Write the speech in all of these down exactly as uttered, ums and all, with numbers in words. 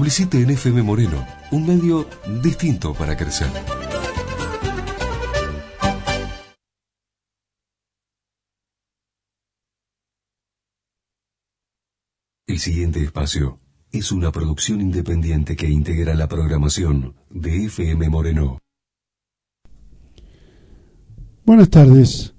Publicite en F M Moreno, un medio distinto para crecer. El siguiente espacio es una producción independiente que integra la programación de F M Moreno. Buenas tardes.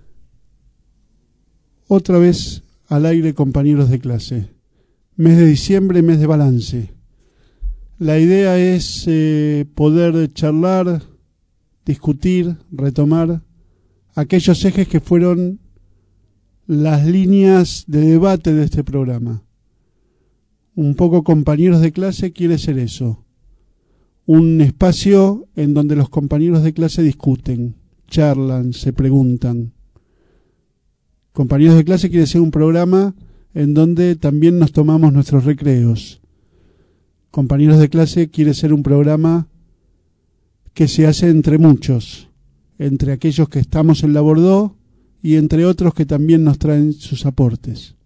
Otra vez al aire, compañeros de clase. Mes de diciembre, mes de balance. La idea es eh, poder charlar, discutir, retomar aquellos ejes que fueron las líneas de debate de este programa. Un poco compañeros de clase quiere ser eso. Un espacio en donde los compañeros de clase discuten, charlan, se preguntan. Compañeros de clase quiere ser un programa en donde también nos tomamos nuestros recreos. Compañeros de clase quiere ser un programa que se hace entre muchos, entre aquellos que estamos en la Bordeaux y entre otros que también nos traen sus aportes.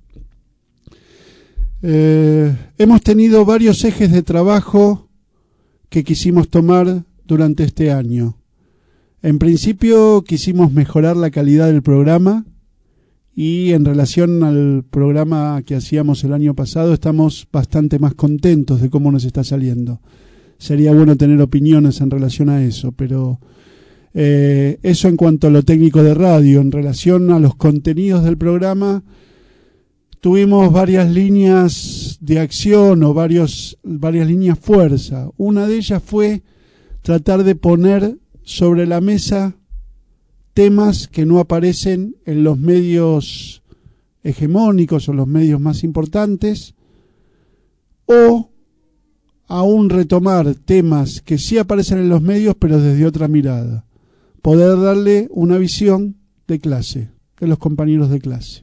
Eh, hemos tenido varios ejes de trabajo que quisimos tomar durante este año. En principio quisimos mejorar la calidad del programa y en relación al programa que hacíamos el año pasado estamos bastante más contentos de cómo nos está saliendo. Sería bueno tener opiniones en relación a eso, pero eh, eso en cuanto a lo técnico de radio. En relación a los contenidos del programa, tuvimos varias líneas de acción o varios, varias líneas fuerza. Una de ellas fue tratar de poner sobre la mesa temas que no aparecen en los medios hegemónicos o los medios más importantes, o aún retomar temas que sí aparecen en los medios pero desde otra mirada. Poder darle una visión de clase, de los compañeros de clase.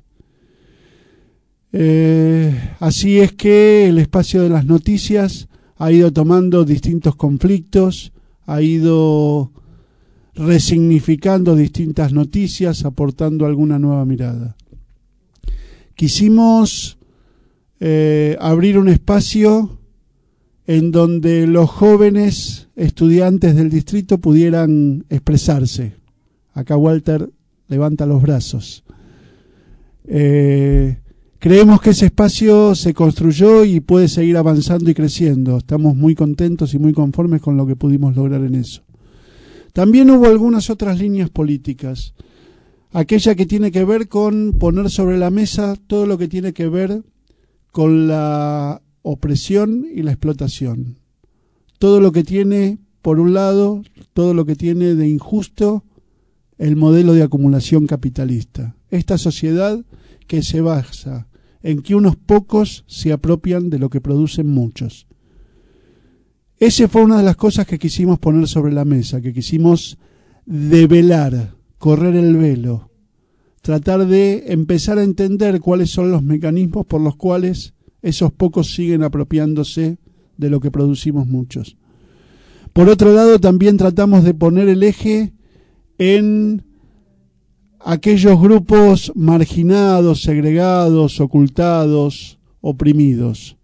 Eh, así es que el espacio de las noticias ha ido tomando distintos conflictos, ha ido resignificando distintas noticias, aportando alguna nueva mirada. Quisimos eh, abrir un espacio en donde los jóvenes estudiantes del distrito pudieran expresarse. Acá Walter levanta los brazos. Eh, creemos que ese espacio se construyó y puede seguir avanzando y creciendo. Estamos muy contentos y muy conformes con lo que pudimos lograr en eso. También hubo algunas otras líneas políticas. Aquella que tiene que ver con poner sobre la mesa todo lo que tiene que ver con la opresión y la explotación. Todo lo que tiene, por un lado, todo lo que tiene de injusto el modelo de acumulación capitalista. Esta sociedad que se basa en que unos pocos se apropian de lo que producen muchos. Esa fue una de las cosas que quisimos poner sobre la mesa, que quisimos develar, correr el velo, tratar de empezar a entender cuáles son los mecanismos por los cuales esos pocos siguen apropiándose de lo que producimos muchos. Por otro lado, también tratamos de poner el eje en aquellos grupos marginados, segregados, ocultados, oprimidos.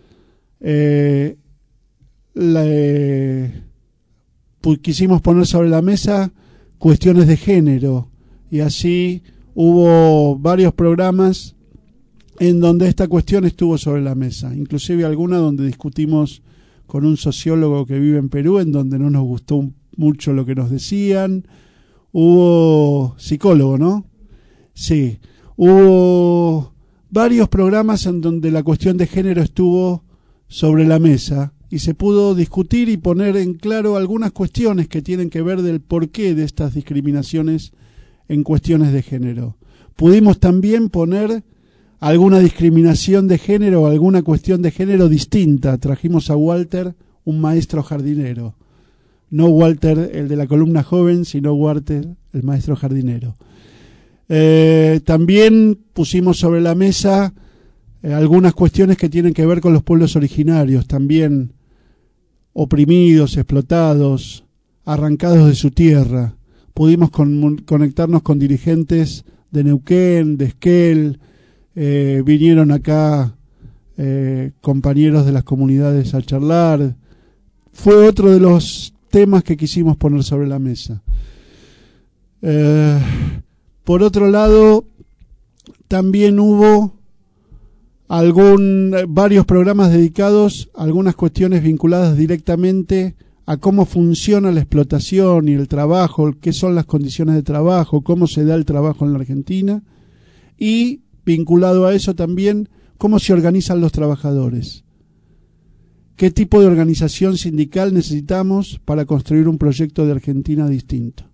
Eh, La, eh, pues quisimos poner sobre la mesa cuestiones de género y así hubo varios programas en donde esta cuestión estuvo sobre la mesa, inclusive alguna donde discutimos con un sociólogo que vive en Perú, en donde no nos gustó mucho lo que nos decían. Hubo psicólogo, ¿no? Sí, hubo varios programas en donde la cuestión de género estuvo sobre la mesa y se pudo discutir y poner en claro algunas cuestiones que tienen que ver del porqué de estas discriminaciones en cuestiones de género. Pudimos también poner alguna discriminación de género o alguna cuestión de género distinta. Trajimos a Walter, un maestro jardinero. No Walter, el de la columna joven, sino Walter, el maestro jardinero. Eh, también pusimos sobre la mesa eh, algunas cuestiones que tienen que ver con los pueblos originarios, también oprimidos, explotados, arrancados de su tierra. Pudimos con, conectarnos con dirigentes de Neuquén, de Esquel, eh, vinieron acá eh, compañeros de las comunidades a charlar. Fue otro de los temas que quisimos poner sobre la mesa. Eh, por otro lado, también hubo algún, varios programas dedicados a algunas cuestiones vinculadas directamente a cómo funciona la explotación y el trabajo, qué son las condiciones de trabajo, cómo se da el trabajo en la Argentina, y vinculado a eso también cómo se organizan los trabajadores, qué tipo de organización sindical necesitamos para construir un proyecto de Argentina distinto.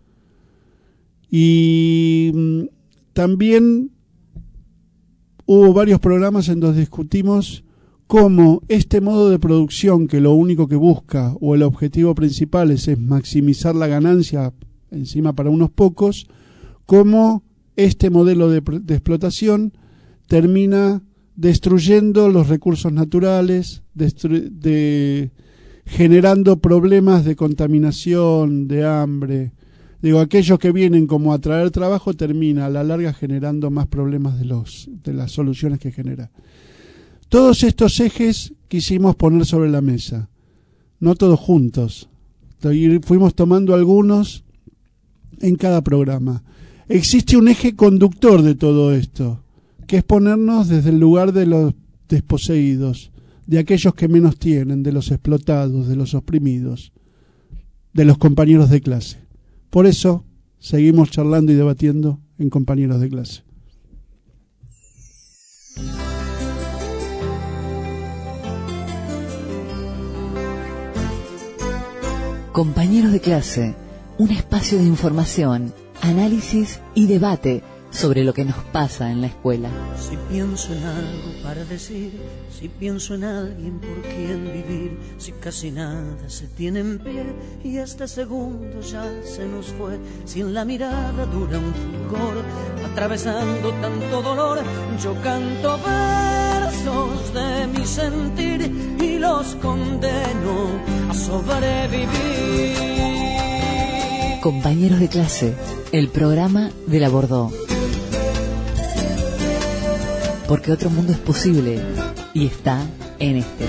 Y mmm, también hubo varios programas en donde discutimos cómo este modo de producción, que lo único que busca o el objetivo principal es, es maximizar la ganancia encima para unos pocos, cómo este modelo de, de explotación termina destruyendo los recursos naturales, de, generando problemas de contaminación, de hambre. Digo, aquellos que vienen como a traer trabajo termina a la larga generando más problemas de, los, de las soluciones que genera. Todos estos ejes quisimos poner sobre la mesa, no todos juntos. Fuimos tomando algunos en cada programa. Existe un eje conductor de todo esto, que es ponernos desde el lugar de los desposeídos, de aquellos que menos tienen, de los explotados, de los oprimidos, de los compañeros de clase. Por eso seguimos charlando y debatiendo en Compañeros de Clase. Compañeros de Clase, un espacio de información, análisis y debate sobre lo que nos pasa en la escuela. Si pienso en algo para decir, si pienso en alguien por quien vivir, si casi nada se tiene en pie y este segundo ya se nos fue, si en la mirada dura un fulgor, atravesando tanto dolor, yo canto versos de mi sentir y los condeno a sobrevivir. Compañeros de Clase, el programa de la Bordeaux. Porque otro mundo es posible y está en este.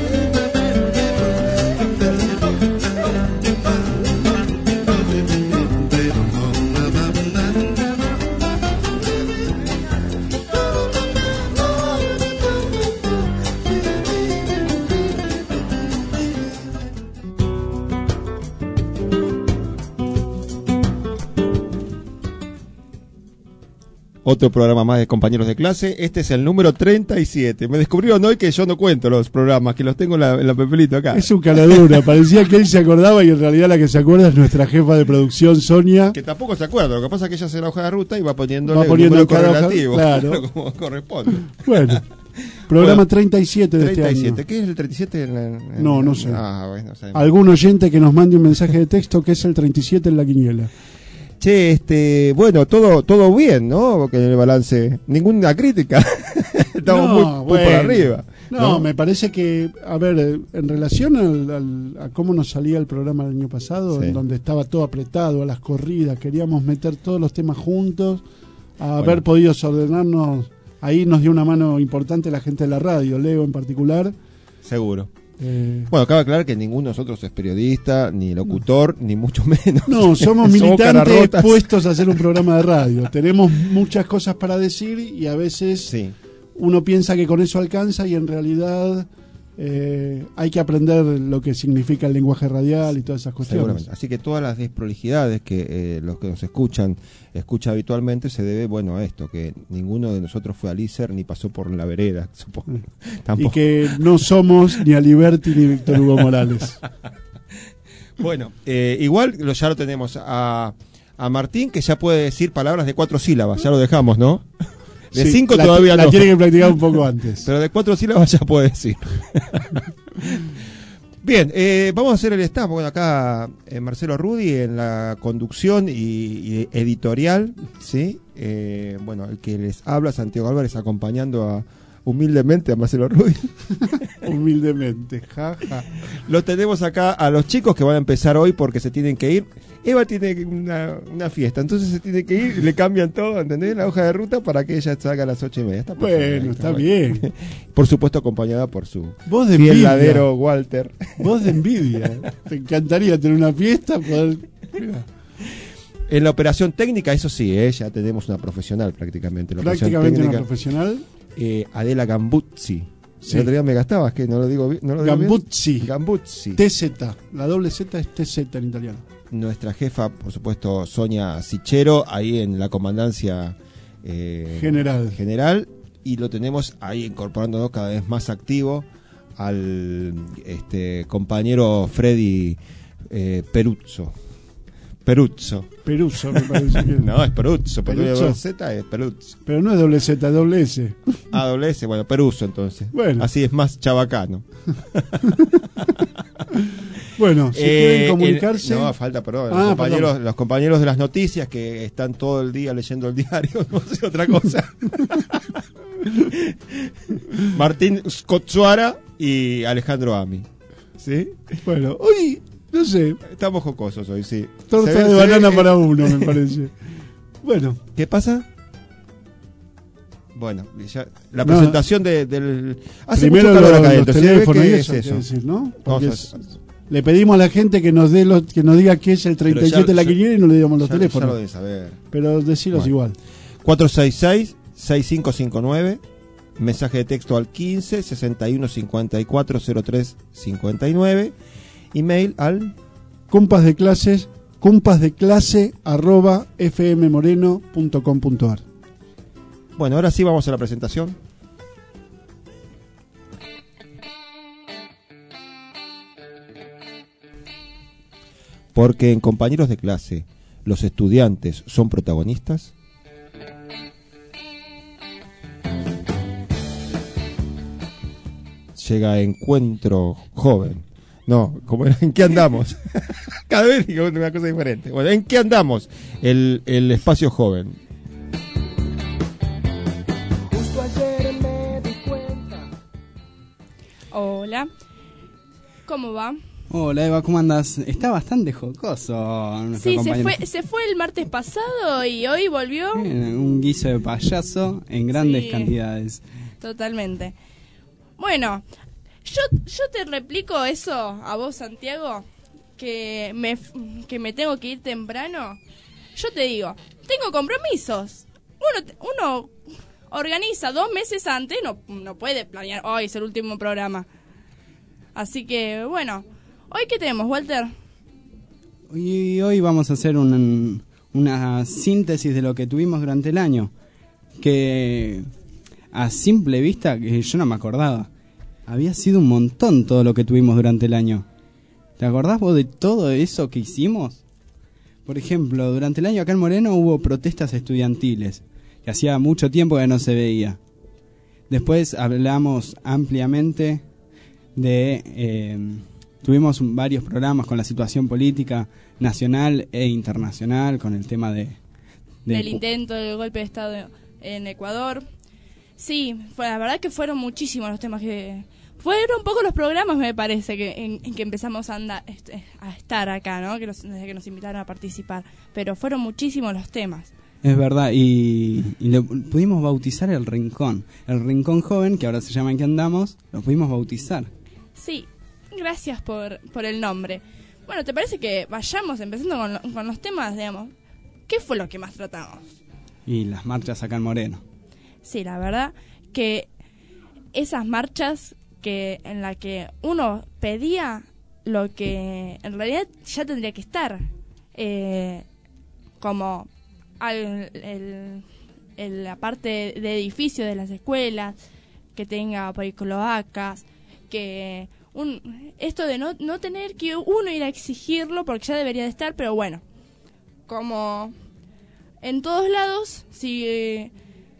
Otro programa más de Compañeros de Clase. Este es el número treinta y siete. Me descubrieron hoy que yo no cuento los programas, que los tengo en la, en la papelito acá. Es un caladura. Parecía que él se acordaba y en realidad la que se acuerda es nuestra jefa de producción, Sonia. Que tampoco se acuerda. Lo que pasa es que ella hace la hoja de ruta y va poniéndole va poniendo el número cada correlativo. Hoja, claro. Como corresponde. Bueno. Programa bueno, treinta y siete de treinta y siete. este año. ¿Qué es el treinta y siete? En, en, no, no sé. Ah, bueno, no sé. Algún oyente que nos mande un mensaje de texto que es el treinta y siete en la quiniela. Che, este, bueno, todo todo bien, ¿no? Porque en el balance, ninguna crítica. Estamos no, muy, muy bueno, por arriba. No, no, me parece que, a ver, en relación al, al, a cómo nos salía el programa el año pasado, sí, en donde estaba todo apretado, a las corridas, queríamos meter todos los temas juntos, a bueno, haber podido ordenarnos, ahí nos dio una mano importante la gente de la radio, Leo en particular. Seguro. Eh, bueno, cabe aclarar que ninguno de nosotros es periodista, ni locutor, no, ni mucho menos. No, somos militantes puestos a hacer un programa de radio. Tenemos muchas cosas para decir y a veces sí, uno piensa que con eso alcanza y en realidad eh, hay que aprender lo que significa el lenguaje radial y todas esas cuestiones. Seguramente. Así que todas las desprolijidades que eh, los que nos escuchan escucha habitualmente se debe, bueno, a esto, que ninguno de nosotros fue a Lícer ni pasó por la vereda, supongo. Y que no somos ni Aliberti ni Víctor Hugo Morales. Bueno, eh, igual lo, ya lo tenemos a, a Martín, que ya puede decir palabras de cuatro sílabas, ya lo dejamos, ¿no? De sí, cinco la, todavía la no. La tiene que practicar un poco antes. Pero de cuatro sílabas ya puede decir. Bien, eh, vamos a hacer el staff. Bueno, acá eh, Marcelo Rudy en la conducción y, y editorial, ¿sí? Eh, bueno, el que les habla, Santiago Álvarez, acompañando a, humildemente a Marcelo Ruiz. Humildemente, jaja. Ja. Lo tenemos acá a los chicos que van a empezar hoy porque se tienen que ir. Eva tiene una, una fiesta, entonces se tiene que ir y le cambian todo, ¿entendés? La hoja de ruta para que ella salga a las ocho y media. Está bueno, está bien. Por supuesto acompañada por su voz de fiel ladero Walter. Voz de envidia. Te encantaría tener una fiesta, poder... En la operación técnica, eso sí, ¿eh? Ya tenemos una profesional prácticamente. La prácticamente técnica, una profesional. Eh, Adela Gambuzzi. Sí. El otro día me gastabas, que no lo digo bien. No lo digo Gambuzzi. Bien. Gambuzzi. T Z. La doble Z es T Z en italiano. Nuestra jefa, por supuesto, Sonia Sichero, ahí en la comandancia eh, general. general. Y lo tenemos ahí incorporándonos cada vez más activo al este compañero Freddy eh, Peruzzo. Peruzzo. Peruzzo, me parece que no, es Peruzzo, porque Peruzzo. Z es Peruzzo. Pero no es doble Z, es doble S. Ah, doble S, bueno, Peruzzo entonces. Bueno. Así es más chabacano. Bueno, si eh, quieren comunicarse. El, no, falta, perdón. Ah, los, compañeros, perdón. los compañeros de las noticias que están todo el día leyendo el diario, no sé otra cosa. Martín Scotzuara y Alejandro Ami. ¿Sí? Bueno, hoy. No sé. Estamos jocosos hoy, sí. Torta ve, de banana ve, para eh, uno, me parece. Bueno. ¿Qué pasa? Bueno, ya, la no, presentación de, del... Hace primero mucho calor lo, acá los adentro. teléfonos ¿Sí? y ¿Qué eso, es eso? Decir, ¿no? Vamos a, es, le pedimos a la gente que nos dé los, que nos diga qué es el treinta y siete de la quiniela y no le digamos los ya, teléfonos. Ya lo deben saber. Pero decilos bueno. igual. cuatro seis seis, seis cinco cinco nueve, mensaje de texto al quince, sesenta y uno, cincuenta y cuatro, cero tres, cincuenta y nueve, email al... Compas de clases, compas de clase arroba fmmoreno punto com punto ar. Bueno, ahora sí vamos a la presentación. Porque en compañeros de clase, los estudiantes son protagonistas. Llega Encuentro Joven. No, como era, ¿en qué andamos? Cada vez digo una cosa diferente. Bueno, ¿en qué andamos? El, el espacio joven. Justo ayer me di cuenta. Hola, ¿cómo va? Hola Eva, ¿cómo andas? Está bastante jocoso nuestro Sí, se compañero. fue, se fue el martes pasado y hoy volvió. Bien, un guiso de payaso en grandes Sí. cantidades. Totalmente. Bueno, yo, yo te replico eso a vos, Santiago, que me, que me tengo que ir temprano. Yo te digo, tengo compromisos. Uno, uno organiza dos meses antes, no, no puede planear, hoy es el último programa. Así que, bueno, ¿hoy qué tenemos, Walter? Y hoy vamos a hacer un, una síntesis de lo que tuvimos durante el año, que a simple vista, que yo no me acordaba, había sido un montón todo lo que tuvimos durante el año. ¿Te acordás vos de todo eso que hicimos? Por ejemplo, durante el año acá en Moreno hubo protestas estudiantiles, que hacía mucho tiempo que no se veía. Después hablamos ampliamente de... Eh, tuvimos varios programas con la situación política nacional e internacional, con el tema de... de Del intento del golpe de Estado en Ecuador. Sí, fue, la verdad que fueron muchísimos los temas que... Fueron pocos los programas, me parece, que en, en que empezamos a, andar, este, a estar acá, ¿no? Que nos, desde que nos invitaron a participar. Pero fueron muchísimos los temas. Es verdad, y, y lo pudimos bautizar el Rincón. El Rincón Joven, que ahora se llama En qué andamos, lo pudimos bautizar. Sí, gracias por, por el nombre. Bueno, ¿te parece que vayamos empezando con, lo, con los temas, digamos? ¿Qué fue lo que más tratamos? Y las marchas acá en Moreno. Sí, la verdad que esas marchas que en la que uno pedía lo que en realidad ya tendría que estar, eh, como al, el, el, la parte de edificio de las escuelas, que tenga por ahí cloacas, que un, esto de no, no tener que uno ir a exigirlo porque ya debería de estar, pero bueno, como en todos lados, si,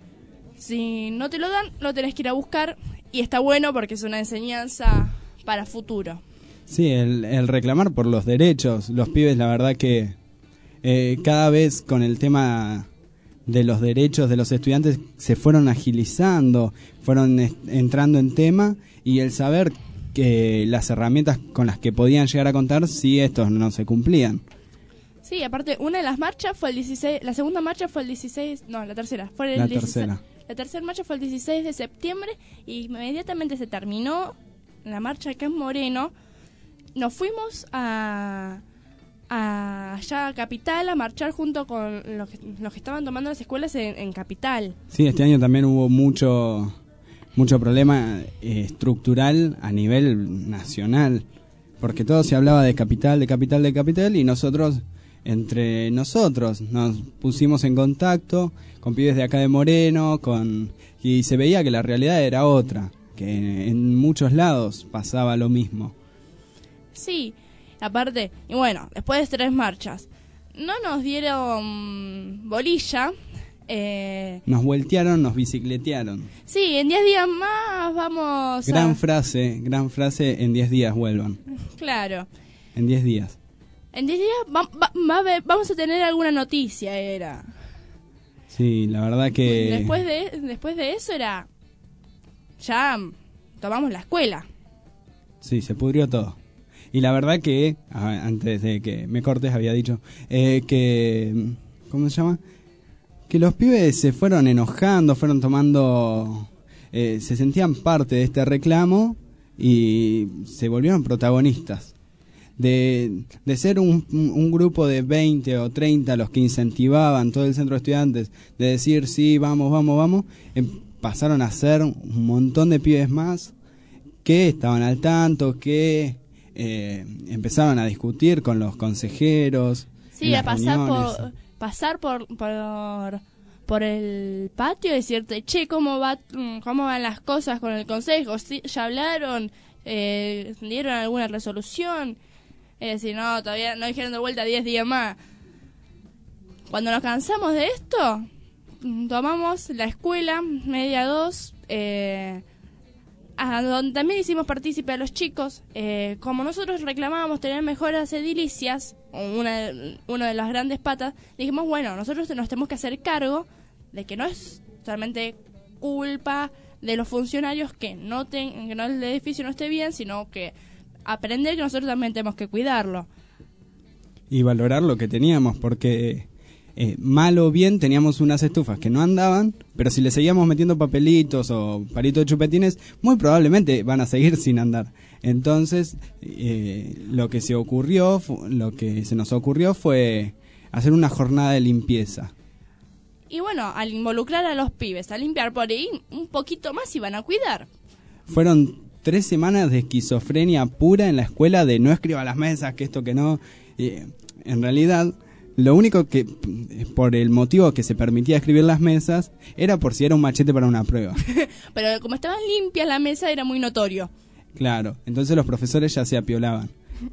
si no te lo dan, lo tenés que ir a buscar. Y está bueno porque es una enseñanza para futuro. Sí, el, el reclamar por los derechos. Los pibes, la verdad que eh, cada vez con el tema de los derechos de los estudiantes se fueron agilizando, fueron est- entrando en tema, y el saber que las herramientas con las que podían llegar a contar si estos no se cumplían. Sí, aparte, una de las marchas fue el dieciséis, la segunda marcha fue el dieciséis, no, la tercera, fue el La dieciséis, tercera. La tercera marcha fue el dieciséis de septiembre y inmediatamente se terminó la marcha acá en Moreno. Nos fuimos a, a allá a Capital a marchar junto con los que, los que estaban tomando las escuelas en, en Capital. Sí, este año también hubo mucho mucho problema eh, estructural a nivel nacional, porque todo se hablaba de Capital, de Capital, de Capital, y nosotros, entre nosotros, nos pusimos en contacto con pibes de acá de Moreno, con y se veía que la realidad era otra, que en muchos lados pasaba lo mismo. Sí, aparte, y bueno, después de tres marchas, no nos dieron bolilla. Eh, Nos voltearon, nos bicicletearon. sí, en diez días más vamos Gran a... frase, gran frase, en diez días vuelvan. Claro. En diez días. En diez días va- va- va a haber- vamos a tener alguna noticia, era. Sí, la verdad que... Después de, después de eso era... Ya tomamos la escuela. Sí, se pudrió todo. Y la verdad que, a- antes de que me cortes, había dicho eh, que... ¿Cómo se llama? Que los pibes se fueron enojando, fueron tomando... Eh, se sentían parte de este reclamo y se volvieron protagonistas. De, de ser un, un grupo de veinte o treinta los que incentivaban todo el centro de estudiantes, de decir sí, vamos, vamos, vamos, em, pasaron a ser un montón de pibes más que estaban al tanto, que eh, empezaron a discutir con los consejeros. Sí, en a las pasar reuniones. por pasar por, por por el patio y decirte, che, ¿cómo va mm, cómo van las cosas con el consejo? ¿Sí, ya hablaron? Eh, ¿Dieron alguna resolución? Es decir, no, todavía no dijeron de vuelta diez días más. Cuando nos cansamos de esto, mm, tomamos la escuela, media dos, eh, a donde también hicimos partícipe a los chicos. Eh, como nosotros reclamábamos tener mejoras edilicias, una, una de las grandes patas, dijimos, bueno, nosotros nos tenemos que hacer cargo de que no es solamente culpa de los funcionarios que no ten, que no el edificio no esté bien, sino que aprender que nosotros también tenemos que cuidarlo. Y valorar lo que teníamos, porque eh, mal o bien teníamos unas estufas que no andaban, pero si le seguíamos metiendo papelitos o palitos de chupetines, muy probablemente van a seguir sin andar. Entonces, eh, lo que se ocurrió, fu- lo que se nos ocurrió fue hacer una jornada de limpieza. Y bueno, al involucrar a los pibes a limpiar por ahí, un poquito más iban a cuidar. Fueron tres semanas de esquizofrenia pura en la escuela, de no escriba las mesas, que esto, que no. Y, en realidad, lo único que, por el motivo que se permitía escribir las mesas, era por si era un machete para una prueba. Pero como estaban limpias la mesa, era muy notorio. Claro, entonces los profesores ya se apiolaban.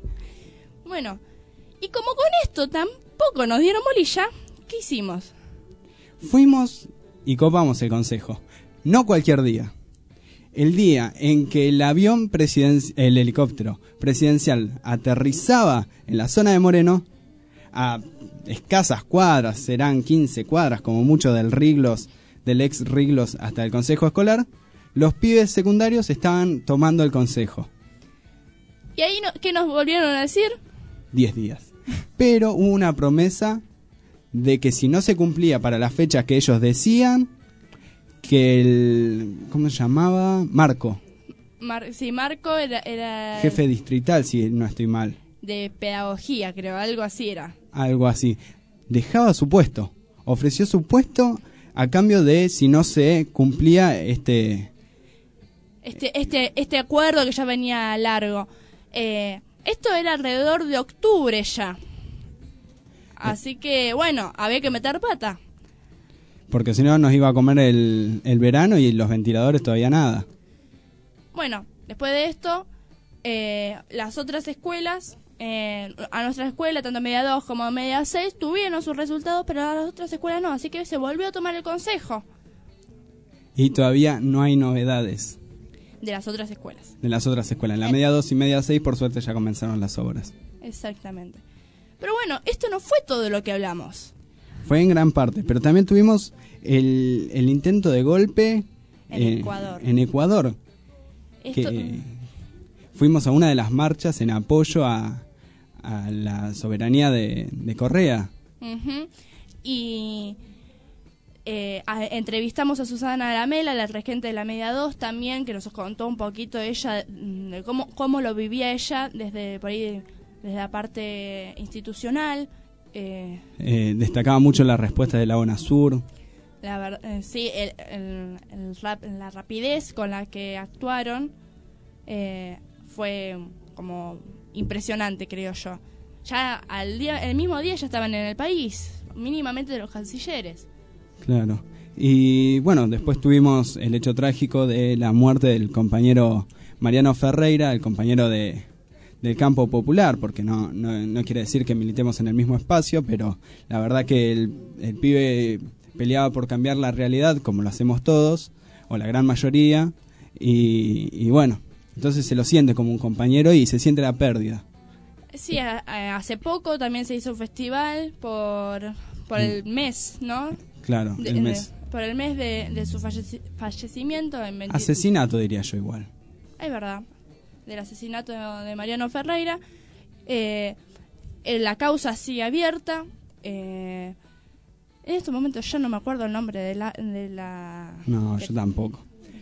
Bueno, y como con esto tampoco nos dieron bolilla, ¿qué hicimos? Fuimos y copamos el consejo. No cualquier día. El día en que el avión presidencial, el helicóptero presidencial aterrizaba en la zona de Moreno, a escasas cuadras, serán quince cuadras como mucho del Riglos, del ex Riglos hasta el consejo escolar, los pibes secundarios estaban tomando el consejo. ¿Y ahí no, qué nos volvieron a decir? Diez días. Pero hubo una promesa de que si no se cumplía para la fecha que ellos decían, que el... ¿cómo se llamaba? Marco. Mar- sí, Marco era, era Jefe distrital, si no estoy mal. de pedagogía, creo, algo así era. Algo así. Dejaba su puesto. Ofreció su puesto a cambio de si no se cumplía este... Este, este, este acuerdo que ya venía largo. Eh, esto era alrededor de octubre ya. Así que, bueno, había que meter pata. Porque si no nos iba a comer el, el verano y los ventiladores todavía nada. Bueno, después de esto, eh, las otras escuelas, eh, a nuestra escuela, tanto media dos como media seis, tuvieron sus resultados, pero a las otras escuelas no. Así que se volvió a tomar el consejo Y todavía no hay novedades de las otras escuelas. de las otras escuelas. En la Eh. media dos y media seis, por suerte, ya comenzaron las obras. Exactamente. Pero bueno, esto no fue todo lo que hablamos. Fue en gran parte, pero también tuvimos el, el intento de golpe En eh, Ecuador. En Ecuador Esto- que fuimos a una de las marchas en apoyo a, a la soberanía de, de Correa. Ujú. Y eh, a- entrevistamos a Susana Lamela, la regente de la Media dos también, que nos contó un poquito ella mm, de cómo, cómo lo vivía ella desde por ahí, desde la parte institucional. Eh, Eh, destacaba mucho la respuesta de la UNASUR. la ver- eh, sí, el, el- el rap- la rapidez con la que actuaron eh, fue como impresionante, creo yo. Ya al día, el mismo día ya estaban en el país, mínimamente de los cancilleres. Claro. Y bueno, después tuvimos el hecho trágico de la muerte del compañero Mariano Ferreira, el compañero de, del campo popular, porque no, no, no quiere decir que militemos en el mismo espacio, pero la verdad que el, el pibe peleaba por cambiar la realidad, como lo hacemos todos, o la gran mayoría, y, y bueno, entonces se lo siente como un compañero y se siente la pérdida. Sí, a- a- hace poco también se hizo un festival por, por el mes, ¿no? Claro, De- el mes. de- por el mes de, de su falleci- fallecimiento. En veinti- Asesinato diría yo igual. Es verdad, del asesinato de Mariano Ferreira. Eh, eh, la causa sigue abierta. Eh, en estos momentos ya no me acuerdo el nombre de la... De la No, de- yo tampoco.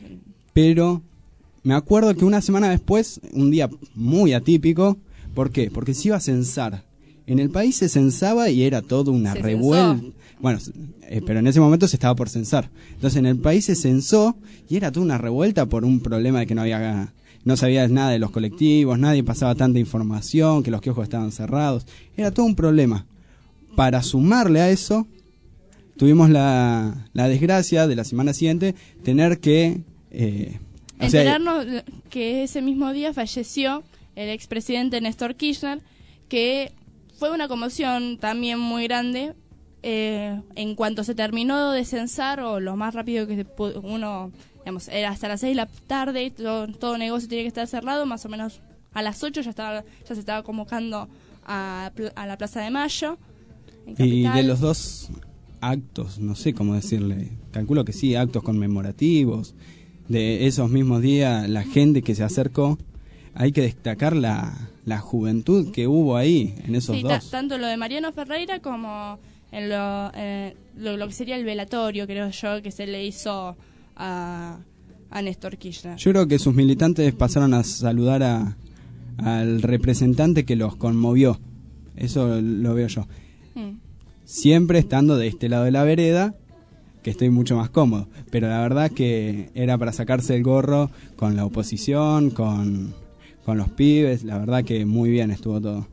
Pero me acuerdo que una semana después, un día muy atípico, ¿por qué? Porque se iba a censar. En el país se censaba y era todo una Se revuelta. censó. Bueno, eh, pero en ese momento se estaba por censar. Entonces en el país se censó y era toda una revuelta por un problema de que no había, no sabías nada de los colectivos, nadie pasaba tanta información, que los kioscos estaban cerrados. Era todo un problema. Para sumarle a eso, tuvimos la, la desgracia de la semana siguiente tener que... eh, o sea, Enterarnos que ese mismo día falleció el expresidente Néstor Kirchner, que fue una conmoción también muy grande eh, en cuanto se terminó de censar, o lo más rápido que se pu- uno, digamos, era hasta las seis de la tarde, todo, todo negocio tenía que estar cerrado, más o menos a las ocho ya estaba ya se estaba convocando a, pl- a la Plaza de Mayo. en y Capital. de los dos actos, no sé cómo decirle, calculo que sí, actos conmemorativos, de esos mismos días, la gente que se acercó, hay que destacar la, la juventud que hubo ahí, en esos Sí, ta- dos. tanto lo de Mariano Ferreira como en lo, eh, lo, lo que sería el velatorio, creo yo, que se le hizo a, a Néstor Kirchner. Yo creo que sus militantes pasaron a saludar a, al representante que los conmovió, eso lo veo yo. Mm. Siempre estando de este lado de la vereda, que estoy mucho más cómodo, pero la verdad que era para sacarse el gorro con la oposición, con, con los pibes, la verdad que muy bien estuvo todo.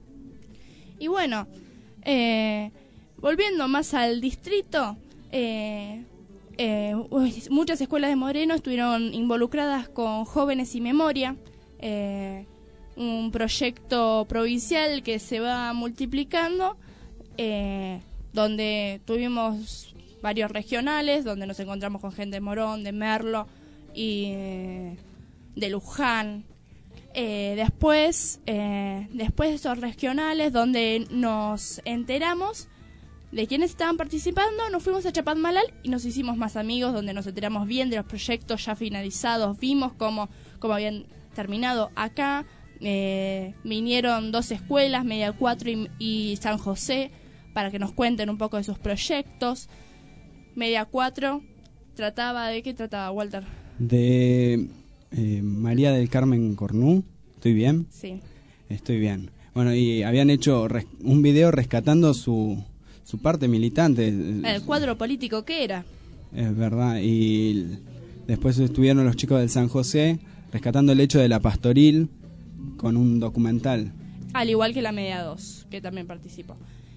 Y bueno, eh, volviendo más al distrito, eh, eh, uy, muchas escuelas de Moreno estuvieron involucradas con Jóvenes y Memoria, eh, un proyecto provincial que se va multiplicando, eh, donde tuvimos varios regionales, donde nos encontramos con gente de Morón, de Merlo y eh, de Luján. Eh, después, eh, después de esos regionales, donde nos enteramos de quiénes estaban participando, nos fuimos a Chapadmalal y nos hicimos más amigos, donde nos enteramos bien de los proyectos ya finalizados, vimos cómo, cómo habían terminado acá. Eh, vinieron dos escuelas, Media Cuatro y, y San José, para que nos cuenten un poco de sus proyectos. Media Cuatro trataba de qué trataba, Walter. De eh, María del Carmen Cornú, ¿estoy bien? Sí. Estoy bien. Bueno, y habían hecho res- un video rescatando su, su parte militante. El cuadro político que era. Es verdad, y l- después estuvieron los chicos del San José rescatando el hecho de la pastoril con un documental. Al igual que la Media dos, que también participó.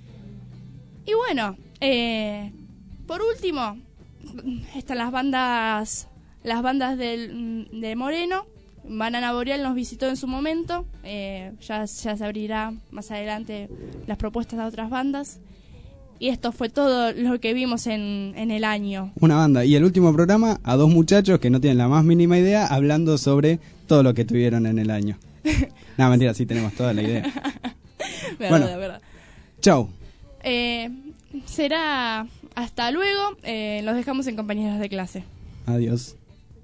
Y bueno, eh, por último, están las bandas, las bandas del, de Moreno. Banana Boreal nos visitó en su momento. Eh, ya, ya se abrirá más adelante las propuestas de otras bandas. Y esto fue todo lo que vimos en, en el año. Una banda. Y el último programa, a dos muchachos que no tienen la más mínima idea, hablando sobre todo lo que tuvieron en el año. No, mentira, sí tenemos toda la idea. verdad, Bueno. verdad. Chau. Eh, será hasta luego. Eh, los dejamos en compañeros de clase. Adiós.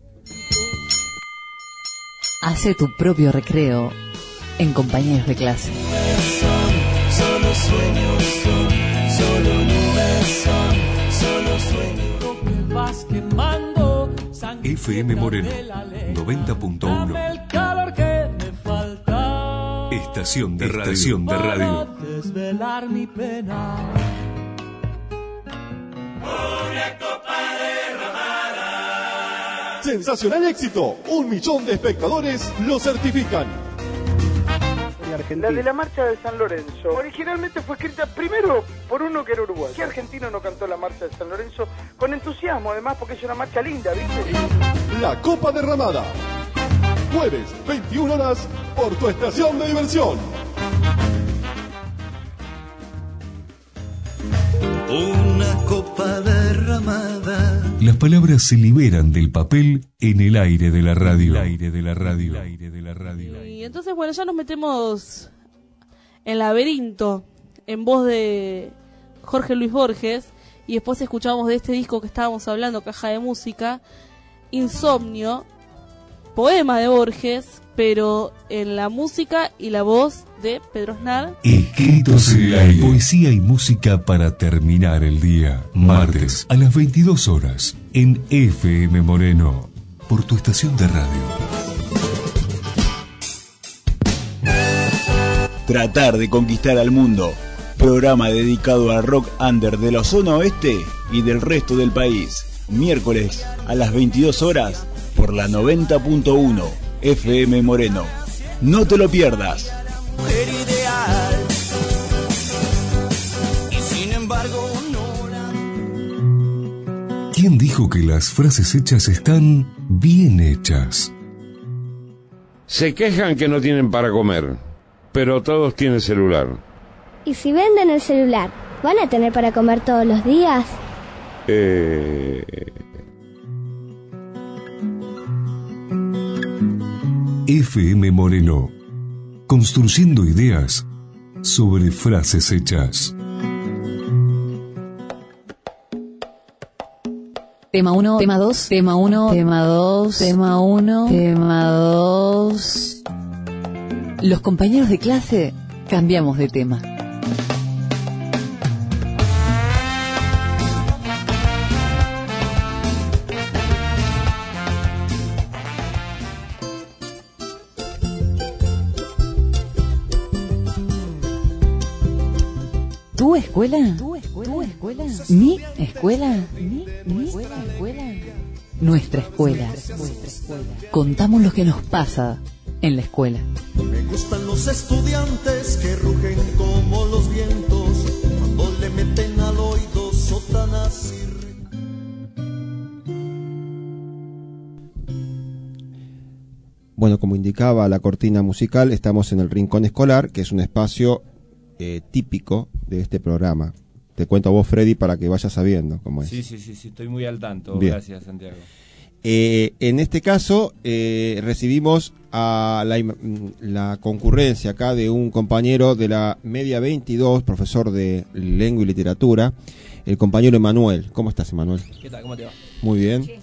Hace tu propio recreo en compañeros de clase. Son solo sueños, son solo nubes, son solo sueños. Me vas quemando, F M Moreno noventa punto uno. el calor que me falta. Estación de radio. Estación de radio. Para desvelar mi pena. Sensacional éxito, un millón de espectadores lo certifican. La de la marcha de San Lorenzo originalmente fue escrita primero por uno que era uruguayo. ¿Qué argentino no cantó la marcha de San Lorenzo con entusiasmo, además, porque es una marcha linda, ¿viste? La Copa Derramada. Jueves, veintiuna horas, por tu estación de diversión. Una copa derramada. Las palabras se liberan del papel en el aire de la radio. El aire de la radio. El aire de la radio. Y entonces, bueno, ya nos metemos en Laberinto, en voz de Jorge Luis Borges, y después escuchamos de este disco que estábamos hablando, Caja de Música, Insomnio, poema de Borges, pero en la música y la voz de Pedro Aznar. Escritos en el aire. Poesía y música para terminar el día. Martes a las veintidós horas en F M Moreno, por tu estación de radio. Tratar de conquistar al mundo. Programa dedicado al rock under de la zona oeste y del resto del país. Miércoles a las veintidós horas por la noventa punto uno F M Moreno. No te lo pierdas. Mujer ideal. Y sin embargo no la... ¿Quién dijo que las frases hechas están bien hechas? Se quejan que no tienen para comer, pero todos tienen celular. ¿Y si venden el celular, van a tener para comer todos los días? Eh... F M Moreno, construyendo ideas sobre frases hechas. Tema uno, tema dos, tema uno, tema dos, tema uno, tema dos. Los compañeros de clase cambiamos de tema. ¿Tu escuela? ¿Tu escuela? ¿Tu escuela? ¿Mi escuela? ¿Mi, mi escuela? escuela? Nuestra escuela. Nuestra escuela. Contamos lo que nos pasa en la escuela. Me gustan los estudiantes que rugen como los vientos cuando le meten al oído sotanas y... Bueno, como indicaba la cortina musical, estamos en el Rincón Escolar, que es un espacio eh, típico de este programa. Te cuento a vos, Freddy, para que vayas sabiendo cómo es. Sí, sí, sí, sí, estoy muy al tanto. Bien. Gracias, Santiago. Eh, en este caso, eh, recibimos a la, la concurrencia acá de un compañero de la Media veintidós, profesor de Lengua y Literatura, el compañero Emanuel. ¿Cómo estás, Emanuel? ¿Qué tal? ¿Cómo te va? Muy bien. Sí.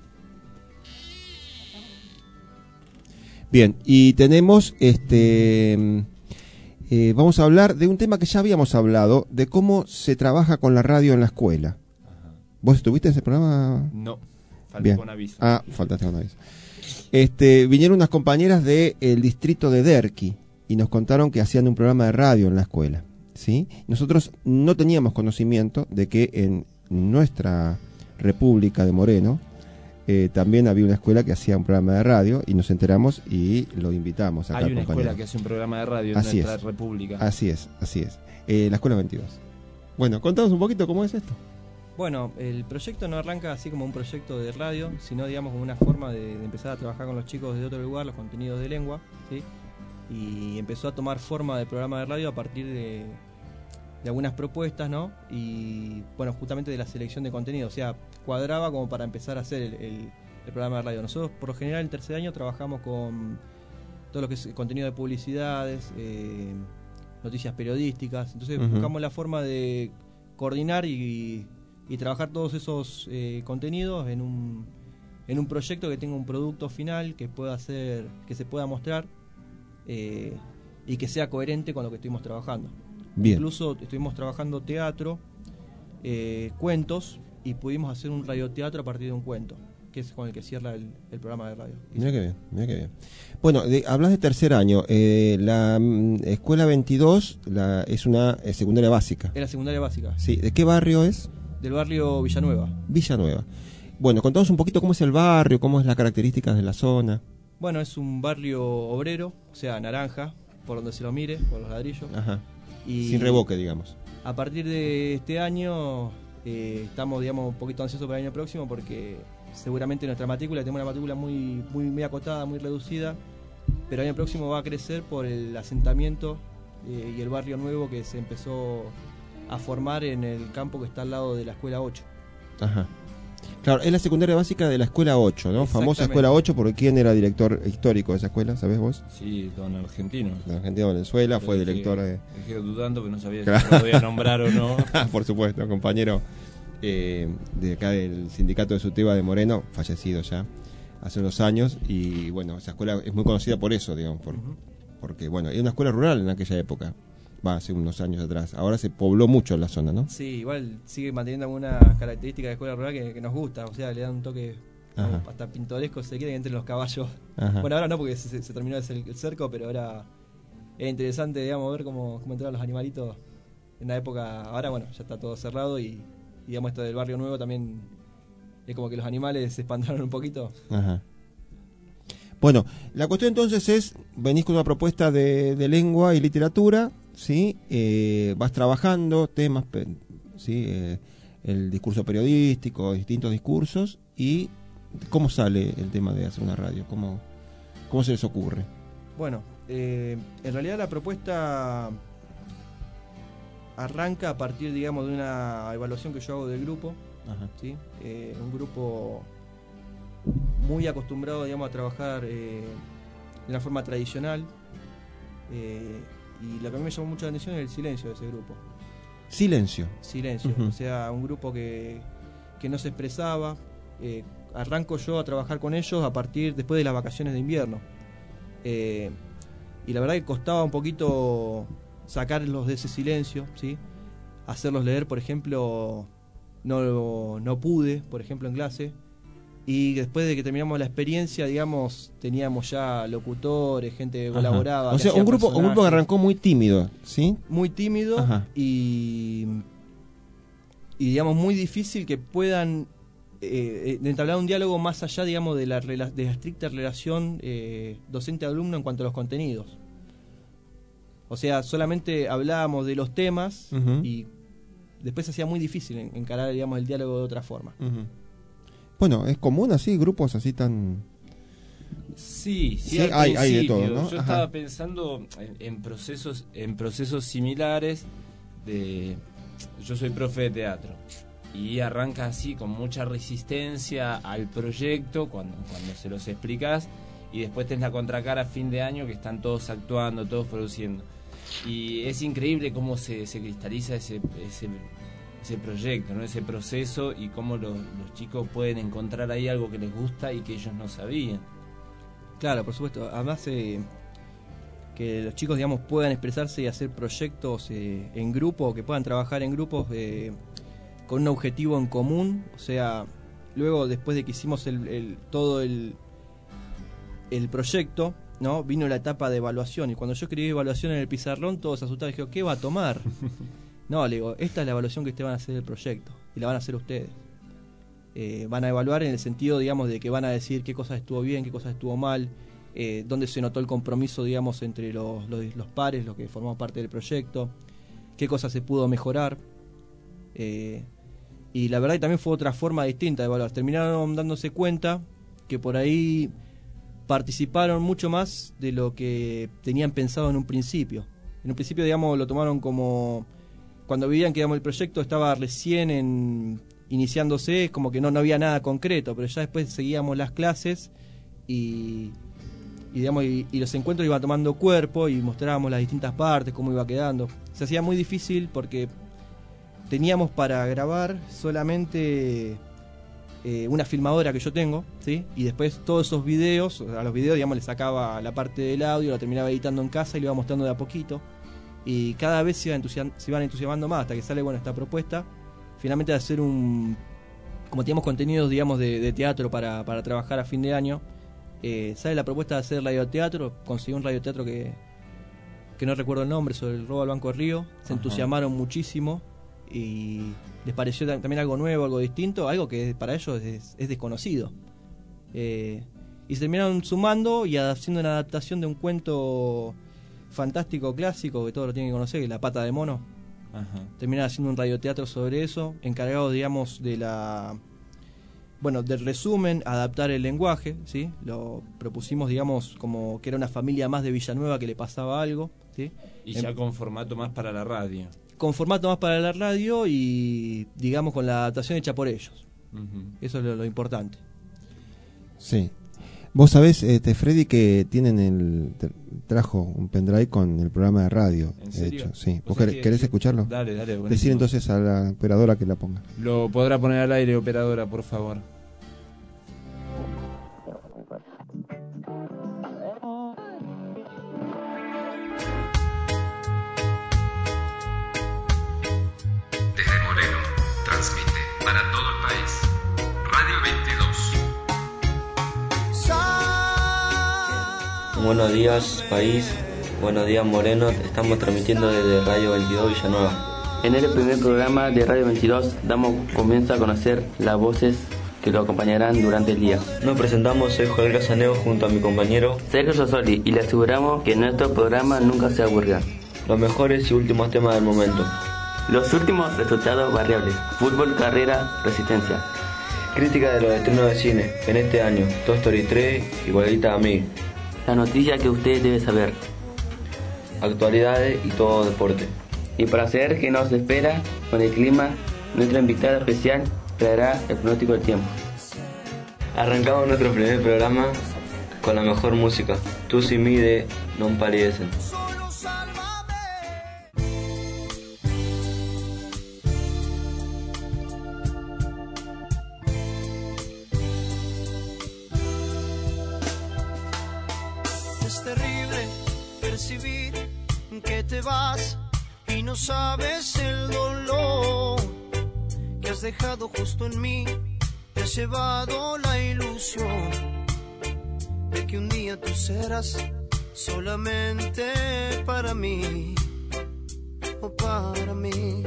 Bien, y tenemos este... Eh, vamos a hablar de un tema que ya habíamos hablado, de cómo se trabaja con la radio en la escuela. Ajá. ¿Vos estuviste en ese programa? No, falté con aviso. Ah, faltaste con aviso. Este, vinieron unas compañeras del distrito de Derqui y nos contaron que hacían un programa de radio en la escuela, ¿sí? Nosotros no teníamos conocimiento de que en nuestra República de Moreno Eh, también había una escuela que hacía un programa de radio y nos enteramos y lo invitamos acá. Hay una escuela que hace un programa de radio en así nuestra es. República. Así es, así es. Eh, la Escuela veintidós. Bueno, contanos un poquito cómo es esto. Bueno, el proyecto no arranca así como un proyecto de radio, sino digamos como una forma de, de empezar a trabajar con los chicos de otro lugar, los contenidos de lengua, ¿sí? Y empezó a tomar forma de programa de radio a partir de, de algunas propuestas, ¿no? Y bueno, justamente de la selección de contenido, o sea, cuadraba como para empezar a hacer el, el, el programa de radio. Nosotros por lo general en tercer año trabajamos con todo lo que es contenido de publicidades, eh, noticias periodísticas, entonces uh-huh. buscamos la forma de coordinar y, y trabajar todos esos eh, contenidos en un, en un proyecto que tenga un producto final que pueda hacer, que se pueda mostrar eh, y que sea coherente con lo que estuvimos trabajando. Bien. Incluso estuvimos trabajando teatro, eh, cuentos, y pudimos hacer un radioteatro a partir de un cuento, que es con el que cierra el, el programa de radio. Mira qué bien, mira qué bien. Bueno, de, hablas de tercer año. Eh, la mm, Escuela veintidós la, es una eh, secundaria básica. Es la secundaria básica. Sí. ¿De qué barrio es? Del barrio Villanueva. Villanueva. Bueno, contanos un poquito cómo es el barrio, cómo es las características de la zona. Bueno, es un barrio obrero, o sea, naranja, por donde se lo mire, por los ladrillos. Ajá. Y sin revoque, digamos. A partir de este año eh, estamos, digamos, un poquito ansiosos para el año próximo porque seguramente nuestra matrícula, tenemos una matrícula muy, muy, muy acotada, muy reducida, pero el año próximo va a crecer por el asentamiento eh, y el barrio nuevo que se empezó a formar en el campo que está al lado de la escuela ocho. Ajá. Claro, es la secundaria básica de la escuela ocho, ¿no? Famosa escuela ocho, porque ¿quién era director histórico de esa escuela? ¿Sabés vos? Sí, don Argentino. Don Argentino Valenzuela fue dejé, director de... Dejé dudando, pero no sabía claro. si lo podía nombrar o no. Por supuesto, compañero eh, de acá del sindicato de SUTEBA de Moreno, fallecido ya hace unos años, y bueno, esa escuela es muy conocida por eso, digamos, por, uh-huh. porque bueno, era una escuela rural en aquella época. Va, hace unos años atrás. Ahora se pobló mucho en la zona, ¿no? Sí, igual sigue manteniendo algunas características de escuela rural que, que nos gusta. O sea, le dan un toque como, hasta pintoresco, se quiere que entren los caballos. Ajá. Bueno, ahora no, porque se, se terminó el cerco, pero ahora es interesante, digamos, ver cómo, cómo entraron los animalitos en la época. Ahora, bueno, ya está todo cerrado y, y digamos, esto del barrio nuevo también es como que los animales se espantaron un poquito. Ajá. Bueno, la cuestión entonces es, venís con una propuesta de, de lengua y literatura, ¿sí? Eh, vas trabajando temas, ¿sí? Eh, el discurso periodístico, distintos discursos, y ¿cómo sale el tema de hacer una radio? ¿Cómo, cómo se les ocurre? Bueno, eh, en realidad la propuesta arranca a partir, digamos, de una evaluación que yo hago del grupo. Ajá. ¿Sí? Eh, un grupo muy acostumbrado, digamos, a trabajar eh, de una forma tradicional, eh, y lo que a mí me llamó mucho la atención es el silencio de ese grupo. Silencio. Silencio, uh-huh. O sea, un grupo que, que no se expresaba. Eh, arranco yo a trabajar con ellos a partir, después de las vacaciones de invierno. Eh, y la verdad que costaba un poquito sacarlos de ese silencio, ¿sí? Hacerlos leer, por ejemplo, no, no pude, por ejemplo, en clase. Y después de que terminamos la experiencia, digamos, teníamos ya locutores, gente que colaboraba. O sea, un grupo, un grupo que arrancó muy tímido, ¿sí? Muy tímido. Ajá. y y digamos muy difícil que puedan eh, entablar un diálogo más allá, digamos, de la, de la estricta relación eh, docente-alumno en cuanto a los contenidos. O sea, solamente hablábamos de los temas uh-huh. y después se hacía muy difícil encarar, digamos, el diálogo de otra forma. Uh-huh. Bueno, ¿es común así, grupos así tan...? Sí, sí, sí hay, hay de todo, ¿no? Yo Ajá. estaba pensando en, en procesos en procesos similares de... Yo soy profe de teatro y arranca así con mucha resistencia al proyecto cuando, cuando se los explicas, y después tenés la contracara a fin de año que están todos actuando, todos produciendo. Y es increíble cómo se, se cristaliza ese... ese ese proyecto, ¿no? Ese proceso, y cómo los, los chicos pueden encontrar ahí algo que les gusta y que ellos no sabían. Claro, por supuesto. Además, eh, que los chicos, digamos, puedan expresarse y hacer proyectos eh, en grupo, que puedan trabajar en grupos eh, con un objetivo en común. O sea, luego, después de que hicimos el, el, todo el, el proyecto, ¿no? Vino la etapa de evaluación, y cuando yo escribí evaluación en el pizarrón, todos se asustaron y dijeron, ¿qué va a tomar? No, le digo, esta es la evaluación que ustedes van a hacer del proyecto, y la van a hacer ustedes. Eh, van a evaluar en el sentido, digamos, de que van a decir qué cosas estuvo bien, qué cosas estuvo mal, eh, dónde se notó el compromiso, digamos, entre los, los, los pares, los que formamos parte del proyecto, qué cosas se pudo mejorar. Eh, y la verdad que también fue otra forma distinta de evaluar. Terminaron dándose cuenta que por ahí participaron mucho más de lo que tenían pensado en un principio. En un principio, digamos, lo tomaron como... Cuando veían que, digamos, el proyecto estaba recién en, iniciándose, como que no, no había nada concreto, pero ya después seguíamos las clases y, y, digamos, y, y los encuentros iban tomando cuerpo y mostrábamos las distintas partes, cómo iba quedando. Se hacía muy difícil porque teníamos para grabar solamente eh, una filmadora que yo tengo, ¿sí? Y después todos esos videos, a los videos, digamos, le sacaba la parte del audio, lo terminaba editando en casa y lo iba mostrando de a poquito. Y cada vez se, iba entusiasm- se iban entusiasmando más hasta que sale, bueno, esta propuesta. Finalmente de hacer un... Como teníamos contenidos, digamos, de, de teatro para, para trabajar a fin de año, eh, sale la propuesta de hacer radioteatro. Conseguí un radioteatro que, que no recuerdo el nombre, sobre el robo al Banco Río. Se Ajá. entusiasmaron muchísimo y les pareció también algo nuevo, algo distinto, algo que para ellos es, es desconocido. Eh, y se terminaron sumando y haciendo una adaptación de un cuento fantástico, clásico, que todos lo tienen que conocer, que es La Pata de Mono. Ajá. Terminaron haciendo un radioteatro sobre eso, encargados, digamos, de la... Bueno, del resumen, adaptar el lenguaje, ¿sí? Lo propusimos, digamos, como que era una familia más de Villanueva que le pasaba algo, ¿sí? Y ya en, con formato más para la radio. Con formato más para la radio y, digamos, con la adaptación hecha por ellos. Uh-huh. Eso es lo, lo importante. Sí. Vos sabés, este, Freddy, que tienen el... trajo un pendrive con el programa de radio. ¿En de serio? hecho, sí. ¿Vos O sea querés, que- querés escucharlo? Dale, dale, buenísimo. Decir entonces a la operadora que la ponga. Lo podrá poner al aire, operadora, por favor. Desde Moreno, transmite para todo el país. Radio veintidós. Buenos días, país. Buenos días, Moreno. Estamos transmitiendo desde Radio veintidós Villanueva. En el primer programa de Radio veintidós damos comienzo a conocer las voces que lo acompañarán durante el día. Nos presentamos, soy Joel Casaneo junto a mi compañero Sergio Sosoli y le aseguramos que nuestro programa nunca se aburrirá. Los mejores y últimos temas del momento. Los últimos resultados variables. Fútbol, carrera, resistencia. Crítica de los estrenos de cine en este año. Toy Story tres, Igualita a mí. La noticia que usted debe saber. Actualidades y todo deporte. Y para saber qué nos espera con el clima, nuestra invitada especial traerá el pronóstico del tiempo. Arrancamos nuestro primer programa con la mejor música. Tú sin mí de Non Palidecen. Es terrible percibir que te vas y no sabes el dolor que has dejado justo en mí. Te has llevado la ilusión de que un día tú serás solamente para mí o para mí.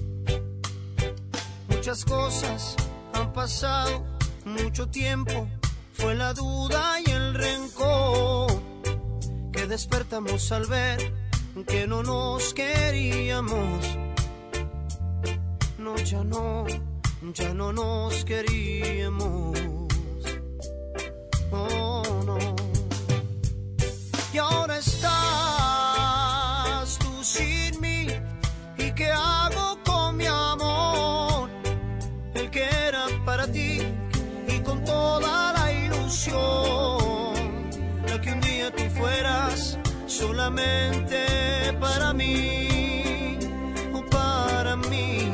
Muchas cosas han pasado, mucho tiempo, fue la duda y el rencor que despertamos al ver que no nos queríamos. No, ya no, ya no nos queríamos. Oh, no. Y ahora estás tú sin mí. ¿Y qué hago con mi amor? El que era para ti y con toda la ilusión, la que un día tú fueras solamente para mí o para mí.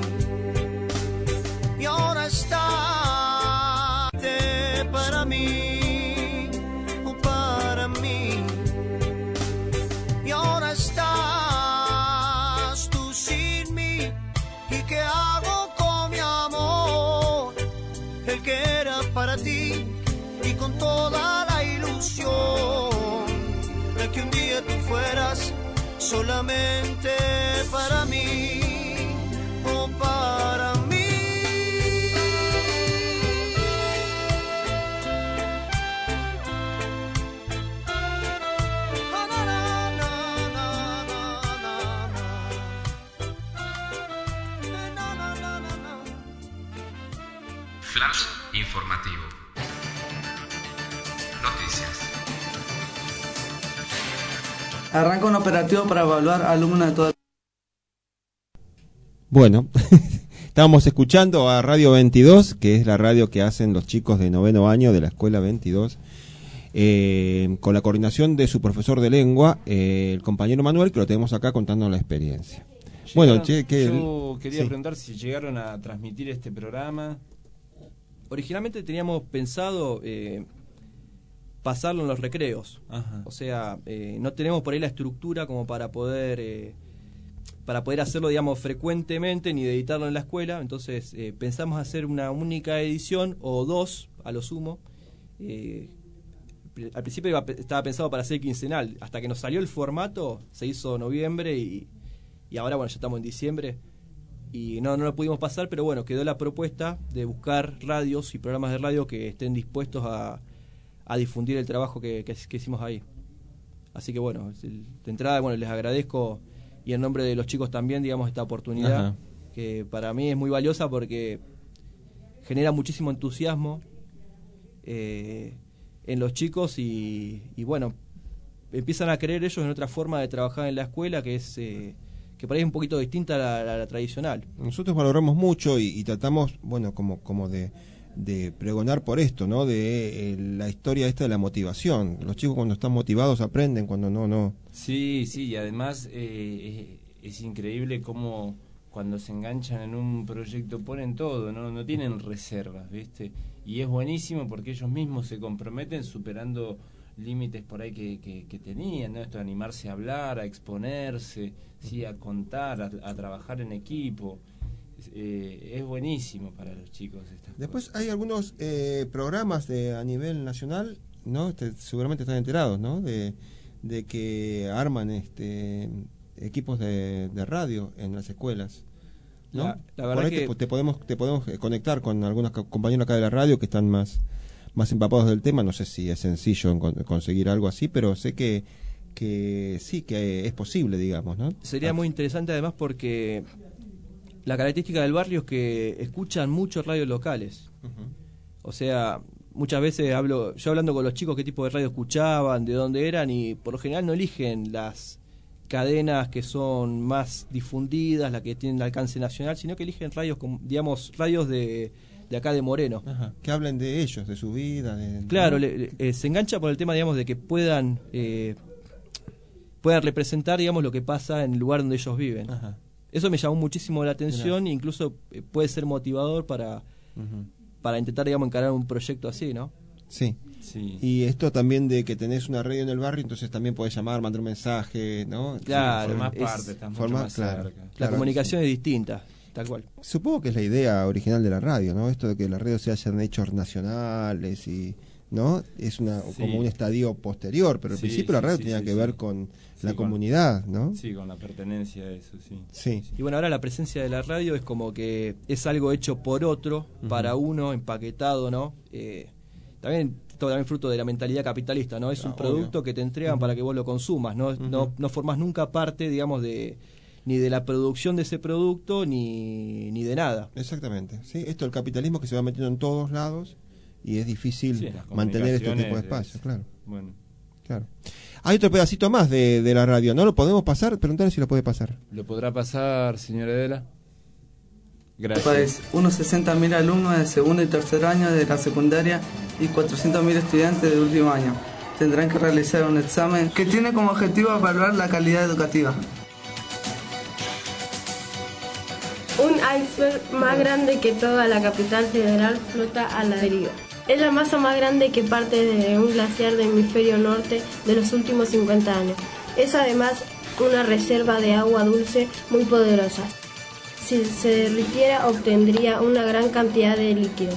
Y ahora está para mí o para mí. Y ahora estás tú sin mí. ¿Y qué hago con mi amor? El que era para ti y con toda la ilusión, la que un día tú fueras solamente para mí o para mí. Flash informativo. Noticias. Arranca un operativo para evaluar alumnos de toda. Bueno, estábamos escuchando a Radio veintidós, que es la radio que hacen los chicos de noveno año de la Escuela veintidós, eh, con la coordinación de su profesor de lengua, eh, el compañero Manuel, que lo tenemos acá contando la experiencia. Bueno, che, que yo quería sí. preguntar si llegaron a transmitir este programa. Originalmente teníamos pensado eh, pasarlo en los recreos. Ajá. O sea, eh, no tenemos por ahí la estructura como para poder eh, para poder hacerlo, digamos, frecuentemente ni de editarlo en la escuela. Entonces eh, pensamos hacer una única edición o dos a lo sumo. Eh, al principio iba, estaba pensado para ser quincenal. Hasta que nos salió el formato, se hizo noviembre y, y ahora, bueno, ya estamos en diciembre. Y no, no lo pudimos pasar, pero bueno, quedó la propuesta de buscar radios y programas de radio que estén dispuestos a, a difundir el trabajo que, que, que hicimos ahí. Así que bueno, de entrada, bueno, les agradezco y en nombre de los chicos también, digamos, esta oportunidad. Ajá. Que para mí es muy valiosa porque genera muchísimo entusiasmo eh, en los chicos y, y bueno, empiezan a creer ellos en otra forma de trabajar en la escuela que es... Eh, que por ahí es un poquito distinta a la, la, la tradicional. Nosotros valoramos mucho y, y tratamos, bueno, como como de, de pregonar por esto, ¿no? De eh, la historia esta de la motivación. Los chicos cuando están motivados aprenden, cuando no, no. Sí, sí, y además eh, es, es increíble cómo cuando se enganchan en un proyecto ponen todo, ¿no? No tienen reservas, ¿viste? Y es buenísimo porque ellos mismos se comprometen superando límites por ahí que, que, que tenían, ¿no? Esto de animarse a hablar, a exponerse, sí, a contar, a, a trabajar en equipo. Eh, es buenísimo para los chicos estas Después cosas. Hay algunos eh, programas de a nivel nacional, ¿no? Este, seguramente están enterados, ¿no? De, de que arman este equipos de, de radio en las escuelas, ¿no? La, la verdad por ahí que te, te podemos te podemos conectar con algunos compañeros acá de la radio que están más más empapados del tema. No sé si es sencillo en conseguir algo así, pero sé que que sí, que es posible, digamos, ¿no? Sería muy interesante además porque la característica del barrio es que escuchan muchos radios locales. Uh-huh. O sea, muchas veces hablo, yo hablando con los chicos qué tipo de radio escuchaban, de dónde eran, y por lo general no eligen las cadenas que son más difundidas, las que tienen alcance nacional, sino que eligen radios, digamos, radios de de acá de Moreno. Ajá. Que hablen de ellos, de su vida. De, claro, le, le, eh, se engancha por el tema, digamos, de que puedan eh, puedan representar, digamos, lo que pasa en el lugar donde ellos viven. Ajá. Eso me llamó muchísimo la atención e incluso eh, puede ser motivador para, uh-huh. para intentar, digamos, encarar un proyecto así, ¿no? Sí. sí. Y esto también de que tenés una radio en el barrio, entonces también podés llamar, mandar un mensaje, ¿no? Claro, sí, forma es, parte, está mucho forma, más claro, cerca. La claro, comunicación sí. es distinta. Tal cual. Supongo que es la idea original de la radio, ¿no? Esto de que las radios se hayan hecho nacionales y, ¿no? Es una sí. como un estadio posterior, pero al sí, principio sí, la radio sí, tenía sí, que sí. ver con sí, la con, comunidad, ¿no? Sí, con la pertenencia a eso, sí. sí. Y bueno, ahora la presencia de la radio es como que es algo hecho por otro, uh-huh. para uno, empaquetado, ¿no? Eh, también todo también fruto de la mentalidad capitalista, ¿no? Es ah, un producto obvio. que te entregan uh-huh. para que vos lo consumas, ¿no? Uh-huh. No, no formás nunca parte, digamos, de ni de la producción de ese producto ni, ni de nada. Exactamente, sí, esto el capitalismo que se va metiendo en todos lados y es difícil sí, mantener este tipo de espacios, claro. Bueno. Claro. Hay otro pedacito más de, de la radio, ¿no lo podemos pasar? Preguntarle si lo puede pasar. ¿Lo podrá pasar, señora Edela? Gracias. Pues unos sesenta mil alumnos de segundo y tercer año de la secundaria y cuatrocientos mil estudiantes de último año tendrán que realizar un examen que tiene como objetivo evaluar la calidad educativa. Un iceberg más grande que toda la capital federal flota a la deriva. Es la masa más grande que parte de un glaciar del hemisferio norte de los últimos cincuenta años. Es además una reserva de agua dulce muy poderosa. Si se derritiera, obtendría una gran cantidad de líquido.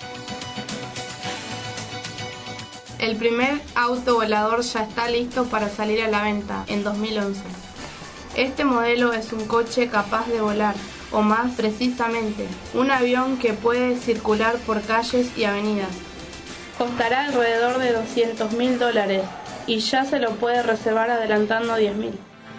El primer auto volador ya está listo para salir a la venta en dos mil once. Este modelo es un coche capaz de volar, o más precisamente, un avión que puede circular por calles y avenidas. Costará alrededor de doscientos mil dólares y ya se lo puede reservar adelantando diez mil.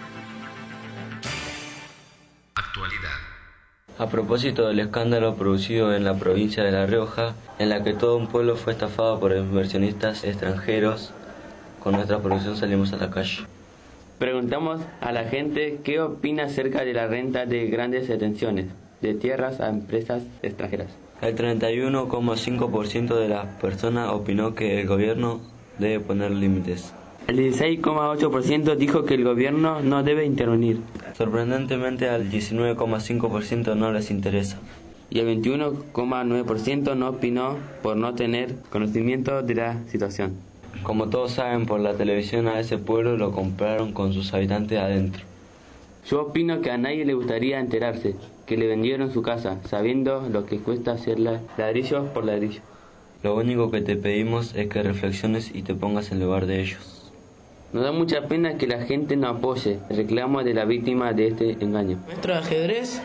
Actualidad. A propósito del escándalo producido en la provincia de La Rioja, en la que todo un pueblo fue estafado por inversionistas extranjeros, con nuestra producción salimos a la calle. Preguntamos a la gente qué opina acerca de la renta de grandes extensiones de tierras a empresas extranjeras. El treinta y uno coma cinco por ciento de las personas opinó que el gobierno debe poner límites. El dieciséis coma ocho por ciento dijo que el gobierno no debe intervenir. Sorprendentemente al diecinueve coma cinco por ciento no les interesa. Y el veintiuno coma nueve por ciento no opinó por no tener conocimiento de la situación. Como todos saben, por la televisión a ese pueblo lo compraron con sus habitantes adentro. Yo opino que a nadie le gustaría enterarse que le vendieron su casa, sabiendo lo que cuesta hacerla ladrillo por ladrillo. Lo único que te pedimos es que reflexiones y te pongas en lugar de ellos. Nos da mucha pena que la gente no apoye el reclamo de la víctima de este engaño. Maestro de ajedrez.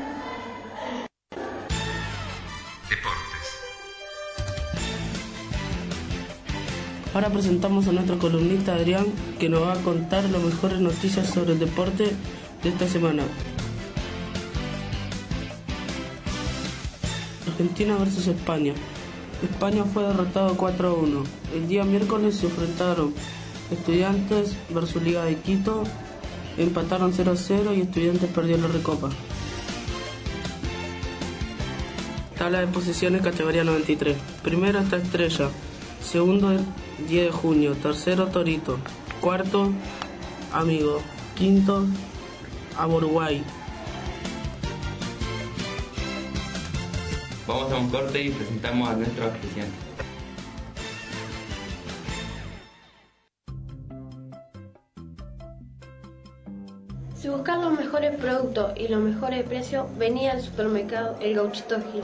Deportes. Ahora presentamos a nuestro columnista Adrián, que nos va a contar las mejores noticias sobre el deporte de esta semana. Argentina versus España. España fue derrotado cuatro a uno. El día miércoles se enfrentaron Estudiantes versus Liga de Quito. Empataron cero a cero y Estudiantes perdió la Recopa. Tabla de posiciones categoría noventa y tres. Primero está Estrella. Segundo, diez de junio. Tercero, Torito. Cuarto, Amigo. Quinto, Uruguay. Vamos a un corte y presentamos a nuestro auspiciante. Si buscas los mejores productos y los mejores precios, vení al supermercado El Gauchito Gil.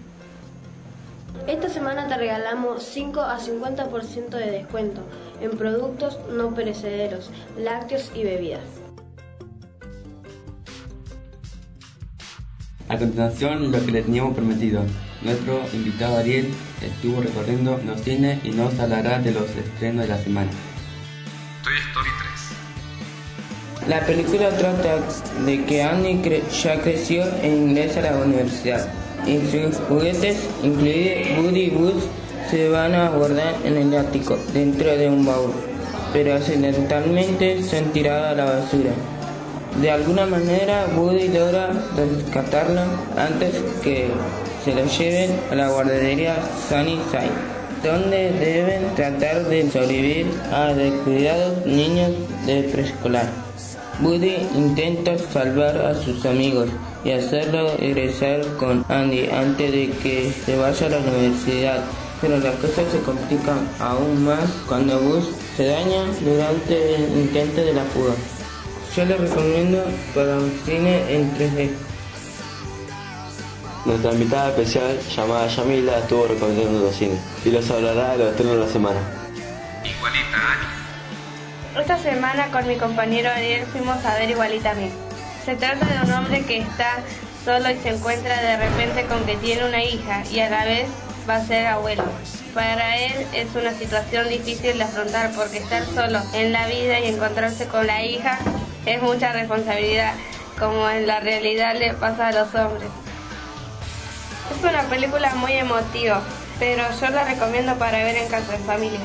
Esta semana te regalamos cinco a cincuenta por ciento de descuento en productos no perecederos, lácteos y bebidas. A continuación, lo que le teníamos prometido. Nuestro invitado Ariel estuvo recorriendo los cines y nos hablará de los estrenos de la semana. Toy Story tres. La película trata de que Annie cre- ya creció e ingresa a la universidad. Y sus juguetes, incluidos Woody y Buzz, se van a guardar en el ático, dentro de un baúl. Pero accidentalmente son tirados a la basura. De alguna manera, Woody logra rescatarlo antes que se lo lleven a la guardería Sunnyside, donde deben tratar de sobrevivir a descuidados niños de preescolar. Woody intenta salvar a sus amigos y hacerlo regresar con Andy antes de que se vaya a la universidad, pero las cosas se complican aún más cuando Buzz se daña durante el intento de la fuga. Yo les recomiendo para un cine en tres D. Nuestra invitada especial, llamada Yamila, estuvo recorriendo los cines y les hablará de los estrenos de la semana. Igualita Ani. Esta semana con mi compañero Ariel fuimos a ver Igualita a mí. Se trata de un hombre que está solo y se encuentra de repente con que tiene una hija y a la vez va a ser abuelo. Para él es una situación difícil de afrontar porque estar solo en la vida y encontrarse con la hija es mucha responsabilidad, como en la realidad le pasa a los hombres. Es una película muy emotiva, pero yo la recomiendo para ver en casa de familia.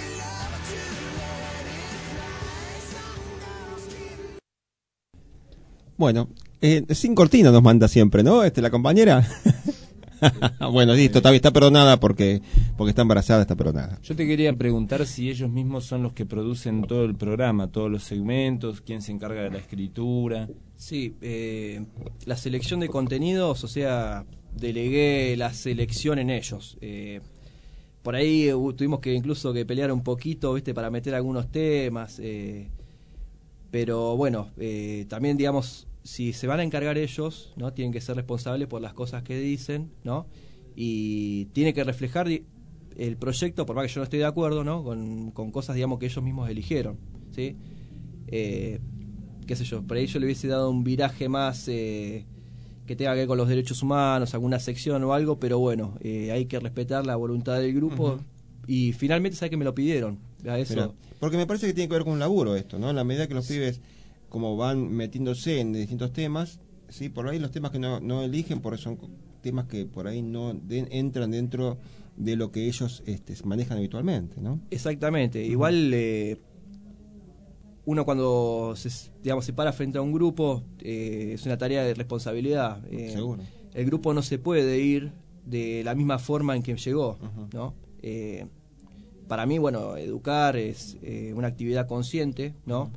Bueno, eh, sin cortina nos manda siempre, ¿no? Este, la compañera. Bueno, listo, está, está perdonada porque porque está embarazada, está perdonada. Yo te quería preguntar si ellos mismos son los que producen todo el programa, todos los segmentos, quién se encarga de la escritura. Sí, eh, la selección de contenidos, o sea, delegué la selección en ellos. Eh, por ahí uh, tuvimos que incluso que pelear un poquito, viste, para meter algunos temas. Eh, pero bueno, eh, también digamos, si se van a encargar ellos, ¿no? Tienen que ser responsables por las cosas que dicen, ¿no? Y tiene que reflejar el proyecto, por más que yo no esté de acuerdo, ¿no? Con, con cosas, digamos, que ellos mismos eligieron, ¿sí? Eh, qué sé yo, por ahí yo le hubiese dado un viraje más eh, que tenga que ver con los derechos humanos, alguna sección o algo, pero bueno, eh, hay que respetar la voluntad del grupo. Uh-huh. Y finalmente, ¿sabes que me lo pidieron? A eso. Mirá, porque me parece que tiene que ver con un laburo esto, ¿no? En la medida que los pibes como van metiéndose en distintos temas, sí, por ahí los temas que no, no eligen, porque son temas que por ahí no de, entran dentro de lo que ellos este, manejan habitualmente, ¿no? Exactamente. Uh-huh. Igual eh, uno cuando se, digamos, se para frente a un grupo eh, es una tarea de responsabilidad. Eh, Seguro. El grupo no se puede ir de la misma forma en que llegó, uh-huh. ¿no? Eh, para mí, bueno, educar es eh, una actividad consciente, ¿no?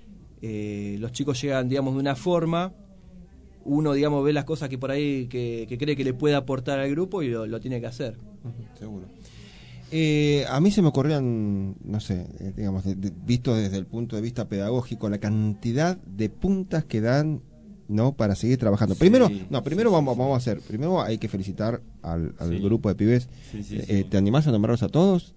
Eh, los chicos llegan, digamos, de una forma, uno, digamos, ve las cosas que por ahí que, que cree que le puede aportar al grupo y lo, lo tiene que hacer. Uh-huh, seguro. Eh, a mí se me ocurrían, no sé, eh, digamos, de, de, visto desde el punto de vista pedagógico, la cantidad de puntas que dan, ¿no? Para seguir trabajando. Sí, primero, no, primero sí, vamos, sí. vamos a hacer, primero hay que felicitar al, al sí. grupo de pibes. Sí, sí, eh, sí. ¿Te animás a nombrarlos a todos?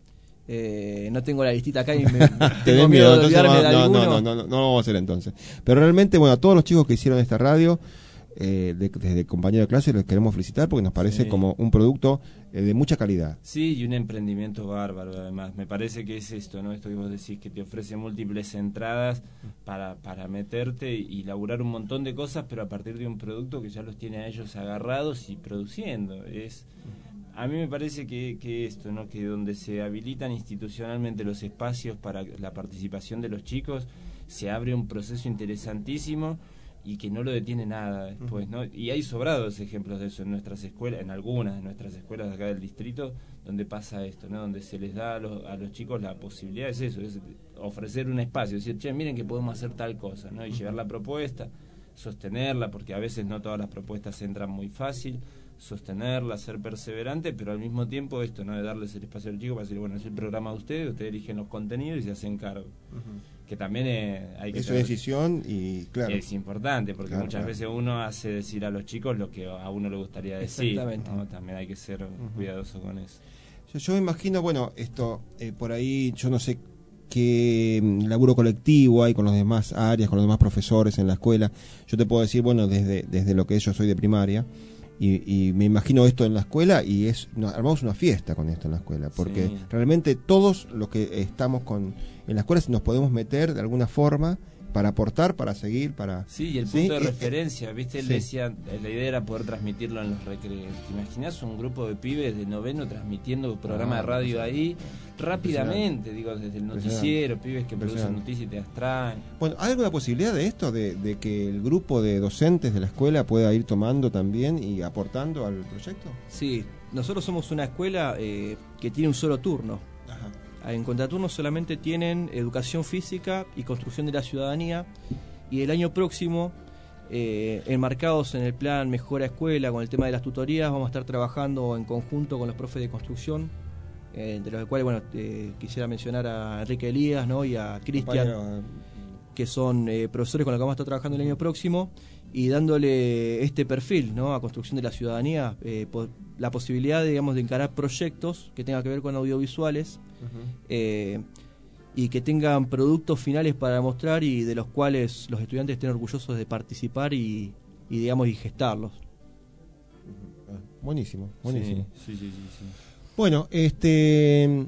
Eh, no tengo la listita acá y me tengo miedo de olvidarme de alguno. No, no, no, no, no lo vamos a hacer entonces. Pero realmente, bueno, a todos los chicos que hicieron esta radio, eh, de, desde compañero de clase, les queremos felicitar porque nos parece sí. como un producto eh, de mucha calidad. Sí, y un emprendimiento bárbaro además. Me parece que es esto, ¿no? Esto que vos decís, que te ofrece múltiples entradas para, para meterte y laburar un montón de cosas, pero a partir de un producto que ya los tiene a ellos agarrados y produciendo. Es... A mí me parece que, que esto, ¿no? Que donde se habilitan institucionalmente los espacios para la participación de los chicos, se abre un proceso interesantísimo y que no lo detiene nada después, ¿no? Y hay sobrados ejemplos de eso en nuestras escuelas, en algunas de nuestras escuelas de acá del distrito, donde pasa esto, ¿no? Donde se les da a los, a los chicos la posibilidad, es eso, es ofrecer un espacio, decir, che, miren que podemos hacer tal cosa, ¿no? Y llevar la propuesta, sostenerla, porque a veces no todas las propuestas entran muy fácil, sostenerla, ser perseverante, pero al mismo tiempo esto, ¿no? De darles el espacio al chico para decir, bueno, es el programa de ustedes, ustedes eligen los contenidos y se hacen cargo. Uh-huh. Que también eh, hay que... Es una decisión y, claro... Es importante, porque claro, muchas claro. veces uno hace decir a los chicos lo que a uno le gustaría decir, ¿no? También hay que ser uh-huh. cuidadoso con eso. Yo, yo me imagino, bueno, esto, eh, por ahí, yo no sé qué laburo colectivo hay con los demás áreas, con los demás profesores en la escuela. Yo te puedo decir, bueno, desde, desde lo que yo soy de primaria, Y, y me imagino esto en la escuela y es no, armamos una fiesta con esto en la escuela porque sí. realmente todos los que estamos con en la escuela nos podemos meter de alguna forma para aportar, para seguir, para... Sí, y el punto ¿sí? de referencia, ¿viste? Él sí. decía, la idea era poder transmitirlo en los recreos. ¿Te imaginás un grupo de pibes de noveno transmitiendo un programa ah, de radio ahí rápidamente? Digo, desde el noticiero, pibes que producen noticias y te las traen. Bueno, ¿hay alguna posibilidad de esto? De, de que el grupo de docentes de la escuela pueda ir tomando también y aportando al proyecto? Sí, nosotros somos una escuela eh, que tiene un solo turno. Ajá. En contraturno solamente tienen educación física y construcción de la ciudadanía, y el año próximo, eh, enmarcados en el plan Mejora Escuela, con el tema de las tutorías, vamos a estar trabajando en conjunto con los profes de construcción, eh, de los cuales, bueno, eh, quisiera mencionar a Enrique Elías, ¿no? Y a Cristian, que son eh, profesores con los que vamos a estar trabajando el año próximo, y dándole este perfil, ¿no? A construcción de la ciudadanía, eh, po- la posibilidad, digamos, de encarar proyectos que tengan que ver con audiovisuales, uh-huh. eh, y que tengan productos finales para mostrar y de los cuales los estudiantes estén orgullosos de participar y, y digamos, y gestarlos. Uh-huh. Buenísimo, buenísimo. Sí, sí, sí, sí, sí. Bueno, este,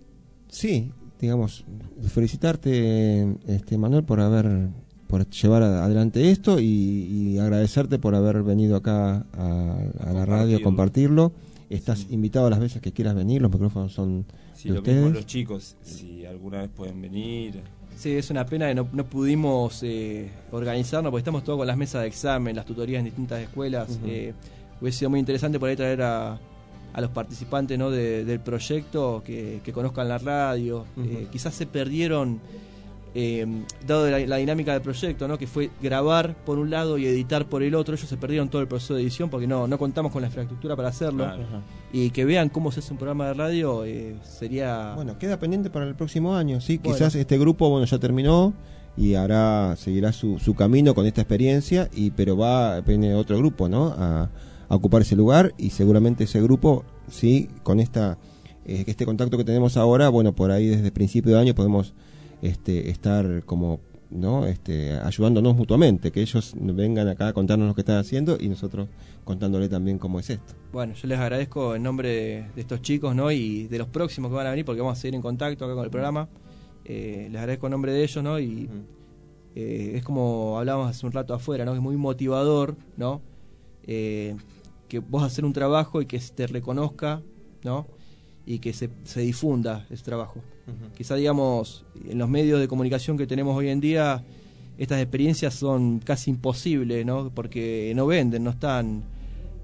sí, digamos, felicitarte, este, Manuel, por haber por llevar adelante esto y, y agradecerte por haber venido acá a, a la radio a compartirlo. Estás sí. invitado a las veces que quieras venir, los micrófonos son sí, de lo ustedes. Mismo los chicos, si alguna vez pueden venir. Sí, es una pena que no, no pudimos eh, organizarnos porque estamos todos con las mesas de examen, las tutorías en distintas escuelas. Uh-huh. eh, hubiese sido muy interesante por ahí traer a, a los participantes, ¿no? de, del proyecto que, que conozcan la radio. Uh-huh. eh, quizás se perdieron... Eh, dado la, la dinámica del proyecto, ¿no? Que fue grabar por un lado y editar por el otro, ellos se perdieron todo el proceso de edición porque no, no contamos con la infraestructura para hacerlo. Claro. Y que vean cómo se hace un programa de radio eh, sería... Bueno, queda pendiente para el próximo año, ¿sí? Bueno. Quizás este grupo, bueno, ya terminó y hará, seguirá su, su camino con esta experiencia, y pero va, viene otro grupo, ¿no? A, a ocupar ese lugar, y seguramente ese grupo, sí, con esta eh, este contacto que tenemos ahora, bueno, por ahí desde el principio de año podemos Este, estar como no este, ayudándonos mutuamente, que ellos vengan acá a contarnos lo que están haciendo y nosotros contándole también cómo es esto. Bueno, yo les agradezco en nombre de, de estos chicos, ¿no? Y de los próximos que van a venir, porque vamos a seguir en contacto acá con el programa. Eh, les agradezco en nombre de ellos, ¿no? Y uh-huh. eh, es como hablábamos hace un rato afuera, ¿no? Que es muy motivador, ¿no? Eh, que vos hacer un trabajo y que se te reconozca, ¿no? Y que se, se difunda ese trabajo. Uh-huh. Quizá, digamos, en los medios de comunicación que tenemos hoy en día, estas experiencias son casi imposibles, ¿no? Porque no venden, no están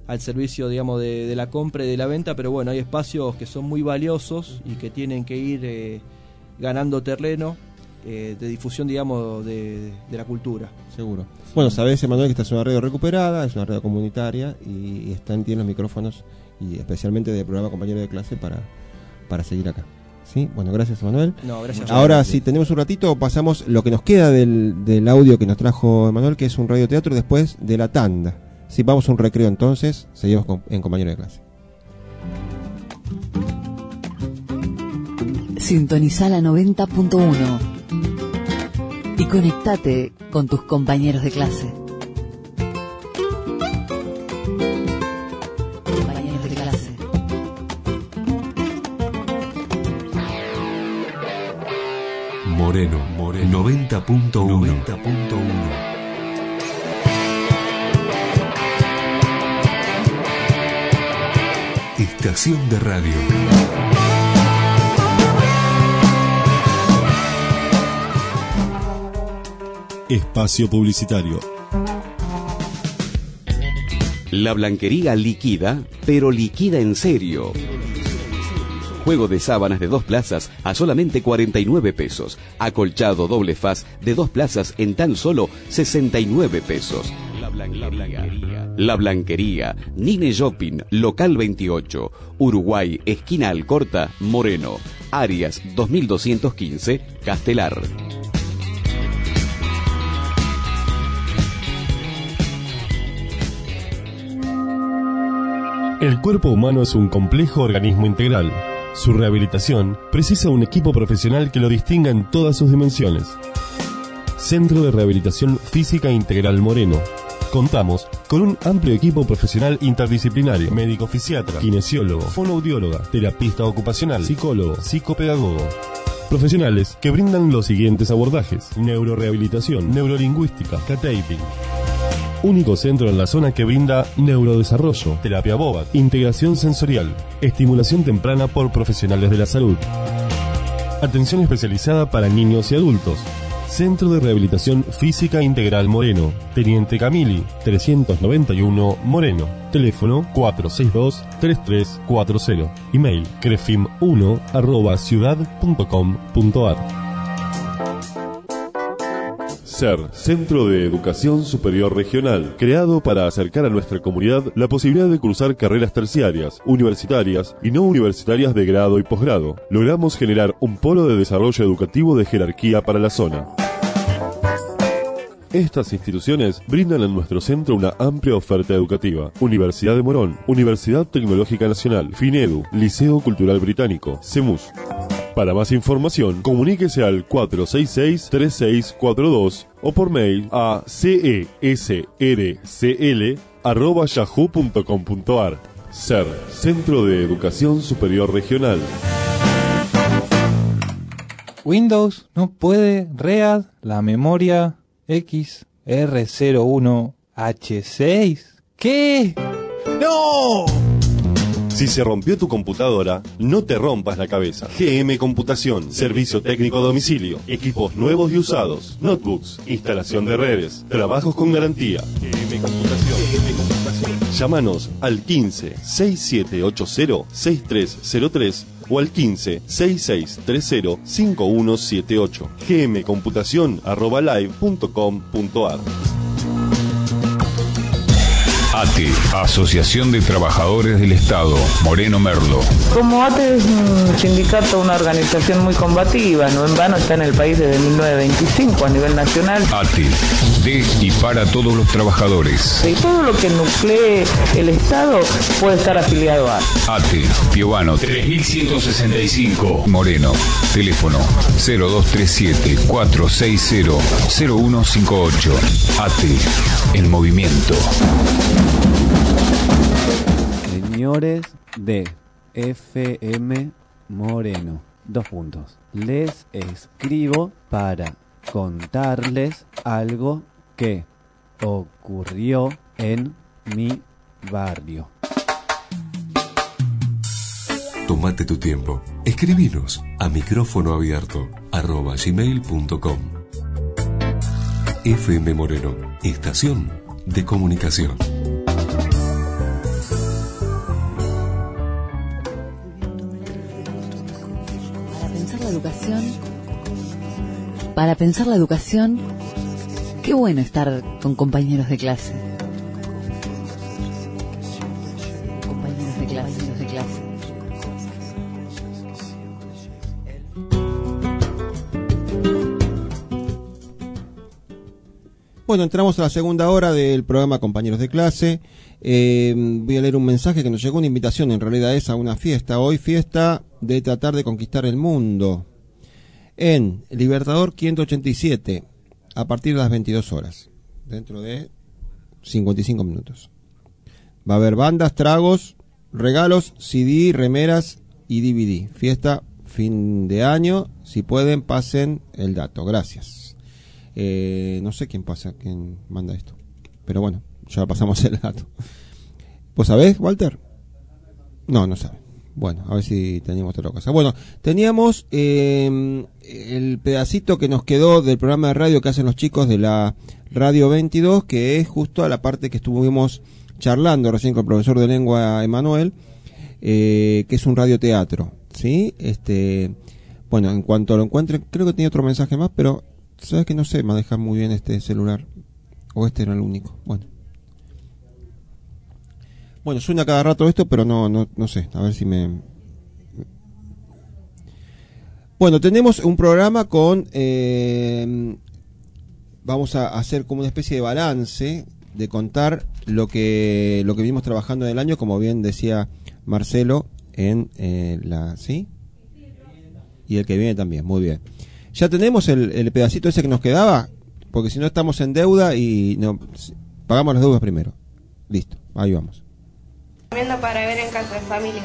al servicio, digamos, de, de la compra y de la venta, pero bueno, hay espacios que son muy valiosos y que tienen que ir eh, ganando terreno eh, de difusión, digamos, de, de la cultura. Seguro. Bueno, sabés, Emanuel, que esta es una radio recuperada, es una radio comunitaria y, y están, tienen los micrófonos y especialmente del programa Compañero de Clase para, para seguir acá. ¿Sí? Bueno, gracias, Emanuel. No, gracias. Ahora, si tenemos un ratito, pasamos lo que nos queda del, del audio que nos trajo Emanuel, que es un radioteatro después de la tanda. Si vamos a un recreo entonces, seguimos con, en Compañero de Clase. Sintoniza la noventa punto uno y conectate con tus compañeros de clase. Compañeros de clase. Moreno, Moreno, noventa punto uno. Estación de radio. Espacio publicitario. La Blanquería liquida, pero liquida en serio. Juego de sábanas de dos plazas a solamente cuarenta y nueve pesos. Acolchado doble faz de dos plazas en tan solo sesenta y nueve pesos. La Blanquería. La Blanquería. Nine Shopping, local veintiocho. Uruguay, esquina Alcorta, Moreno. Arias dos mil doscientos quince, Castelar. El cuerpo humano es un complejo organismo integral. Su rehabilitación precisa un equipo profesional que lo distinga en todas sus dimensiones. Centro de Rehabilitación Física Integral Moreno. Contamos con un amplio equipo profesional interdisciplinario: médico fisiatra, kinesiólogo, fonoaudióloga, terapista ocupacional, psicólogo, psicopedagogo. Profesionales que brindan los siguientes abordajes: neurorehabilitación, neurolingüística, K-taping. Único centro en la zona que brinda neurodesarrollo, terapia boba, integración sensorial, estimulación temprana por profesionales de la salud. Atención especializada para niños y adultos. Centro de Rehabilitación Física Integral Moreno, Teniente Camili, trescientos noventa y uno, Moreno. Teléfono cuatro seis dos, tres tres cuatro cero. Email crefim uno arroba ciudad punto com punto ar. SER, Centro de Educación Superior Regional, creado para acercar a nuestra comunidad la posibilidad de cursar carreras terciarias, universitarias y no universitarias de grado y posgrado. Logramos generar un polo de desarrollo educativo de jerarquía para la zona. Estas instituciones brindan en nuestro centro una amplia oferta educativa: Universidad de Morón, Universidad Tecnológica Nacional, FINEDU, Liceo Cultural Británico, CEMUS. Para más información, comuníquese al cuatro seis seis, tres seis cuatro dos o por mail a cesrcl arroba yahoo punto com punto ar. SER, Centro de Educación Superior Regional. Windows no puede read la memoria X R cero uno H seis. ¿Qué? ¡No! Si se rompió tu computadora, no te rompas la cabeza. G M Computación, servicio técnico a domicilio, equipos nuevos y usados, notebooks, instalación de redes, trabajos con garantía. G M Computación. G M Computación. Llámanos al quince, sesenta y siete ochenta, sesenta y tres cero tres o al quince, sesenta y seis treinta, cincuenta y uno setenta y ocho. gmcomputación arroba live punto com punto ar. A T E, Asociación de Trabajadores del Estado, Moreno Merlo. Como A T E es un sindicato, una organización muy combativa, no en vano está en el país desde mil novecientos veinticinco a nivel nacional. A T E, de y para todos los trabajadores. Y todo lo que nuclee el Estado puede estar afiliado a A T E, Piovano tres mil ciento sesenta y cinco, Moreno. Teléfono cero dos tres siete, cuatro seis cero, cero uno cinco ocho. A T E, el movimiento. Señores de F M Moreno, dos puntos. Les escribo para contarles algo que ocurrió en mi barrio. Tómate tu tiempo. Escribinos a micrófono abierto arroba gmail punto com. F M Moreno, estación de comunicación. la educación, para pensar la educación, qué bueno estar con compañeros de clase. Compañeros de clase, compañeros de clase. Bueno, entramos a la segunda hora del programa Compañeros de Clase. Eh, voy a leer un mensaje que nos llegó, una invitación, en realidad es a una fiesta. Hoy fiesta de tratar de conquistar el mundo. En Libertador quinientos ochenta y siete, a partir de las veintidós horas. Dentro de cincuenta y cinco minutos. Va a haber bandas, tragos, regalos, C D, remeras y D V D. Fiesta fin de año. Si pueden, pasen el dato. Gracias. Eh, no sé quién pasa, quién manda esto. Pero bueno, ya pasamos el dato. ¿Vos sabés, Walter? No, no sabe. Bueno, a ver si teníamos otra cosa. Bueno, teníamos eh, el pedacito que nos quedó del programa de radio que hacen los chicos de la Radio veintidós, que es justo a la parte que estuvimos charlando recién con el profesor de lengua Emanuel, eh, que es un radioteatro, ¿sí? Este, bueno, en cuanto lo encuentren, creo que tenía otro mensaje más, pero sabes que no sé manejar muy bien este celular, o este era el único. Bueno, bueno, suena cada rato esto, pero no, no, no sé, a ver si me... Bueno, tenemos un programa con... Eh, vamos a hacer como una especie de balance, de contar lo que lo que vimos trabajando en el año, como bien decía Marcelo, en eh, la... ¿sí? Y el que viene también, muy bien. ¿Ya tenemos el, el pedacito ese que nos quedaba? Porque si no estamos en deuda y no pagamos las deudas primero. Listo, ahí vamos. Recomiendo para ver en casa de familia.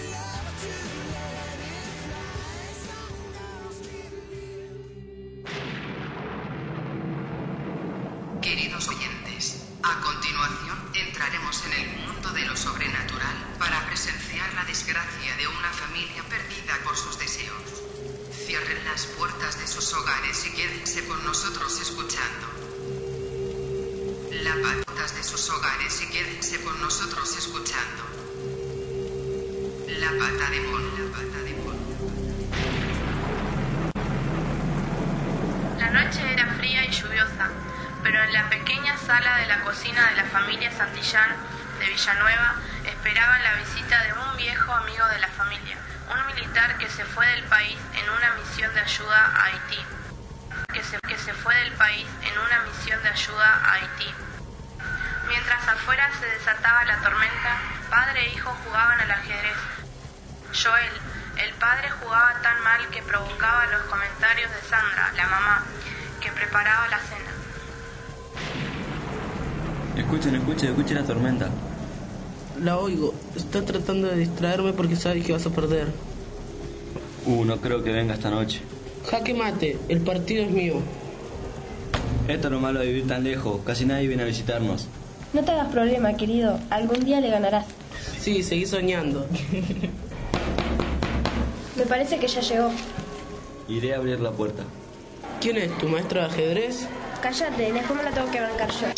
Queridos oyentes, a continuación entraremos en el mundo de lo sobrenatural para presenciar la desgracia de una familia perdida por sus deseos. Cierren las puertas de sus hogares y quédense con nosotros escuchando. Las puertas de sus hogares y quédense con nosotros escuchando. La pata de mono, la pata de mono. La noche era fría y lluviosa, pero en la pequeña sala de la cocina de la familia Santillán de Villanueva esperaban la visita de un viejo amigo de la familia, un militar que se fue del país en una misión de ayuda a Haití. Que se, que se fue del país en una misión de ayuda a Haití. Mientras afuera se desataba la tormenta, padre e hijo jugaban al ajedrez. Joel, el padre, jugaba tan mal que provocaba los comentarios de Sandra, la mamá, que preparaba la cena. Escuchen, escuchen, escuchen la tormenta. La oigo. Está tratando de distraerme porque sabe que vas a perder. Uh, no creo que venga esta noche. Jaque mate, el partido es mío. Esto es lo malo de vivir tan lejos. Casi nadie viene a visitarnos. No te hagas problema, querido. Algún día le ganarás. Sí, seguí soñando. Me parece que ya llegó. Iré a abrir la puerta. ¿Quién es? ¿Tu maestro de ajedrez? Cállate, después me la tengo que bancar yo.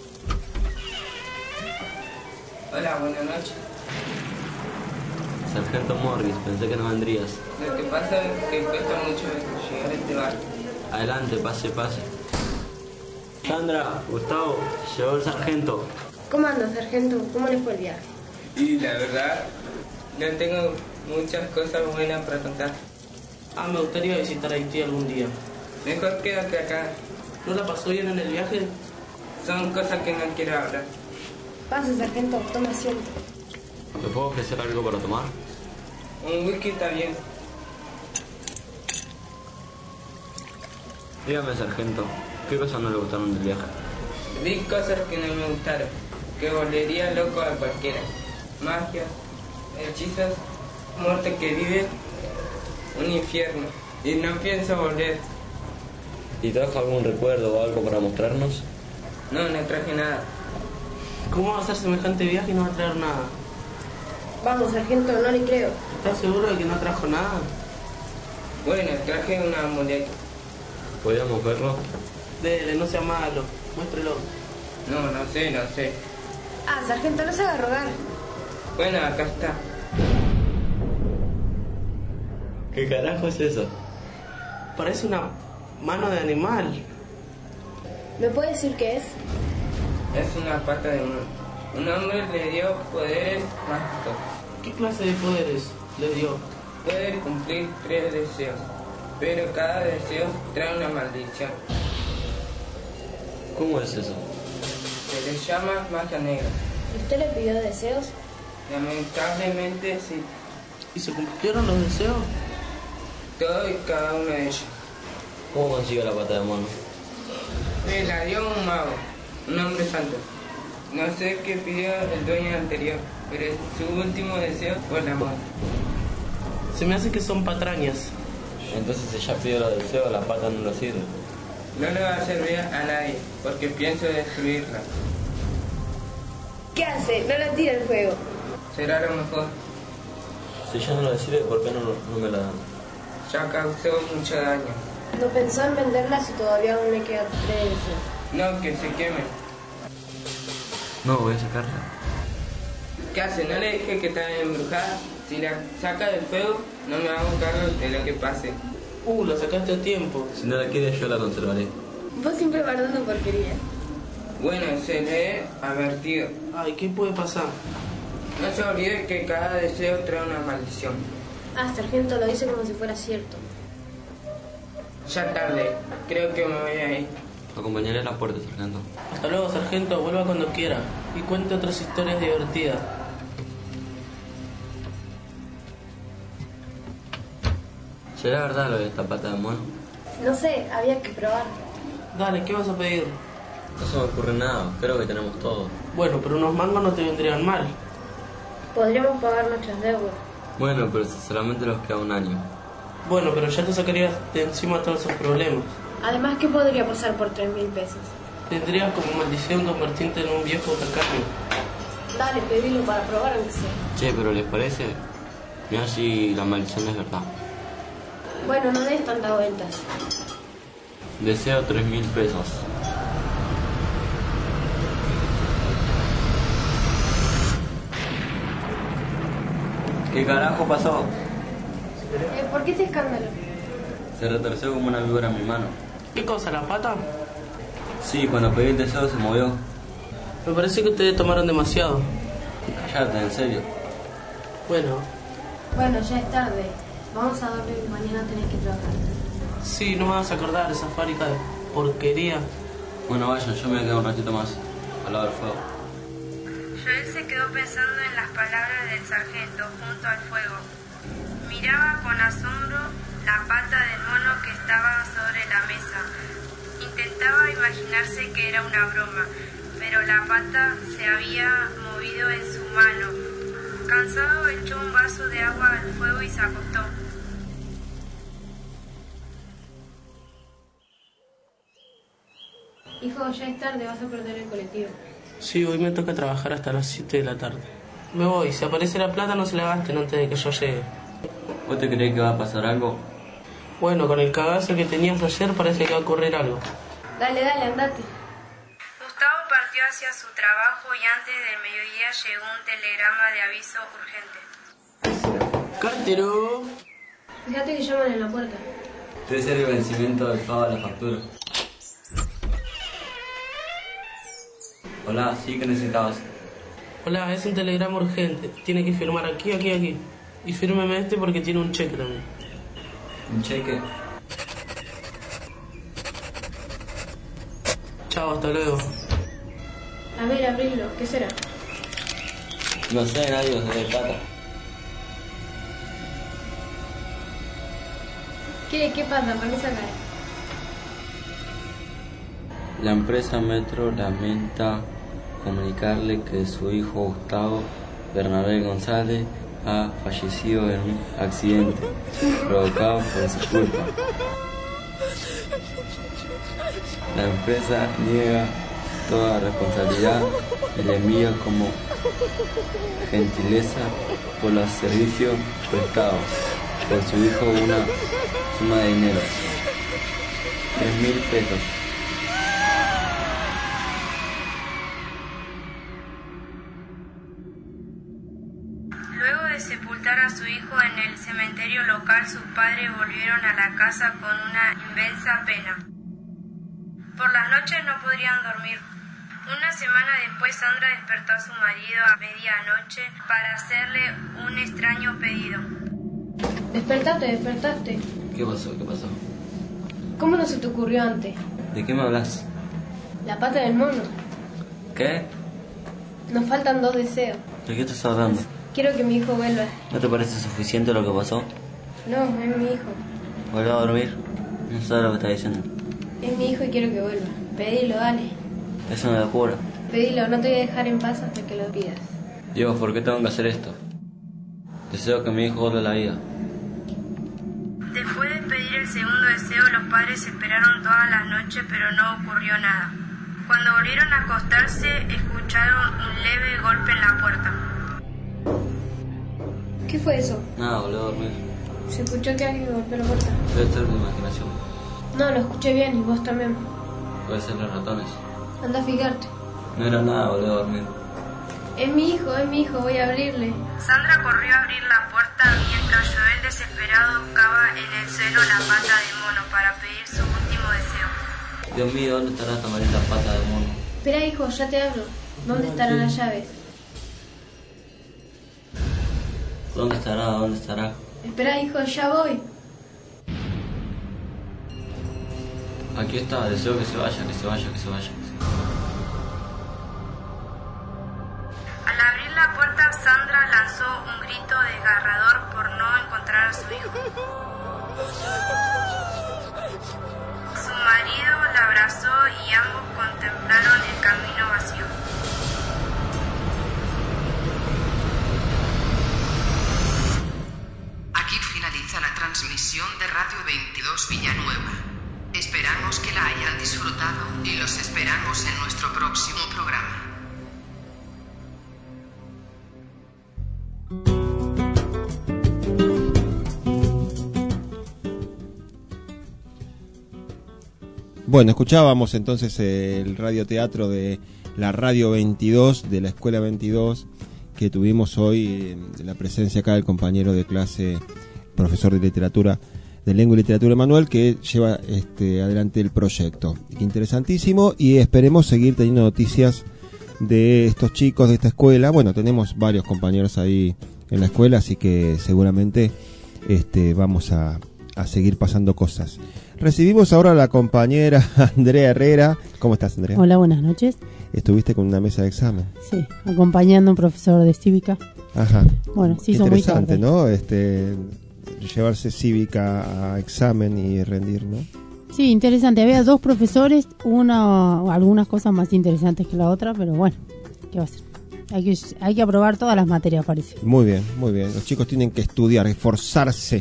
Hola, buenas noches. Sargento Morris, pensé que no vendrías. Lo que pasa es que cuesta mucho llegar a este bar. Adelante, pase, pase. Sandra, Gustavo, llegó el sargento. ¿Cómo andas, sargento? ¿Cómo les fue el viaje? Y la verdad, no tengo muchas cosas buenas para contar. Ah, me gustaría visitar Haití algún día. Mejor quédate acá. ¿No la pasó bien en el viaje? Son cosas que no quiero hablar. Pase, sargento, toma asiento. ¿Me puedo ofrecer algo para tomar? Un whisky está bien. Dígame, sargento, ¿qué cosas no le gustaron del viaje? Vi cosas que no me gustaron, que volvería loco a cualquiera. Magia, hechizos, muerte que vive, un infierno. Y no pienso volver. ¿Y trajo algún recuerdo o algo para mostrarnos? No, no traje nada. ¿Cómo va a hacer semejante viaje y no va a traer nada? Vamos, sargento, no le creo. ¿Estás seguro de que no trajo nada? Bueno, traje un amuleto. ¿Podríamos verlo? Dele, no sea malo. Muéstrelo. No, no sé, no sé. Ah, sargento, no se haga rogar. Bueno, acá está. ¿Qué carajo es eso? Parece una mano de animal. ¿Me puede decir qué es? Es una pata de mono. Un hombre le dio poderes mágicos. ¿Qué clase de poderes le dio? Puede cumplir tres deseos, pero cada deseo trae una maldición. ¿Cómo es eso? Se le llama magia negra. ¿Y usted le pidió deseos? Lamentablemente sí. ¿Y se cumplieron los deseos? Todo y cada uno de ellos. ¿Cómo consiguió la pata de mono? Me la dio un mago, un hombre santo. No sé qué pidió el dueño anterior, pero su último deseo fue la muerte. Se me hace que son patrañas. Entonces ella pidió los deseos, la pata no lo sirve. No le va a servir a nadie, porque pienso destruirla. ¿Qué hace? No la tira al fuego. Será lo mejor. Si ya no lo sirve, ¿por qué no, no me la dan? Ya causó mucho daño. ¿No pensó en venderla si todavía aún le quedan tres deseos? No, que se queme. No, voy a sacarla. ¿Qué hace? No le dije que estaba embrujada. Si la saca del fuego, no me hago cargo de lo que pase. Uh, la sacaste a tiempo. Si no la quiere, yo la conservaré. Vos siempre guardando porquería. Bueno, se le he advertido. Ay, ¿qué puede pasar? No se olvide que cada deseo trae una maldición. Ah, sargento lo dice como si fuera cierto. Ya tarde, creo que me voy a ir. Acompañaré a la puerta, sargento. Hasta luego, sargento, vuelva cuando quiera y cuente otras historias divertidas. ¿Será verdad lo de esta pata de mono? No sé, había que probar. Dale, ¿qué vas a pedir? No se me ocurre nada, creo que tenemos todo. Bueno, pero unos mangos no te vendrían mal. Podríamos pagar nuestras deudas. Bueno, pero si solamente nos queda un año. Bueno, pero ya te sacarías de encima todos esos problemas. Además, ¿qué podría pasar por tres mil pesos? Tendrías como maldición convertirte en un viejo tacaño. Dale, pedilo para probar aunque sea. Che, pero ¿les parece? Mira si la maldición es verdad. Bueno, no des tantas vueltas. Deseo tres mil pesos. ¿Qué carajo pasó? Eh, ¿Por qué ese escándalo? Se retorció como una víbora en mi mano. ¿Qué cosa, la pata? Sí, cuando pedí el deseo se movió. Me parece que ustedes tomaron demasiado. Cállate, en serio. Bueno. Bueno, ya es tarde. Vamos a dormir y mañana tenés que trabajar. Sí, no me vas a acordar de esa fábrica de porquería. Bueno, vayan, yo me quedo un ratito más al lado del fuego. Joel se quedó pensando en las palabras del sargento junto al fuego. Miraba con asombro la pata del mono que estaba sobre la mesa. Intentaba imaginarse que era una broma, pero la pata se había movido en su mano. Cansado, echó un vaso de agua al fuego y se acostó. Hijo, ya es tarde, vas a perder el colectivo. Sí, hoy me toca trabajar hasta las siete de la tarde. Me voy, si aparece la plata no se la gasten antes de que yo llegue. ¿Vos te crees que va a pasar algo? Bueno, con el cagazo que tenías ayer parece que va a ocurrir algo. Dale, dale, andate. Gustavo partió hacia su trabajo y antes del mediodía llegó un telegrama de aviso urgente. ¡Cartero! Fíjate que llaman en la puerta. Debe ser el vencimiento del pago de la factura. Hola, ¿sí? ¿Qué necesitabas? Hola, es un telegrama urgente. Tiene que firmar aquí, aquí, aquí. Y fírmeme este porque tiene un cheque también. ¿Un cheque? Chao, hasta luego. A ver, abrilo, ¿qué será? No sé, nadie nos debe plata. ¿Qué? ¿Qué pasa? ¿Por qué sacar? La empresa Metro lamenta comunicarle que su hijo Gustavo Bernabé González ha fallecido en un accidente provocado por su culpa. La empresa niega toda responsabilidad y le envía como gentileza por los servicios prestados por su hijo una suma de dinero, tres mil pesos. Luego de de sepultar a su hijo en el cementerio local, sus padres volvieron a la casa con una inmensa pena. Por las noches no podrían dormir. Una semana después, Sandra despertó a su marido a medianoche para hacerle un extraño pedido. Despertate, despertaste. ¿Qué pasó? ¿Qué pasó? ¿Cómo no se te ocurrió antes? ¿De qué me hablas? La pata del mono. ¿Qué? Nos faltan dos deseos. ¿De qué estás hablando? Quiero que mi hijo vuelva. ¿No te parece suficiente lo que pasó? No, es mi hijo. Vuelve a dormir. No sabes lo que estás diciendo. Es mi hijo y quiero que vuelva. Pedilo, dale. Es una locura. Pedilo, no te voy a dejar en paz hasta que lo pidas. Diego, ¿por qué tengo que hacer esto? Deseo que mi hijo vuelva a la vida. Después de pedir el segundo deseo, los padres esperaron toda la noche, pero no ocurrió nada. Cuando volvieron a acostarse, escucharon un leve golpe en la puerta. ¿Qué fue eso? Nada, volví a dormir. Se escuchó que alguien golpeó la puerta. Debe ser mi imaginación. No, lo escuché bien y vos también. Puede ser los ratones. Anda a fijarte. No era nada, volví a dormir. Es mi hijo, es mi hijo, voy a abrirle. Sandra corrió a abrir la puerta mientras Joel desesperado buscaba en el suelo la pata de mono para pedir su último deseo. Dios mío, ¿dónde estará esta maldita pata de mono? Espera, hijo, ya te hablo. ¿Dónde estarán las llaves? ¿Dónde estará? ¿Dónde estará? Espera, hijo, ya voy. Aquí está, deseo que se vaya, que se vaya, que se vaya. Al abrir la puerta, Sandra lanzó un grito desgarrador por no encontrar a su hijo. Su marido la abrazó y ambos contemplaron el camino vacío. Aquí finaliza la transmisión de Radio veintidós Villanueva. Esperamos que la hayan disfrutado y los esperamos en nuestro próximo programa. Bueno, escuchábamos entonces el radioteatro de la Radio veintidós, de la Escuela veintidós, que tuvimos hoy, la presencia acá del compañero de clase, profesor de literatura, de lengua y literatura Manuel, que lleva este, adelante el proyecto. Interesantísimo, y esperemos seguir teniendo noticias de estos chicos de esta escuela. Bueno, tenemos varios compañeros ahí en la escuela, así que seguramente este, vamos a, a seguir pasando cosas. Recibimos ahora a la compañera Andrea Herrera. ¿Cómo estás, Andrea? Hola, buenas noches. ¿Estuviste con una mesa de examen? Sí, acompañando a un profesor de cívica. Ajá. Bueno, sí, hizo muy tarde. Interesante, ¿no? Este, llevarse cívica a examen y rendir, ¿no? Sí, interesante. Había dos profesores, una, algunas cosas más interesantes que la otra, pero bueno, ¿qué va a ser? Hay que, hay que aprobar todas las materias, parece. Muy bien, muy bien. Los chicos tienen que estudiar, esforzarse.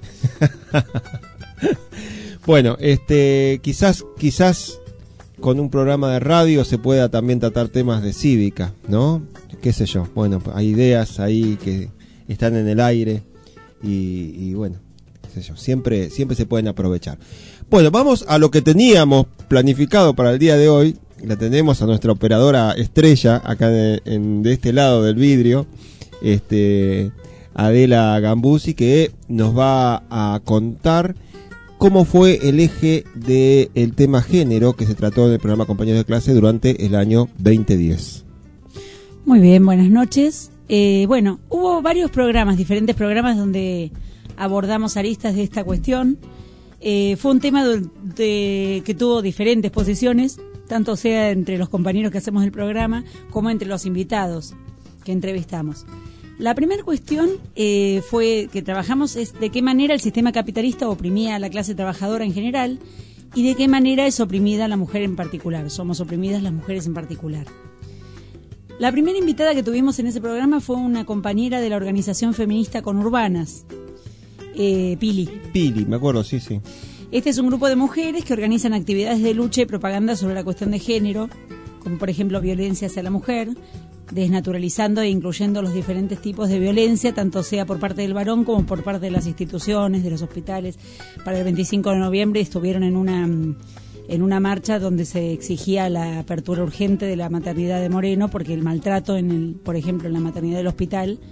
Bueno, este, quizás, quizás con un programa de radio se pueda también tratar temas de cívica, ¿no? Qué sé yo. Bueno, hay ideas ahí que están en el aire y, y bueno, qué sé yo. Siempre, siempre se pueden aprovechar. Bueno, vamos a lo que teníamos planificado para el día de hoy. La tenemos a nuestra operadora estrella acá de, en, de este lado del vidrio, este, Adela Gambuzzi, que nos va a contar cómo fue el eje del tema género que se trató en el programa Compañeros de Clase durante el año veinte diez. Muy bien, buenas noches. Eh, bueno, hubo varios programas, diferentes programas donde abordamos aristas de esta cuestión. Eh, fue un tema de, de, que tuvo diferentes posiciones, tanto sea entre los compañeros que hacemos el programa como entre los invitados que entrevistamos. La primera cuestión eh, fue que trabajamos es de qué manera el sistema capitalista oprimía a la clase trabajadora en general y de qué manera es oprimida la mujer en particular. Somos oprimidas las mujeres en particular. La primera invitada que tuvimos en ese programa fue una compañera de la organización feminista Conurbanas, eh, Pili. Pili, me acuerdo, sí, sí. Este es un grupo de mujeres que organizan actividades de lucha y propaganda sobre la cuestión de género, como por ejemplo violencia hacia la mujer, desnaturalizando e incluyendo los diferentes tipos de violencia, tanto sea por parte del varón como por parte de las instituciones, de los hospitales. Para el veinticinco de noviembre estuvieron en una en una marcha donde se exigía la apertura urgente de la maternidad de Moreno, porque el maltrato, en el, por ejemplo, en la maternidad del hospital,